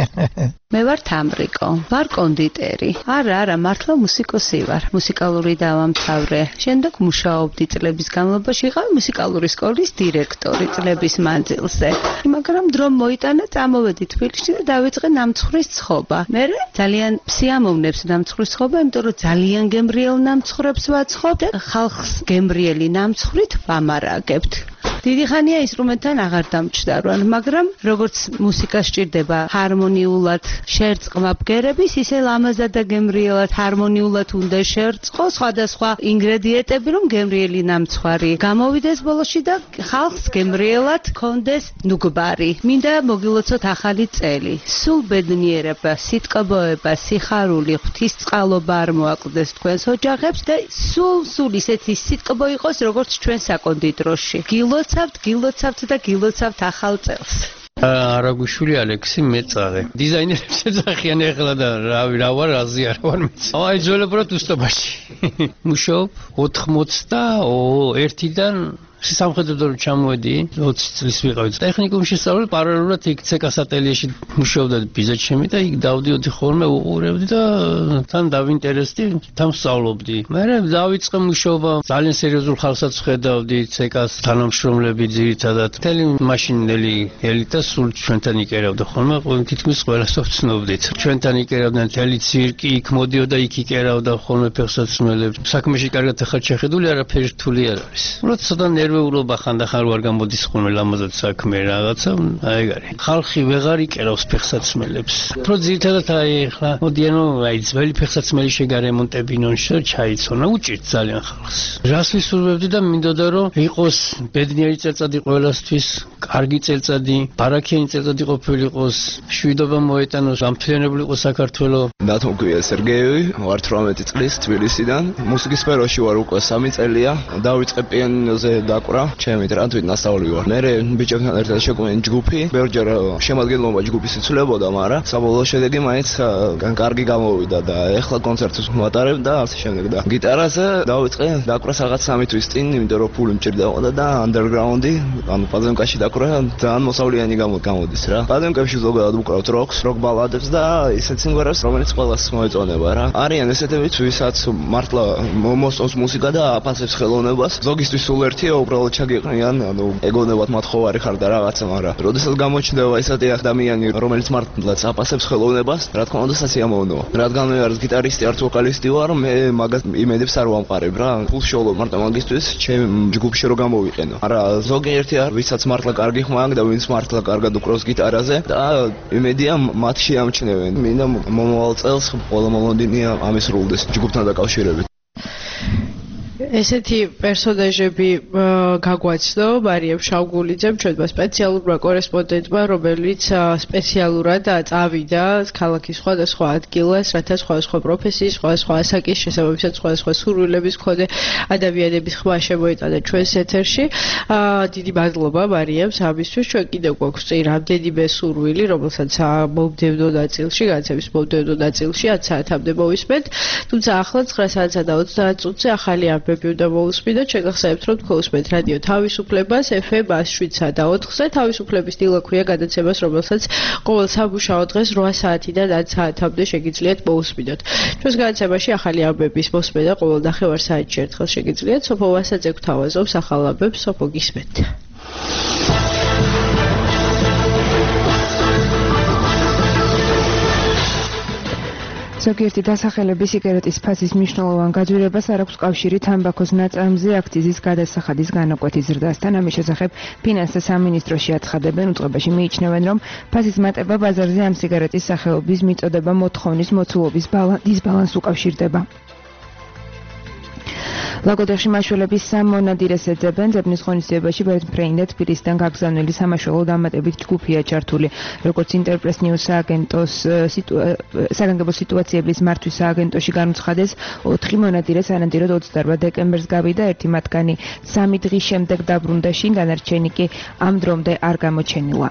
მე ვარ თამრიკო, ვარ კონდიტერი. არა, მართლა მუსიკოსი ვარ. მუსიკალური დავამთავრე. შემდეგ მუშაობდი წლების განმავლობაში, ვიყავი მუსიკალური სკოლის დირექტორი წლების მანძილზე. მაგრამ დრო მოიტანა, წამოვედი თბილისში და დავიწყე ნამცხვრის ცხობა. მე ძალიან სიამოვნებს ნამცხვრის ცხობა, იმიტომ რომ ძალიან გემრიელ ნამცხრებს ვაცხობ და ხალხს გემრიელი ნამცხრით ვამარაგებთ. დიდი ხანია ინსტრუმენტთან აღარ დამჭდარვან, მაგრამ როგორც მუსიკა სჭირდება ჰარმონიულად შერწყმა ბგერების, ისე ლამაზად და გემრიელად ჰარმონიულად უნდა შერწყო სხვადასხვა ინგრედიენტები, რომ გემრიელი ნამცხვარი გამოვიდეს ბოლოში და ხალხს გემრიელად კონდეს ნუგბარი. მინდა მოგილოცოთ ახალი წელი. სულ ბედნიერება, სიტყვოება, სიხარული, ღვთისწყალობა არ მოაკლდეს თქვენს ოჯახებს და სულ ისეთი სიტყვა იყოს, როგორც ჩვენ საკონდიტროში. გილოცავთ და გილოცავთ ახალ წელს. არაგუშვილი ალექსი მეწარე. დიზაინერებს ეძახიან ეხლა და რა ვარ, რაზე არ ვარ მეც. აი ძველებურად უსტობაში. მუშაობ 91-დან სამხედრო ჩამოვედი 20 წლის ვიყავი. ტექნიკუმში სწავლობ პარალელურად იქ ცეკას ატელიეში მუშაობდა ბიზნესში და იქ დავდიოდი ხოლმე უყურებდი და თან დავინტერესდი, თან ვსწავლობდი. მერე დავიწყე მუშაობა, ძალიან სერიოზულ ხალხსაც ხედავდი, ცეკას თანამშრომლები ძირითადად მთელი მაშინელი ელიტა სულ ჩვენთან იკერავდა ხოლმე, თითქმის ყველას ვცნობდით. ჩვენთან იკერავდნენ მთელი ცირკი, იქ მოდიოდა, იქ იკერავდა ხოლმე ფეხსაცმელებს. საქმეში კარგად ახალ შეხედული არაფერი რთული არ არის. უბრალოდ ცოტა ნერვეულობა ხანდახან არ გამოდის ხოლმე ლამაზად საქმე რაღაცა, აი ეგ არის. ხალხი ვეღარ იკერავს ფეხსაცმელებს. უფრო ძირითადად აი ახლა მოდიანო აი ძველი ფეხსაცმელი შეგარემონტებინონ, ჩაიცონა, უჭირთ ძალიან ხალხს. რას ვისურვებდი და მინდოდა რომ იყოს ბედნიერი წელწადი ყველასთვის, კარგი წელწადი, ბარაქიანი წელწადი ყოფილიყოს, შვიდობა მოეტანოს, ამფლიანებული იყოს საქართველო. დათმოგვია სერგეევი, ვარ 18 წლის თბილისიდან. მუსიკის სფეროში ვარ უკვე 3 წელია. დავიწყე პიანინოზე დაკვრა, ჩემი ტრანტვით ნასწავლი ვარ. მე ბიჭებთან ერთად შეკვდნენ ჯგუფი, ბევრჯერ შემადგენლობა ჯგუფის იცვლებოდა, მაგრამ საბოლოო შედეგი მაინც კარგი გამოვიდა და ეხლა კონცერტს ვმატარებ და ასე შემდეგ და გიტარაზე დავიწყე დაკვრას რაღაც 3 თვის წინ, იმიტომ რომ ფული მჭირდებოდა და ანდერგრაუნდი, ანუ პაზემკაში დაკვრა ძალიან მოსავლიანი გამოდის რა. პაზემკებში ზოგადად ვუკრავთ როკს, როკ ბალადებს და ისეთ სიმღერებს, რომელიც ყველას მოეწონება რა. არიან ესეთებიც, ვისაც მართლა მოსწონს მუსიკა და აფასებს ხელოვნებას. ზოგისთვის სულ ერთია უბრალოდ ჩაგიყრიან, ანუ ეგონებათ მათ ხოვარი ხარ და რაღაცა, მაგრამ როდესაც გამოჩნდება ესეთი ადამიანი, რომელიც მართლაც აფასებს ხელოვნებას, რა თქმა უნდა სასიამოვნოა. რადგან მე არის გიტარისტი, არც ვოკალისტი ვარ, მე მაგას იმედებს არ ვამყარებ რა. ფულს შოულობ მარტო მაგისთვის, ჩემ ჯგუფში რო გამოვიყენო. მაგრამ ზოგიერთი არ, ვისაც მართლა კარგი ხმა აქვს და ვინც მართლა კარგად უკრავს გიტარაზე და იმედია მათ შეამჩნევენ. მინდა მომავალ წელს ყველა მომონდინია ამისრულდეს ჯგუფთან დაკავშირებით. ესეთი პერსონაჟები გაგვაცნო მარიამ შავგულიძემ, ჩვენმა სპეციალურმა კორესპონდენტმა, რომელიც სპეციალურად წავიდა ქალაქის სხვადასხვა ადგილას, რათა სხვადასხვა პროფესიის, სხვადასხვა ასაკის, შესაბამისად სხვადასხვა სურვილების მქონე ადამიანების ხმა შემოიტანა ჩვენს ეთერში. დიდი მადლობა მარიამს ამისთვის. ჩვენ კიდევ გვაქვს წინ რამდენიმე სურვილი, რომელსაც მომდევნო ნაწილში, განაცემის მომდევნო ნაწილში 10 საათამდე მოვისმენთ. თუმცა ახლა 9 საათსა და 30 წუთზე ახალი ამბები უნდა მოусმინოთ. შეგახსენებთ, რომ თქვენ რადიო თავისუფლებას FM 107 და 4-ზე თავისუფლების დილა ქვია გადაცემას, რომელსაც ყოველ სამუშაო დღეს 8 საათიდან 10 საათამდე შეგიძლიათ მოусმინოთ. ჩვენს გადაცემაში ახალი ამბების მოსმენა ყოველ ნახევარ საათში ერთხელ შეგიძლიათ. სოფო ვასაძე გვთავაზობს ახალ ამბებს, სოფო გისმენთ. ზოგიერთი დასახელების სიგარეტის ფასის მნიშვნელოვან გაძვირებას არ აქვს კავშირი თამბაქოს ნაწარმზე აქციზის გადასახადის განაკვეთის ზრდასთან. ამის შესახებ ფინანსთა სამინისტროში აცხადებენ, უწყებაში მიიჩნევენ, რომ ფასის მატება ბაზარზე ამ სიგარეტის სახეობის მიწოდება მოთხოვნის მოცულობის დისბალანსს უკავშირდება. ლაგოდეხში მაშველების სამ მონადირეს ეძებენ. ძებნის ღონისძიებაში ბერნფრეინდა თბილისიდან გაგზავნილი სამაშველო დამატებით ჯგუფია ჩართული. როგორც ინტერპრეს ნიუს საგანგებო სიტუაციების მართვის სააგენტოში განუცხადეს, 4 მონადირე სანადიროდ 28 დეკემბერს გავიდა, ერთი მათგანი 3 დღის შემდეგ დაბრუნდა შინ, დანარჩენი კი ამ დრომდე არ გამოჩენილა.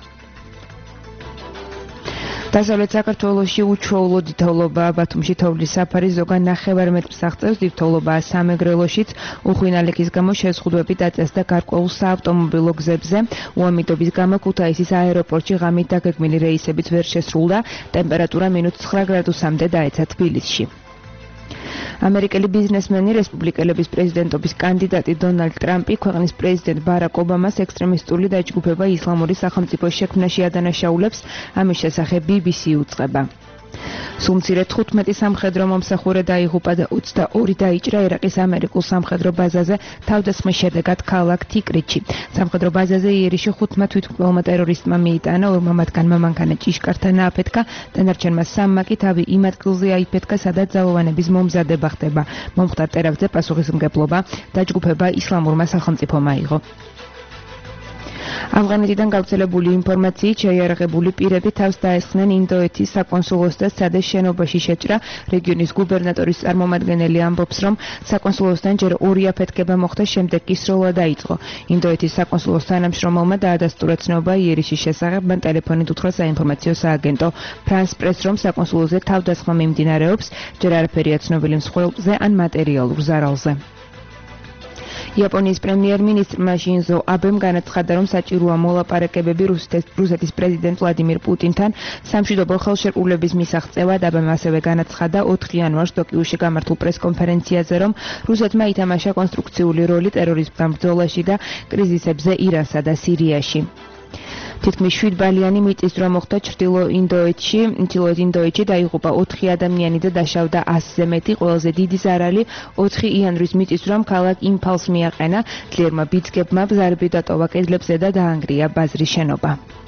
დასავლეთ საქართველოში უჩვეულო დიდთოვლობაა. ბათუმში თოვლის საფარი ზოგან 9 მეტრს აღწევს, დიდთოვლობაა სამეგრელოშიც. უხვი ნალექის გამო შეზღუდვები დაწესდა გარკვეულ საავტომობილო გზებზე. უამიტობის გამო ქუთაისის აეროპორტში ღამით დაგეგმილი რეისებიც ვერ შესრულდა. ტემპერატურა -9 გრადუსამდე დაეცა თბილისში. ამერიკელი ბიზნესმენი, რესპუბლიკელების პრეზიდენტობის კანდიდატი დონალდ ტრამპი ქვეყნის პრეზიდენტ ბარაკ ობამას ექსტრემისტული დაჯგუფება ისლამური სახელმწიფოს შექმნაში ადანაშაულებს. ამის შესახებ BBC უწყება. სულ მცირე 15 სამხედრო მომსახურე დაიღუპა და 22 დაიჭრა ერაყის ამერიკულ სამხედრო ბაზაზე თავდასხმის შედეგად ქალაქ თიკრიტში. სამხედრო ბაზაზე იერიში 5 თვითმკვლელმა ტერორისტმა მიიტანა, 2 მათგანმა მანქანა ჭიშკართან ააფეთქა, დანარჩენმა 3-მა კი თავი იმ ადგილზე აიფეთქა, სადაც ძალოვანების მომზადება ხდება. მომხდარ ტერაქტზე პასუხისმგებლობა დაჯგუფება ისლამურმა სახელმწიფომ აიღო. ავღანეთიდან გავრცელებული ინფორმაციით შეიარაღებული პირები თავს დაესხნენ ინდოეთის საკონსულოს და სადეს შენობაში შეჭრა. რეგიონის გუბერნატორის წარმომადგენელი ამბობს, რომ საკონსულოსთან ჯერ 2 აფეთქება მოხდა, შემდეგ კი სროლა დაიწყო. ინდოეთის საკონსულოს თანამშრომელმა დაადასტურა ცნობა იერიშის შესახებ, მან ტელეფონით უთხრა საინფორმაციო სააგენტო ფრანს პრეს, რომ საკონსულოზე თავდასხმა მიმდინარეობს, ჯერ არაფერია ცნობილი მსხვერპლზე ან მატერიალურ ზარალზე. იაპონიის პრემიერ-მინისტრმა შინზო აბემ განაცხადა, რომ საჭიროა მოლაპარაკებები რუსეთის პრეზიდენტ ვლადიმირ პუტინთან სამშვიდობო ხელშეკრულების მისაღწევად. აბემ ასევე განაცხადა 4 იანვარს ტოკიოში გამართულ პრესკონფერენციაზე, რომ რუსეთმა ითამაშა კონსტრუქციული როლი ტერორიზმთან ბრძოლაში და კრიზისებზე ირანსა და სირიაში. თითქმის 7 ბალიანი მიწისძვრა მოხდა ჩრდილოეთ ინდოეთში, დაიღუპა 4 ადამიანი და დაშავდა 100-ზე მეტი. ყველაზე დიდი ზარალი 4 იანვრის მიწისძვრამ ქალაქ იმფალს მიაყენა. ძლიერმა ბიძგებმა ზარები დატოვა კედლებზე და დაანგრია ბაზრის შენობა.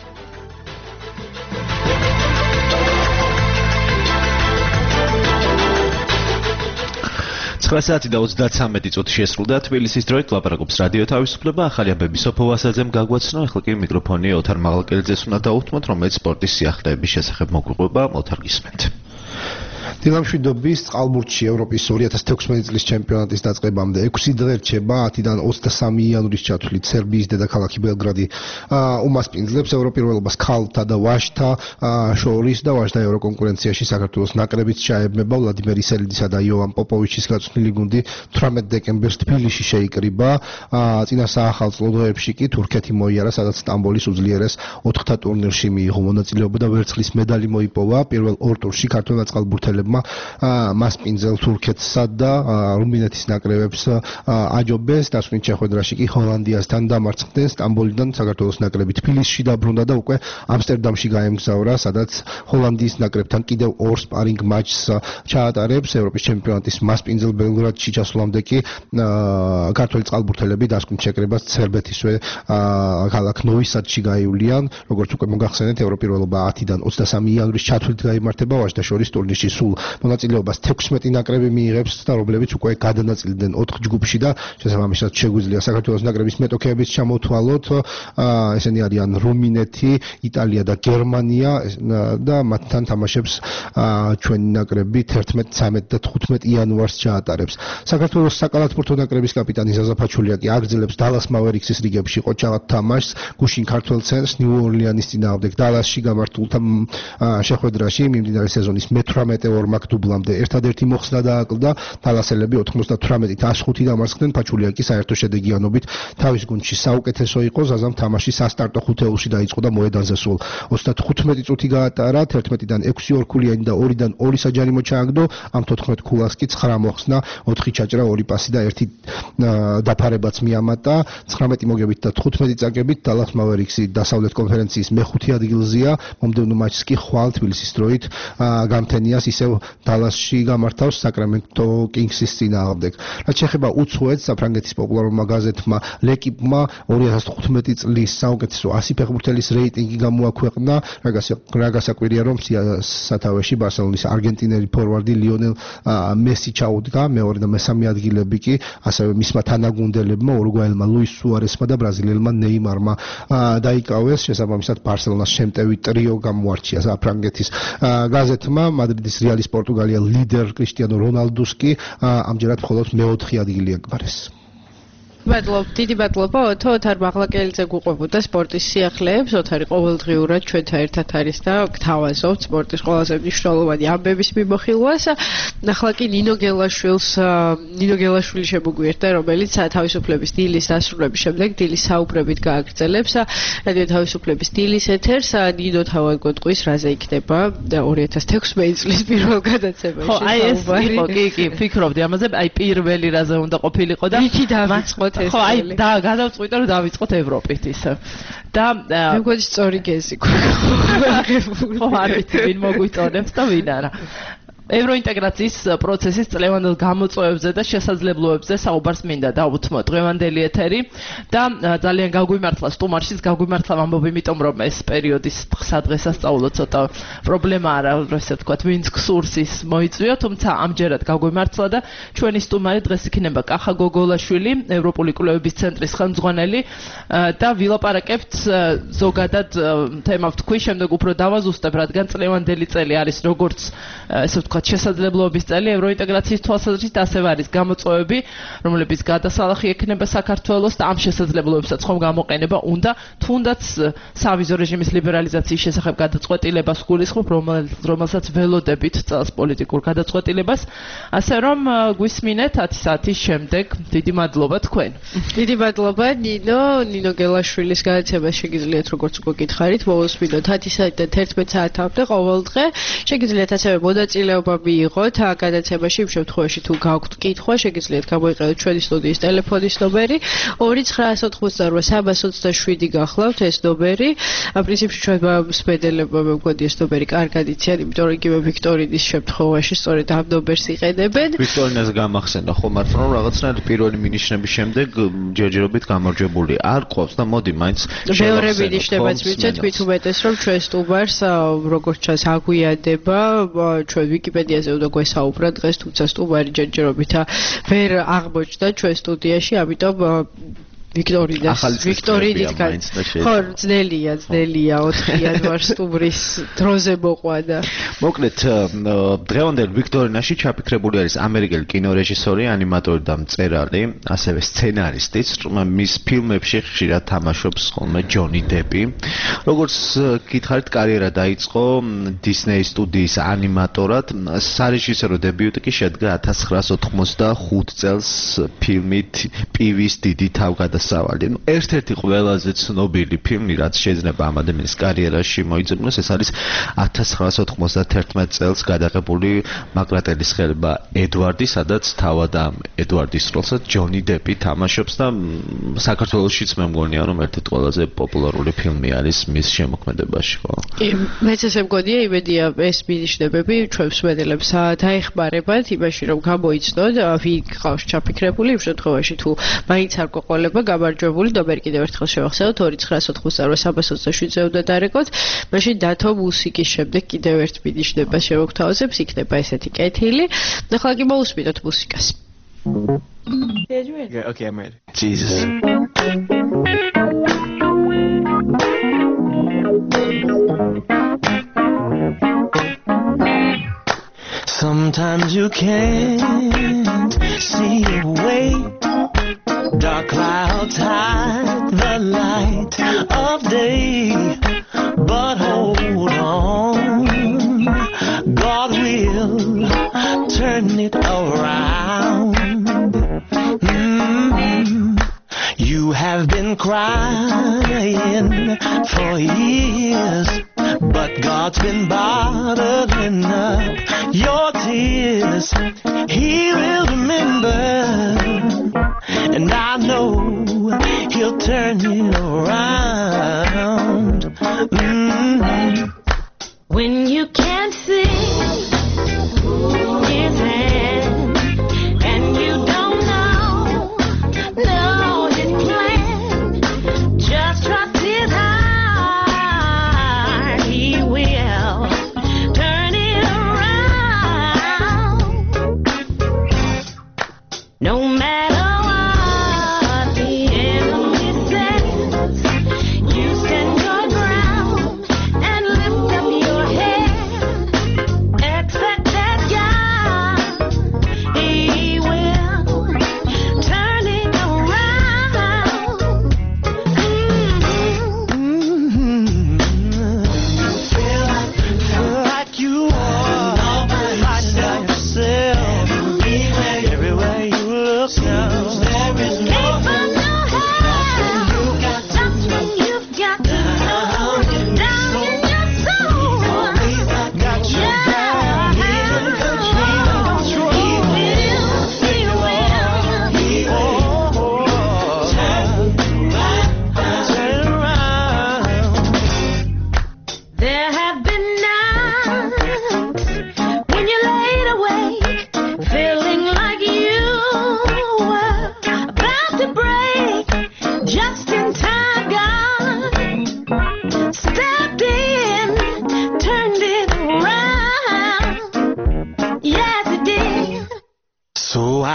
9 საათი და 33 წუთი შესრულდა. თბილისის დროით ლაპარაკობს რადიო თავისუფლება. ახალი ამბები სოფო ვასაძემ გაგვაცნო. ახლა კი მიკროფონი ოთარ მაღალკელიძეს უნდა დაუთმოთ, რომელიც სპორტის სიახლეების შესახებ მოგვიყვება. ოთარ, გისმენთ. დილამშვიდობის წყალბურთში ევროპის 2016 წლის ჩემპიონატის დაწყებამდე 6 დღე რჩება. 10-დან 23 იანვრის ჩათვლით სერბიის დედაქალაქი ბელგრადი უმასპინძლებს ევროპირველობას ქალთა და ვაჟთა შორის და ვაჟთა ევროკონკურენციაში საქართველოს ნაკრებიც ჩაებმება. ვლადიმერ ისელიდისა და იოვან პოპოვიჩის გაწვრთნილი გუნდი 18 დეკემბერს თბილისში შეიკრიბა. წინა საახალწლო დღეებში კი თურქეთი მოიარა, სადაც სტამბოლის უძლიერეს 4-თა ტურნირში მიიღო მონაწილეობა და ვერცხლის მედალი მოიპოვა. პირველ 2 ტურში ქართველ წყალბურთელებმა მასპინძელ თურქეთსა და რუმინეთის ნაკრებებს აჯობეს. დასვით შეხვედრაში კი ჰოლანდიასთან დამარცხდნენ. სტამბოლიდან საქართველოს ნაკრები თბილისში დაბრუნდა და უკვე ამსტერდამში გაემგზავრა, სადაც ჰოლანდიის ნაკრებთან კიდევ 2 სპარინგ მატჩს ჩაატარებს. ევროპის ჩემპიონატის მასპინძელ ბელგრადში ჩასვლამდე კი ქართველი წყალბურთელები დასკვით შეკრებას სერბეთისვე ქალაქ ნოვი სადში გაივლიან. როგორც უკვე მოგახსენეთ, ევროპირველობა 10-დან 23 იანვრის ჩათვლით გაიმართება. ვაჟთა შორის ტურნირში სულ მონაწილეობას 16 ნაკრები მიიღებს და რომლებიც უკვე გადანაწილდნენ 4 ჯგუფში და შესაბამისად შეგვიძლია საქართველოს ნაკრების მეტოქეებიც ჩამოთვალოთ. ესენი არიან რუმინეთი, იტალია და გერმანია და მათთან თამაშებს ჩვენი ნაკრები 11, 13 და 15 იანვარს ჩაატარებს. საქართველოს საკალათბურთო ნაკრების კაპიტანი ზაზა ფაჩულია კი აგრძელებს დალას მავერიქსის რიგებში ყოჩაღად თამაშს. გუშინ ქართველ ცენტრს ნიუ ორლიანის წინააღმდეგ დალასში გამართულ შეხვედრაში მიმდინარე სეზონის მე-18 ორმაკ დუბლამდე ერთადერთი მოხსნა დააკლდა. თალასელები 98-105 დამარცხდნენ. ფაჩულია კი საერთო შედეგიანობით თავის გუნდში საუკეთესო იყო. ზაზამ თამაში სასტარტო ხუთეულში დაიწყო და მოედანზე სულ 35 წუთი გაატარა. 11-დან 6 ორქულიანი და 2-დან 2 საჯარიმო ჩააგდო. ამ 14 ქულას კი 9 მოხსნა, 4 ჩაჭრა, 2 პასი და 1 დაფარებაც მიამატა. 19 მოგებით და 15 წაგებით დალას მავერიქსი დასავლეთ კონფერენციის მე-5 ადგილზეა. მომდევნო მატჩს კი ხვალ თბილისის დროით გამთენიას ისევ ისევ დალასში გამართავს საკრამენტო კინგსის წინააღმდეგ. რაც შეეხება უცხოეთს, საფრანგეთის პოპულარულმა გაზეთმა ლეკიპმა 2015 წლის საუკეთესო 100 ფეხბურთელის რეიტინგი გამოაქვეყნა, რა გასაკვირია, რომ სათავეში ბარსელონის არგენტინელი ფორვარდი ლიონელ მესი ჩაუდგა, მეორე და მესამე ადგილები კი ასევე მისმა თანაგუნდელებმა ურუგვაელმა ლუის სუარესმა და ბრაზილიელმა ნეიმარმა დაიკავეს. შესაბამისად ბარსელონას შემტევი ტრიო გამოარჩია საფრანგეთის გაზეთმა. მადრიდის რეალის პორტუგალია ლიდერ კრისტიანო რონალდუს კი ამჯერად მხოლოდ მეოთხე ადგილი აკბარეს. დიდი მადლობა ოთარ მაღლაკელიძე გუყვებოდა სპორტის სიახლეებს. ოთარი ყოველდღიურად ჩვენთან ერთად არის და გთავაზობთ სპორტის ყველაზე მნიშვნელოვანი ამბების მიმოხილვას. ახლა კი ნინო გელაშვილი შემოგვიერთდა, რომელიც თავისუფლების დილის დასრულების შემდეგ დილის საუბრებით გააგრძელებს რადიო თავისუფლების დილის ეთერს. ნინო თავგადყვის რაზე იქნება 2016 წლის პირველ გადაცემაში. ხო, აი ეს იყო, კი, ფიქრობდი ამაზე, აი პირველი რაზე უნდა ყოფილიყო და იქი დავიწყოთ. ხო, აი და გადავწყვიტე რომ დავიწყოთ ევროპით ისე. და მეგონა სწორი გეზი გვაქვს. ხო, არ ვიცი ვინ მოგვიწონებს და ვინ არა. ევროინტეგრაციის პროცესის წლევანდელ გამოწვევებზე და შესაძლებლობებზე საუბარს მინდა დავუთმო დღევანდელი ეთერი და ძალიან გაგვიმართლა სტუმარშიც გაგვიმართლა ამბობ, იმიტომ რომ ეს პერიოდის სადღესასწაულო ცოტა პრობლემა არა, ესე ვთქვათ, ვინც გსურს ის მოიწვია, თუმცა ამჯერად გაგვიმართლა და ჩვენი სტუმარი დღეს იქნება კახა გოგოლაშვილი, ევროპული კვლევების ცენტრის ხელმძღვანელი და ვილაპარაკებთ ზოგადად თემა ვთქვი, შემდეგ უფრო დავაზუსტებ, რადგან წლევანდელი წელი არის როგორც ესე ვთქვათ შესაძლებლობების წელი ევროინტეგრაციის თვალსაზრისით, ასევე არის გამოწვევები, რომლებიც გადასალახი ექნება საქართველოს და ამ შესაძლებლობებსაც ხომ გამოყენება უნდა, თუნდაც სავიზო რეჟიმის ლიბერალიზაციის შესახებ გადაწყვეტილებას გულისხმობ, რომელსაც ველოდებით წელს პოლიტიკურ გადაწყვეტილებას, ასე რომ გვისმინეთ 10 საათის შემდეგ. დიდი მადლობა თქვენ. დიდი მადლობა ნინო გელაშვილის გადაცემას შეგიძლიათ როგორც უკვე გითხარით, მოვუსმინოთ 10 საათიდან 11 საათამდე ყოველდღე. შეგიძლიათ ასევე მონაწილეობა მიიღოთ გადაცემაში, იმ შემთხვევაში თუ გაქვთ კითხვა, შეგიძლიათ გამოიყენოთ ჩვენი სტუდიის ტელეფონის ნომერი 2988327 გახლავთ ეს ნომერი. პრინციპში ჩვენმა მსმენელებმა მეგონი ეს ნომერი კარგად იციან, იმიტომ რომ იგივე ვიქტორინის შემთხვევაში სწორედ ამ ნომერს იყენებენ. ვიქტორინას გამახსენდა ხო მართლა რომ რაღაცნაირად პირველი მინიშნების შემდეგ ჯერჯერობით გამარჯვებული არ ყვავს და მოდი მაინც მეორე მინიშნებაც ვიცით, მით უმეტეს რომ ჩვენ სტუმარს როგორც ჩანს აგვიანდება ჩვენ ვიკიპედიაზე უნდა გვესაუბრა დღეს, თუმცა სტუმარი ჯერჯერობით ვერ აღმოჩნდა ჩვენ სტუდიაში, ამიტომ ვიქტორინით ხო, ძნელია 4-იან ვარ სტუმრის დროზე მოყვანა. მოკლედ დღევანდელ ვიქტორინაში ჩაფიქრებული არის ამერიკელი კინორეჟისორი, ანიმატორი და მწერალი, ასევე სცენარისტიც, მის ფილმებში ხშირად თამაშობს ხოლმე ჯონი დეპი. როგორც გითხარით, კარიერა დაიწყო დისნეის სტუდიის ანიმატორად, სარეჟისორო დებიუტი კი შედგა 1985 წელს ფილმით პივის დიდი თავგადასავალი. ერთ-ერთი ყველაზე ცნობილი ფილმი, რაც შეიძლება ამ ადამიანის კარიერაში მოიძებნოს, ეს არის 1991 წელს გადაღებული მაკრატელის ხელება ედვარდი, სადაც თავად ამ ედვარდის როლსაც ჯონი დეპი თამაშობს და საქართველოშიც მე მგონია, რომ ერთ-ერთი ყველაზე პოპულარული ფილმი არის მის შემოქმედებაში, ხო? მეც ესე მგონია, იმედია ეს მინიშნებები ჩვენ მსმენელებს დაეხმარებათ იმაში, რომ გამოიცნოთ, ვინ გყავს ჩაფიქრებული, იმ შემთხვევაში თუ მაინც არ გვეყოლება გამარჯვებული, ნომერი კიდევ ერთხელ შევახსენოთ 2988327-ზე უნდა დარეკოთ. მაშინ დათო მუსიკის შემდეგ კიდევ ერთ მინიშნებას შევგვთავაზებს, იქნება ესეთი კეთილი. ახლა კი მოусმინოთ მუსიკას. Okay, I'm ready. Jesus. Sometimes you can't see a way. Dark clouds hide the light of day, but hold on, God will turn it around. You have been crying for years, but God's been bottling up your tears. He will remember, and I know He'll turn it around. When you can't see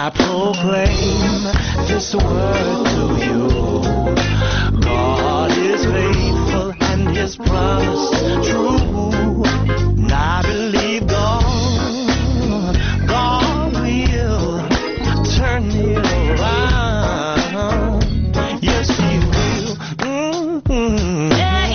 proclaim this word to you. God is faithful and his promise true. And I believe God will turn it around. Yes, he will. Mm-hmm.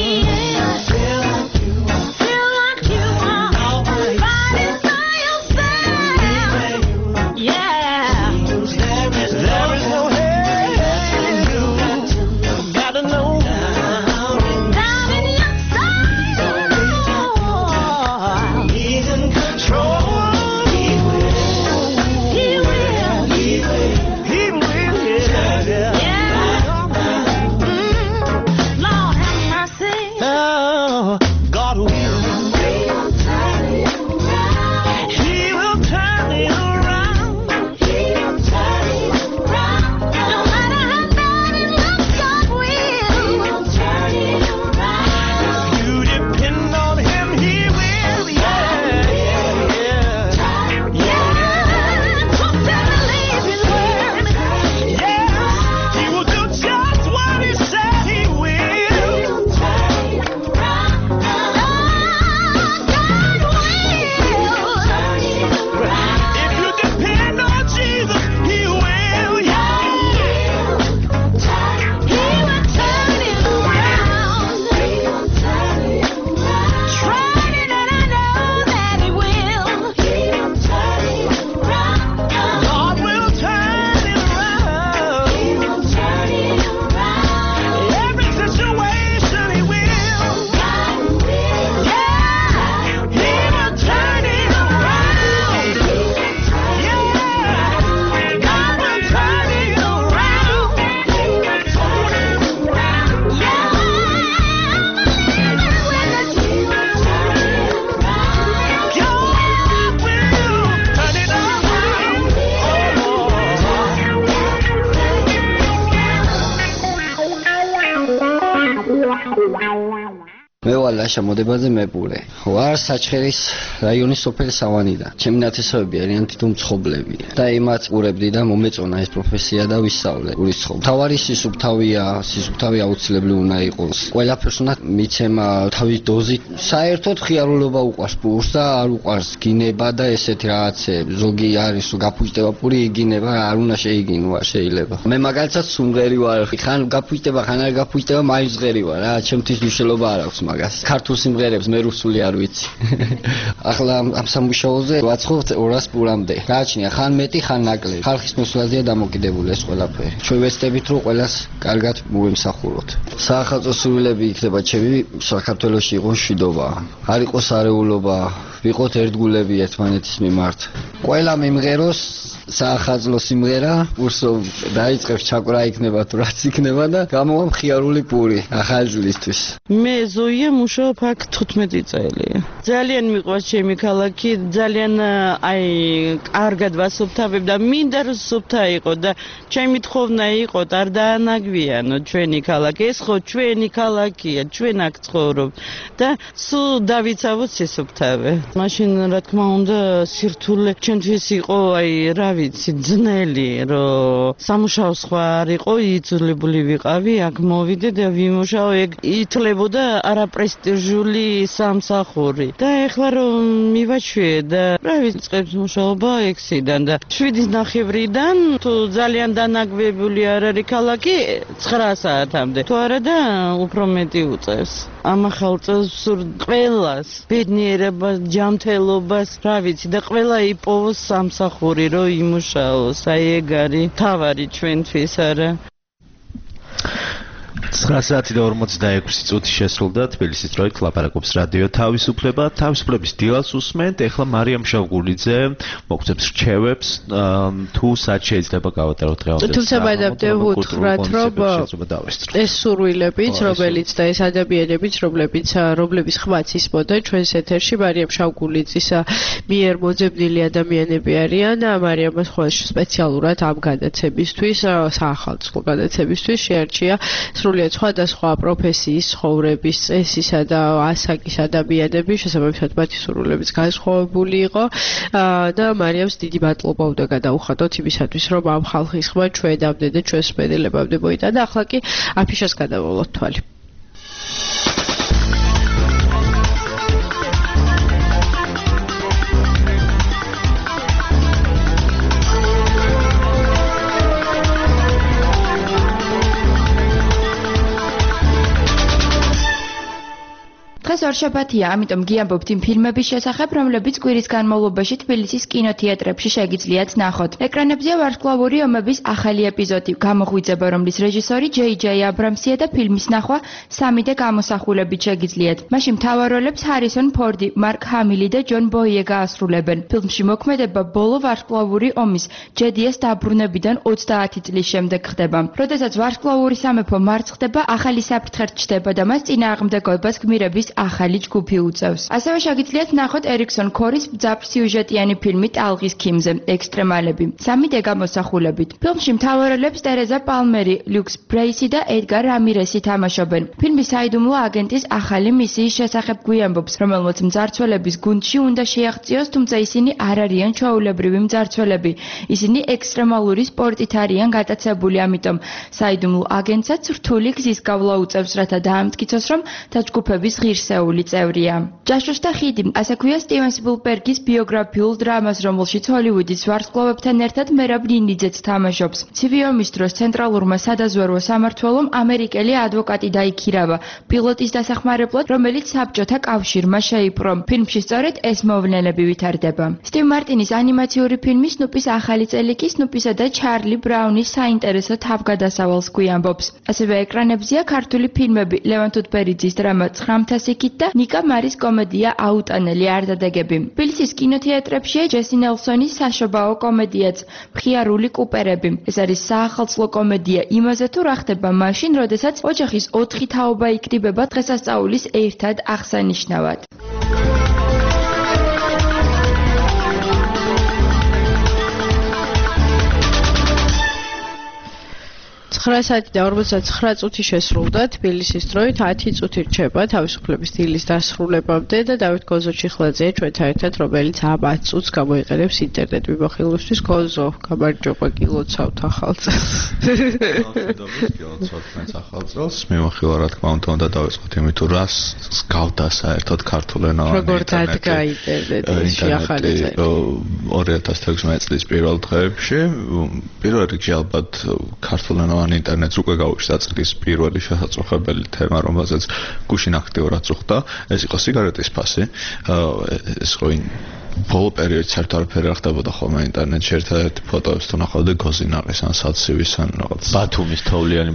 შემოდებაზე მეპურე. ვარ საჩხერის რაიონის სოფელი სავანიდან. ჩემი ნათესავები არიან თვითონ მცხოვრები. და იმათ ყურებდი და მომეწონა ეს პროფესია და ვისწავლე გულისხმობ. თავარი სისუფთავი აუცილებლად უნდა იყოს. ყველაფერს უნდა მიცემა თავის დოზით. საერთოდ ხიარულობა უყვარს პურს და არ უყვარს გინება და ესეთი რაღაცები. ზოგი არის გაფუჭდება პური იგინება, არ უნდა შეიგინო შეიძლება. მე მაგალითად სუმღერი ვარ. ხან გაფუჭდება, ხან არ გაფუჭდება, მაინც ღერი ვარ რა. ჩემთვის მნიშვნელობა არ აქვს მაგას. ქართულ სიმღერებს მე რუსული არ ვიცი. ახლა ამ სამუშაოზე ვაცხობთ 200 პურამდე. გააჩნია ხან მეტი, ხან ნაკლები. ხალხის მოსვლაზეა დამოკიდებული ეს ყველაფერი. ჩვენ ვეცდებით რომ ყველას კარგად მოვემსახუროთ. საახალწლო სურვილები იქნება ჩემი საქართველოში იყოს მშვიდობა. არ იყოს არეულობა, ვიყოთ ერთგულები ერთმანეთის მიმართ. ყველა მიმღეროს საახალწლო სიმღერა ურსო დაიწყებს ჩაკვრა იქნება თუ რაც იქნება და გამოვა მხიარული პური ახალი წლისთვის. მე ზოია მუშაობ აქ 15 წელია. ძალიან მიყვარს ჩემი ქალაქი, ძალიან კარგად ვასუფთავებ და მინდა რომ სუფთა იყო და ჩემი თხოვნა იყო არ დაანაგვიანო ჩვენი ქალაქი. ეს ხო ჩვენი ქალაქია, ჩვენ აქ ცხოვრობ და სულ დავიცავოთ სისუფთავე. მაშინ რა თქმა უნდა სირთულე ჩვენთვის იყო რა ვიცი ძნელი რომ სამუშაო სხვა არ იყო იძულებული ვიყავი აქ მოვიდე და ვიმუშაო ეგ ითვლებოდა არაპრესტიჟული სამსახური და ეხლა რომ მივაჩვიე და რა ვიცი წებს მუშაობა ექსიდან და 7:30-დან თუ ძალიან დანაგვებული არ არის ქალაქი 9 საათამდე თუ არა და უფრო მეტი უწევს ამ ახალ წელს სურთ ყველას ბედნიერებას ჯანმრთელობას რა ვიცი და ყველა იპოვოს სამსახური რომ იმუშაოს აი ეგ არის თავარი ჩვენთვის არა 9:46 წუთი შესრულდა თბილისის დროით ლაპარაკობს რადიო თავისუფლება. თავისუფლების დილას უსმენთ. ეხლა მარიამ შავგულიძე მოგწევს რჩევებს თუ სად შეიძლება გავატაროთ დღევანდელ. თუმცა მადამდე ვუთხრათ რომ ეს სურვილებიც რომელიც და ეს ადამიანებიც რომლების ხმაც ისმოდა ჩვენს ეთერში მარიამ შავგულიძის მიერ მოძებნილი ადამიანები არიან. მარიამას ხოლმე სპეციალურად ამ განათებისთვის, საახალწლო განათებისთვის შეარჩია სრულიად სხვადასხვა პროფესიის, ცხოვრების წესისა და ასაკის ადამიანები, შესაბამისად მათი სურვილებიც განსხვავებული იყო და მარიამს დიდი მადლობა უნდა გადაუხადოთ იმისათვის, რომ ამ ხალხის ხმა ჩვენამდე და ჩვენს მედელებამდე მოიტანა. ახლა კი აფიშას გადავავლოთ თვალი. დღეს ორშაბათია, ამიტომ გიამბობთ იმ ფილმების შესახებ, რომლებიც კვირის განმავლობაში თბილისის კინოთეატრებში შეგიძლიათ ნახოთ. ეკრანებზეა ვარსკვლავური ომების ახალი ეპიზოდი, გამოღვიძება, რომლის რეჟისორი ჯეი აბრამსია და ფილმის ნახვა 3D გამოსახულებით შეგიძლიათ. მასში მთავარ როლებს ჰარისონ ფორდი, მარკ ჰამილი და ჯონ ბოიეგა ასრულებენ. ფილმში მოქმედება ბოლო ვარსკვლავური ომის ჯედიას დაბრუნებიდან 30 წლის შემდეგ ხდება. როდესაც ვარსკვლავური სამეფო მარცხდება, ახალი საფრთხე რჩდება და მას წინააღმდეგობას გმირების ახალი ჯგუფი უწევს. ასევე შეგიძლიათ ნახოთ ერიქსონ ქორის მძაფრ სიუჟეტიანი ფილმი ტალღის ქიმზე, ექსტრემალები, 3D გამოსახულებით. ფილმში მთავარ როლებს ტერეზა პალმერი, ლიუქს ბრეისი და ედგარ რამირესი თამაშობენ. ფილმი საიდუმლო აგენტის ახალი მისიის შესახებ გვიამბობს, რომელმაც მძარცველების გუნდში უნდა შეაღწიოს, თუმცა ისინი არ არიან ჩვეულებრივი მძარცველები. ისინი ექსტრემალური სპორტით არიან გატაცებული, ამიტომ საიდუმლო აგენტსაც რთული გზის გავლა უწევს, რათა დაამტკიცოს, რომ დაჯგუფების ღირსეული წევრია. ჯაშუშთა ხიდი, ასე ქვია სტივენ სპილბერგის ბიოგრაფიულ დრამას, რომელშიც ჰოლივუდის ვარსკვლავებთან ერთად მერაბ ნინიძეც თამაშობს. ცივი ომის დროს ცენტრალურმა სადაზვერვო სამმართველომ ამერიკელი ადვოკატი დაიქირავა პილოტის დასახმარებლად, რომელიც საბჭოთა კავშირმა შეიპყრო. ფილმში სწორედ ეს მოვლენები ვითარდება. სტივ მარტინის ანიმაციური ფილმი სნუპის ახალი წელი კი სნუპისა და ჩარლი ბრაუნის საინტერესო თავგადასავალს გვიამბობს. ასევე ეკრანებზეა ქართული ფილმები, ლევან თუთბერიძის დრამა 9 სიკით და ნიკა მარის კომედია აუტანელი არდადეგები. თბილისის კინოთეატრებშია ჯესი ნელსონის საშობაო კომედიაც მხიარული კუპერები. ეს არის საახალწლო კომედია იმაზე თუ რა ხდება მაშინ, როდესაც ოჯახის 4 თაობა იკრიბება დღესასწაულის ერთად აღსანიშნავად. 9 საათი და 59 წუთი შესრულდა თბილისის დროით 10 წუთი რჩება თავისუფლების დილის დასრულებამდე და დავით გოზოჩიხლაძე ჩვენთან ერთად, რომელიც 10 წუთს გამოიყენებს ინტერნეტ მიმოხილვისთვის. გოზო, გამარჯობა, გილოცავთ ახალ წელს. გილოცავთ მეც ახალ წელს. მიმოხილვა რა თქმა უნდა დავიწყოთ იმით, თუ რას გავდა საერთოდ ქართულენოვანი როგორ დადგა ინტერნეტში ახალი წელი 2016 წლის პირველ დღეებში. პირველ რიგში ალბათ ქართულენოვანი ინტერნეტს უკვე გავუშვდა წლის პირველი შესაძლებელი თემა, რომელზეც გუშინ აქტიურად წუხდა, ეს იყო სიგარეტის ფასი. ეს ხო ბოლო პერიოდში საერთოდ არაფერი არ ხდებოდა ხოლმე ინტერნეტში. ერთადერთი ფოტოებს თუ ნახავდი გოზინაყის ან საცივის ან რაღაც ბათუმის თოვლიანი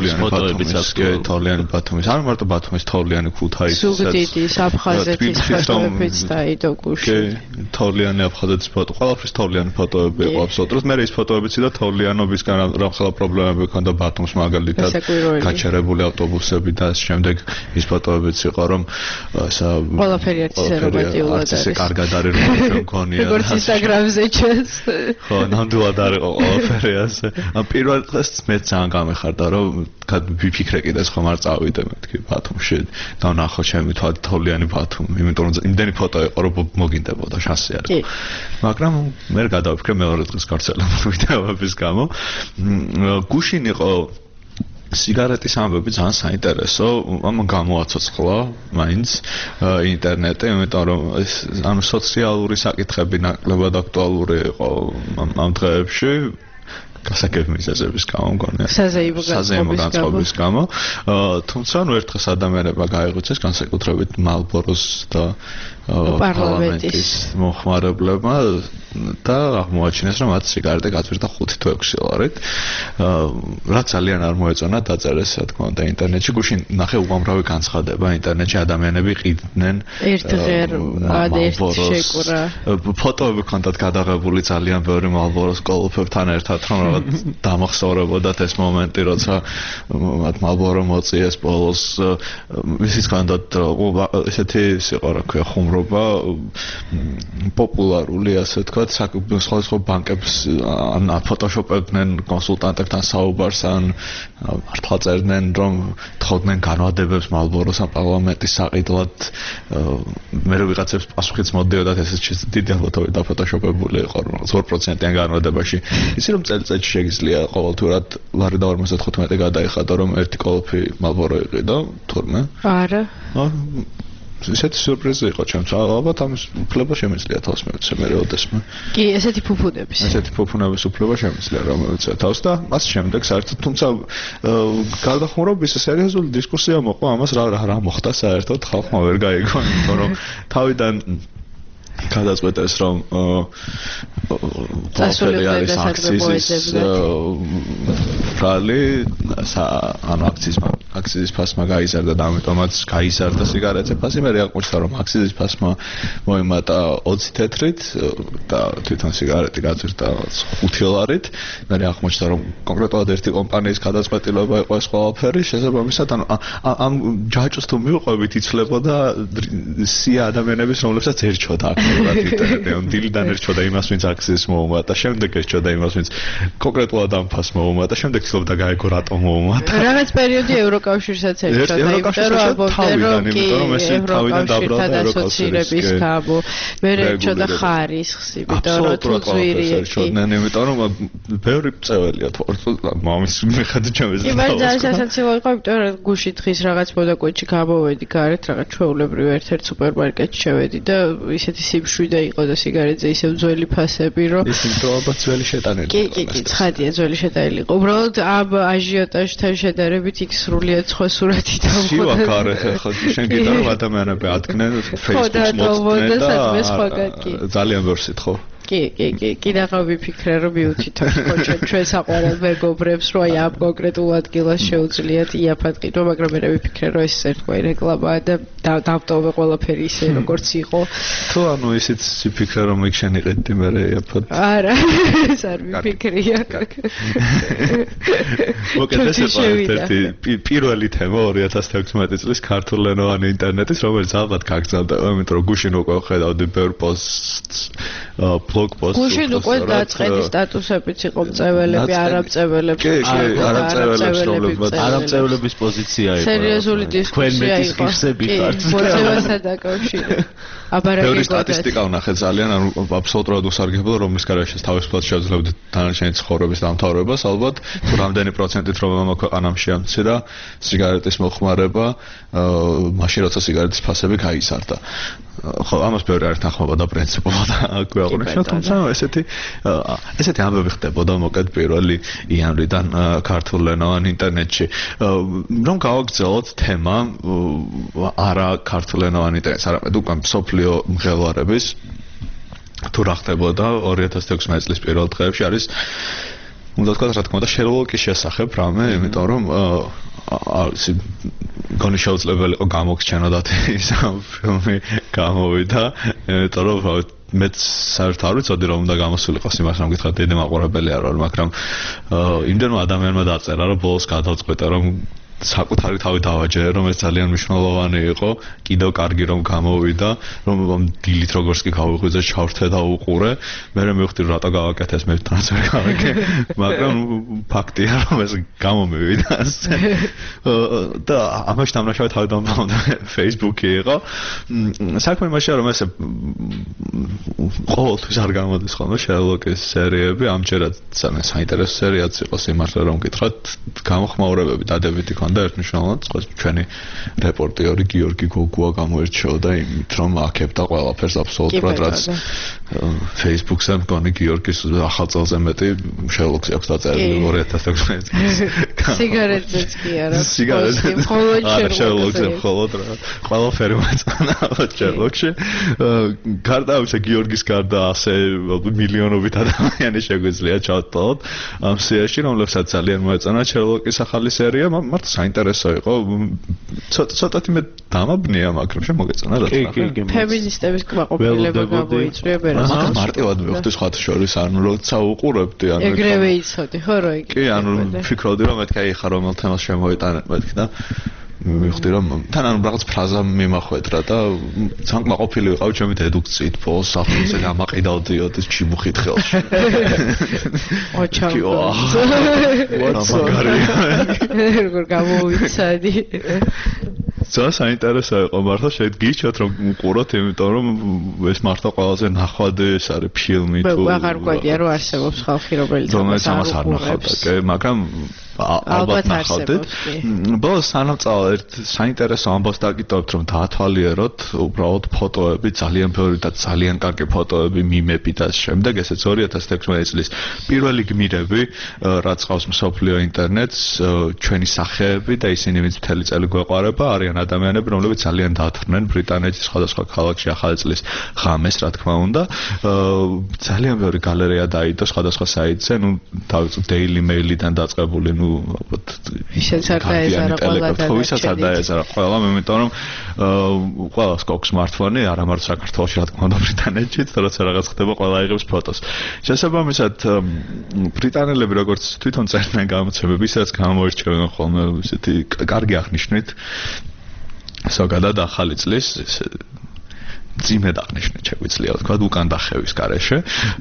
ბათუმის არ მარტო ბათუმის თოვლიანი ქუთაისის ზუგდიდის აფხაზეთის ფოტოებიც დაიდო გუშინ. თოვლიანი აფხაზეთის ფოტო, ყველაფრის თოვლიანი ფოტოები იყო აბსოლუტურად. მე ის ფოტოებიც და თოვლიანობისგან რამხელა პრობლემები ჰქონდა ბათუმს მაგალითად გაჩერებული ავტობუსები და ამ შემდეგ ის ფოტოებიც იყო რომ ესა ყველაფერი რომანტიულად არის. ეს კარგად არის მქონია. როგორც Instagram-ზე ჩეს. ხო, ნამდვილად არის ყველაფერი ასე. ამ პირველ დღეს მე ძალიან გამეხარდა, რომ ვიფიქრე კიდეც ხომ არ წავიდე მეთქი ბათუმში და ნახო ჩემი თოვლიანი ბათუმი, იმიტომ რომ იმდენი ფოტო იყო, რომ მოგინდებოდა შანსი არ იყო. მაგრამ მე გადავიფიქრე მეორე დღეს გავრცელებული ვიდეოების გამო. გუშინ იყო სიგარეტის ამბები ძალიან საინტერესო, ამან გამოაცოცხლა მაინც ინტერნეტი, იმიტომ რომ ეს ანუ სოციალური საკითხები ნაკლებად აქტუალური იყო ამ დღეებში. გასაგები მიზეზების გამო მგონია. საზეიმო განწყობის გამო. თუმცა ნუ ერთ დღეს ადამიანებმა გაიღვიძეს განსაკუთრებით მალბოროს და პარლამენტის მოხმარებლებმა და აღმოაჩინეს, რომ მათ სიგარეტე გაწვირდა 5 თუ 6 ლარით. რაც ძალიან არ მოეწონა დაწერეს, რა თქმა უნდა, ინტერნეტში. გუშინ ნახე უამრავი განცხადება ინტერნეტში, ადამიანები ყიდნენ ერთ შეკურა. ფოტოები ჰქონდათ გადაღებული ძალიან ბევრი მალბოროს კოლოფებთან ერთად, რომ დამახსოვრებოდათ ეს მომენტი, როცა მათ მალბორო მოწიეს ბოლოს. ისიც ჰქონდათ ესეთი სიყარა ქვია ხუმრობა პოპულარული, ასე თქვა, ზოგადად სხვადასხვა ბანკებს ან ფოტოშოპებდნენ კონსულტანტებთან საუბარს ან მართლა წერდნენ რომ თხოვდნენ განვადებებს Marlboro-ს ან პარლამენტის საყიდლად მე ვიღაცებს პასუხიც მოდიოდათ ესეც დიდი ალბათობით დაფოტოშოპებული იყო 2%-იან განვადებაში ისი რომ წელიწადში შეგიძლია ყოველთურად ლარი და 45 გადაიხადო რომ ერთი კოლოფი Marlboro იყიდო თურმე არა ესეთი სიურპრიზი იყო ჩემს ალბათ ამის უფლება შემიძლია თავს მივცე მე როდესმე კი ესეთი ფუფუნების უფლება შემიძლია რომ მივცე თავს და მას შემდეგ საერთოდ თუმცა გარდახმარების სერიოზული დისკუსია მოყვა ამას რა მოხდა საერთოდ ხალხმა ვერ გაიგო იმიტომ რომ თავიდან გადაწყვეტეს რომ წასული არის აქციის ბრალი ანუ აქციის ფასმა გაიზარდა და ამიტომაც გაიზარდა სიგარეტების ფასი მე აღმოჩნდა რომ აქციის ფასმა მოიმატა 20 თეთრით და თვითონ სიგარეტი გაძირდა 5 ლარით მე აღმოჩნდა რომ კონკრეტულად ერთი კომპანიის გადაწყვეტილება იყო ეს ყველაფერი შესაბამისად ანუ ამ ჯაჭვს თუ მივყვებით იცლებოდა სია ადამიანების რომლებსაც ერჩოდა დილიდან ერჩოდა იმას ვინც აქციის მოუმატა შემდეგ ერჩოდა იმას ვინც კონკრეტულად ამ ფასს მოუმატა შემდეგ ცდილობდა გაიგო რატომ მოუმატა რაღაც პერიოდი ევროკავშირსაც ერჩოდა იმიტომ რომ ალბომდე რომ კი ევროკავშირთან ასოცირების გამო მე ერჩოდა ხარისხს იმიტომ რომ თუ ძვირი ერჩოდნენ იმიტომ რომ ბევრი წეველია მამის მიხედვით ჩემს კი მაგრამ ძალიან სასაცილო იყო იმიტომ რომ გუში დღის რაღაც მოდაკვეთში გამოვედი გარეთ რაღაც ჩვეულებრივ ერთ-ერთ სუპერმარკეტში შევედი და ისეთი სიმშვიდე იყო და სიგარეტზე ისევ ძველი ფასები რომ ის ინტროალბათ ძველი შეტანილი კი ცხადია ძველი შეტანილი იყო უბრალოდ ამ აჟიოტაჟთან შედარებით იქ სრულიად სხვა სურათი დავხოდა სიواქარე ხო შენ გიტა რომ ადამიანები ადგნენ Facebook-ს მოწმენ და ძალიან ვერ სითხო კი და ვიფიქრე რომ მივთითო ჩვენ საყვარელ მეგობრებს რომ აი ამ კონკრეტულ ადგილას შეუძლიათ იაფად ყიდვა მაგრამ მე ვიფიქრე რომ ეს ერთგვარი რეკლამაა და დავტოვე ყველაფერი ისე როგორც იყო თუ ანუ ისიც ვიფიქრე რომ იქ შენ იყიდი მე იაფად არა ეს არ ვიფიქრია მოკეთეს ერთ-ერთი პირველი თემა 2016 წლის ქართულენოვანი ინტერნეტის რომელიც ალბათ გაგზავნა იმიტომ რომ გუშინ უკვე ხედავდი ბევრ პოსტს გუშინ უკვე დაწყენი სტატუსებიც იყო მწეველები, არამწეველები. არამწეველების პოზიცია იყო. სერიოზული დისკუსია იყო. მოწევასთან დაკავშირებით. ბევრი სტატისტიკა ვნახე ძალიან, ანუ აბსოლუტურად უსარგებლო, რომლის გარშემოც თავისუფლად შეძლებდით დანარჩენი ცხოვრების დამთავრებას, ალბათ, თუ რამდენი პროცენტით რომ ამ ქვეყანამ შეამცირა სიგარეტის მოხმარება, მაშინ როცა სიგარეტის ფასები გაიზარდა. ხო, ამას ბევრი არ თანხმობა და პრინციპულად აგვიაღნიშნა, თუმცა ესეთი ამბები ხდებოდა მოკეთ 1 იანვრიდან ქართულენოვან ინტერნეტში. რომ გავაგრძელოთ თემა არა ქართულენოვან ინტერნეტს, არამედ უკვე სოფლიო მღელვარების თუ რა ხდებოდა 2016 წლის პირველ დღეებში არის უნდა თქვა რა თქმა უნდა შერლოკის შესახებ რამე, იმიტომ რომ გონი შეუძლებელი იყო გამოგჩენოდათ ის ფილმი გამოვიდა, იმიტომ რომ მეც საერთოდ არ ვიცოდი რომ უნდა გამოსულიყოს იმას რომ გითხრათ დიდი მაყურებელი არ ვარ, მაგრამ იმდენმა ადამიანმა დაწერა რომ ბოლოს გადავწყვეტა რომ საკუთარი თავი დავაჯერე რომ ეს ძალიან მნიშვნელოვანი იყო, კიდევ კარგი რომ გამოვიდა, რომ დილით როგორც კი გავიღვიძე ჩავრთე და უყურე, მე მივხვდი რომ რატო გავაკეთეს მე თან ვერ გავაკეთე, მაგრამ ფაქტია რომ ეს გამომივიდა ასე. და ამაში დამნაშავე თავი დავამბავდა Facebook-ი იყო. საქმე იმაშია რომ ესე ყოველთვის არ გამოდის ხოლმე შერლოკის სერიები, ამჯერად ძალიან საინტერესო სერიაც იყო სიმართლე რომ გითხრათ, გამოხმაურებები დადებითი და ერთნიშნულად ჩვენი რეპორტიორი გიორგი გოგუა გამოირჩეოდა იმით რომ აქებდა ყველაფერს აბსოლუტურად რაც Facebook-ზე მგონი გიორგის ახალ წელზე მეტი შერლოკს აქვს დაწერილი 2016 წელს სიგარეტზეც კი არა შერლოკზე მხოლოდ ყველაფერი მოეწონა შერლოკში გარდა ამისა გიორგის გარდა ასე მილიონობით ადამიანი შეგვიძლია ჩავთვალოთ ამ სიაში რომლებსაც ძალიან მოეწონა შერლოკის ახალი სერია მარტო საინტერესო იყო ცოტათი მე დამაბნია მაგრამ შემოგეწონა რა თქმა ფემინისტების კმაყოფილება გამოიწვია ბერას მაგრამ მარტივად მივხვდი სხვათა შორის ანუ როცა უყურებდი ანუ ეგრევე იცოდი ხო რა კი ანუ ფიქრობდი რომ მეთქი აი ხა რომელ თემას შემოიტანე მეთქი და მივხვდი რომ თან ანუ რაღაც ფრაზა მიმახვედრა და ძალიან კმაყოფილი ვიყავ ჩემი დედუქციით ბოლოს საფრთხეზე გამაყიდავდიოდ ჩიმუხით ხელში. ოჩავ. როგორ გამოვიცადი. ძალიან საინტერესო იყო მართლა შეიძლება გიჩვენოთ რომ უყუროთ იმიტომ რომ ეს მართლა ყველაზე ნახვადი ეს არის ფილმი თუ აღარ გვადია რომ არსებობს ხალხი რომელიც ამას არ ნახავდა კი მაგრამ ალბათ ნახავდით. ბოლოს სანამწავო ერთ საინტერესო ამბავს დაგიტოვებთ რომ დაათვალიეროთ უბრალოდ ფოტოები ძალიან ბევრი და ძალიან კარგი ფოტოები მიმები და შემდეგ ესეც 2016 წლის პირველი გმირები რაც ყავს მსოფლიო ინტერნეტს ჩვენი სახეები და ისინი ვინც მთელი წელი გვეყარება არიან ადამიანები რომლებიც ძალიან დაათრნენ ბრიტანეთის სხვადასხვა ქალაქში ახალი წლის ღამეს რა თქმა უნდა ძალიან ბევრი გალერეა დაიდო სხვადასხვა საიტზე ნუ დავიწყოთ Daily Mail-დან დაწყებული ალბათ ისაც არ დაეზარა ყველა და ვისაც არ დაეზარა ყველა მე იმიტომ რომ ყველას გვაქვს smartphone-ი არა მარტო საქართველოში რა თქმა უნდა ბრიტანეთშიც როცა რაღაც ხდება ყველა იღებს ფოტოს შესაბამისად ბრიტანელები როგორც თვითონ წერდნენ გამოცემები ისაც გამოირჩევენ ხოლმე ისეთი კარგი აღნიშნით ზოგადად ახალი წლის ძიმედ აღნიშნეთ შეგვიძლია ვთქვა უკან დახევის გარეშე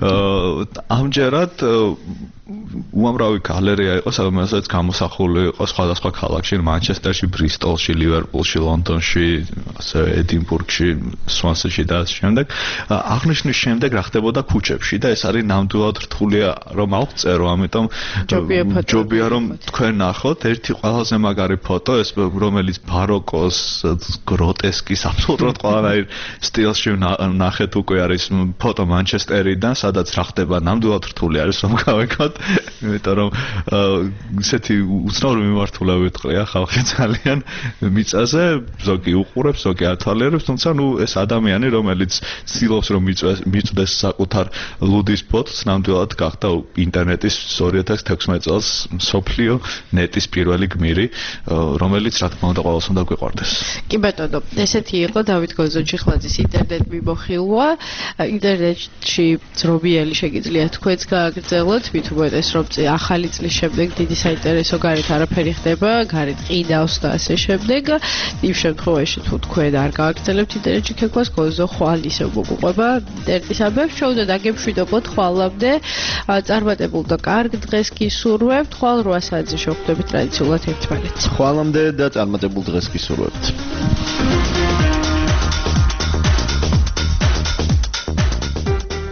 ამჯერად უამრავი გალერეა იყო რომელსაც გამოსახული იყო სხვადასხვა ქალაქში მანჩესტერში, ბრისტოლში, ლივერპულში, ლონდონში, ასე ედინბურგში, სვანსეში და ასე შემდეგ აღნიშნვის შემდეგ რა ხდებოდა ქუჩებში და ეს არის ნამდვილად რთულია რომ ავწერო ამიტომ ჯობია რომ თქვენ ნახოთ ერთი ყველაზე მაგარი ფოტო ეს რომელიც ბაროკოს გროტესკის აბსოლუტურად ყველანაირ სტილში ნახეთ უკვე არის ფოტო მანჩესტერიდან სადაც რა ხდება ნამდვილად რთული არის რომ გავეკოთ იმიტომ რომ ისეთი უცნაური მიმართულებით ყრია ხალხი ძალიან მიწაზე ზოგი უყურებს ზოგი ათვალიერებს თუმცა ნუ ეს ადამიანი რომელიც ცდილობს რომ მიწვდეს საკუთარ ლუდის ფოტოს ნამდვილად გახდა ინტერნეტის 2016 წელს მსოფლიო ნეტის პირველი გმირი რომელიც რა თქმა უნდა ყველას უნდა გვიყვარდეს კი ბატონო ესეთი იყო დავით გოზოჩიხლაძის ინტერნეტ მიმოხილვა ინტერნეტში ძრობიელი შეგიძლია თქვენც გააგრძელოთ მით უმეტეს რომ ახალი წლის შემდეგ დიდი საინტერესო გარეთ არაფერი ხდება, გარეთ ყიდავს და ასე შემდეგ. იმ შემთხვევაში თუ თქვენ არ გააგრძელებთ ინტერნეტში ქეკვას გოზო ხვალ ისევ მოგუყვება ინტერნეტის ამბებს, შევდა დაგემშვიდობოთ ხვალამდე. წარმატებულ და კარგ დღეს გისურვებთ. ხვალ 8 საათზე შევხვდებით ტრადიციულად ერთმანეთს. ხვალამდე და წარმატებულ დღეს გისურვებთ.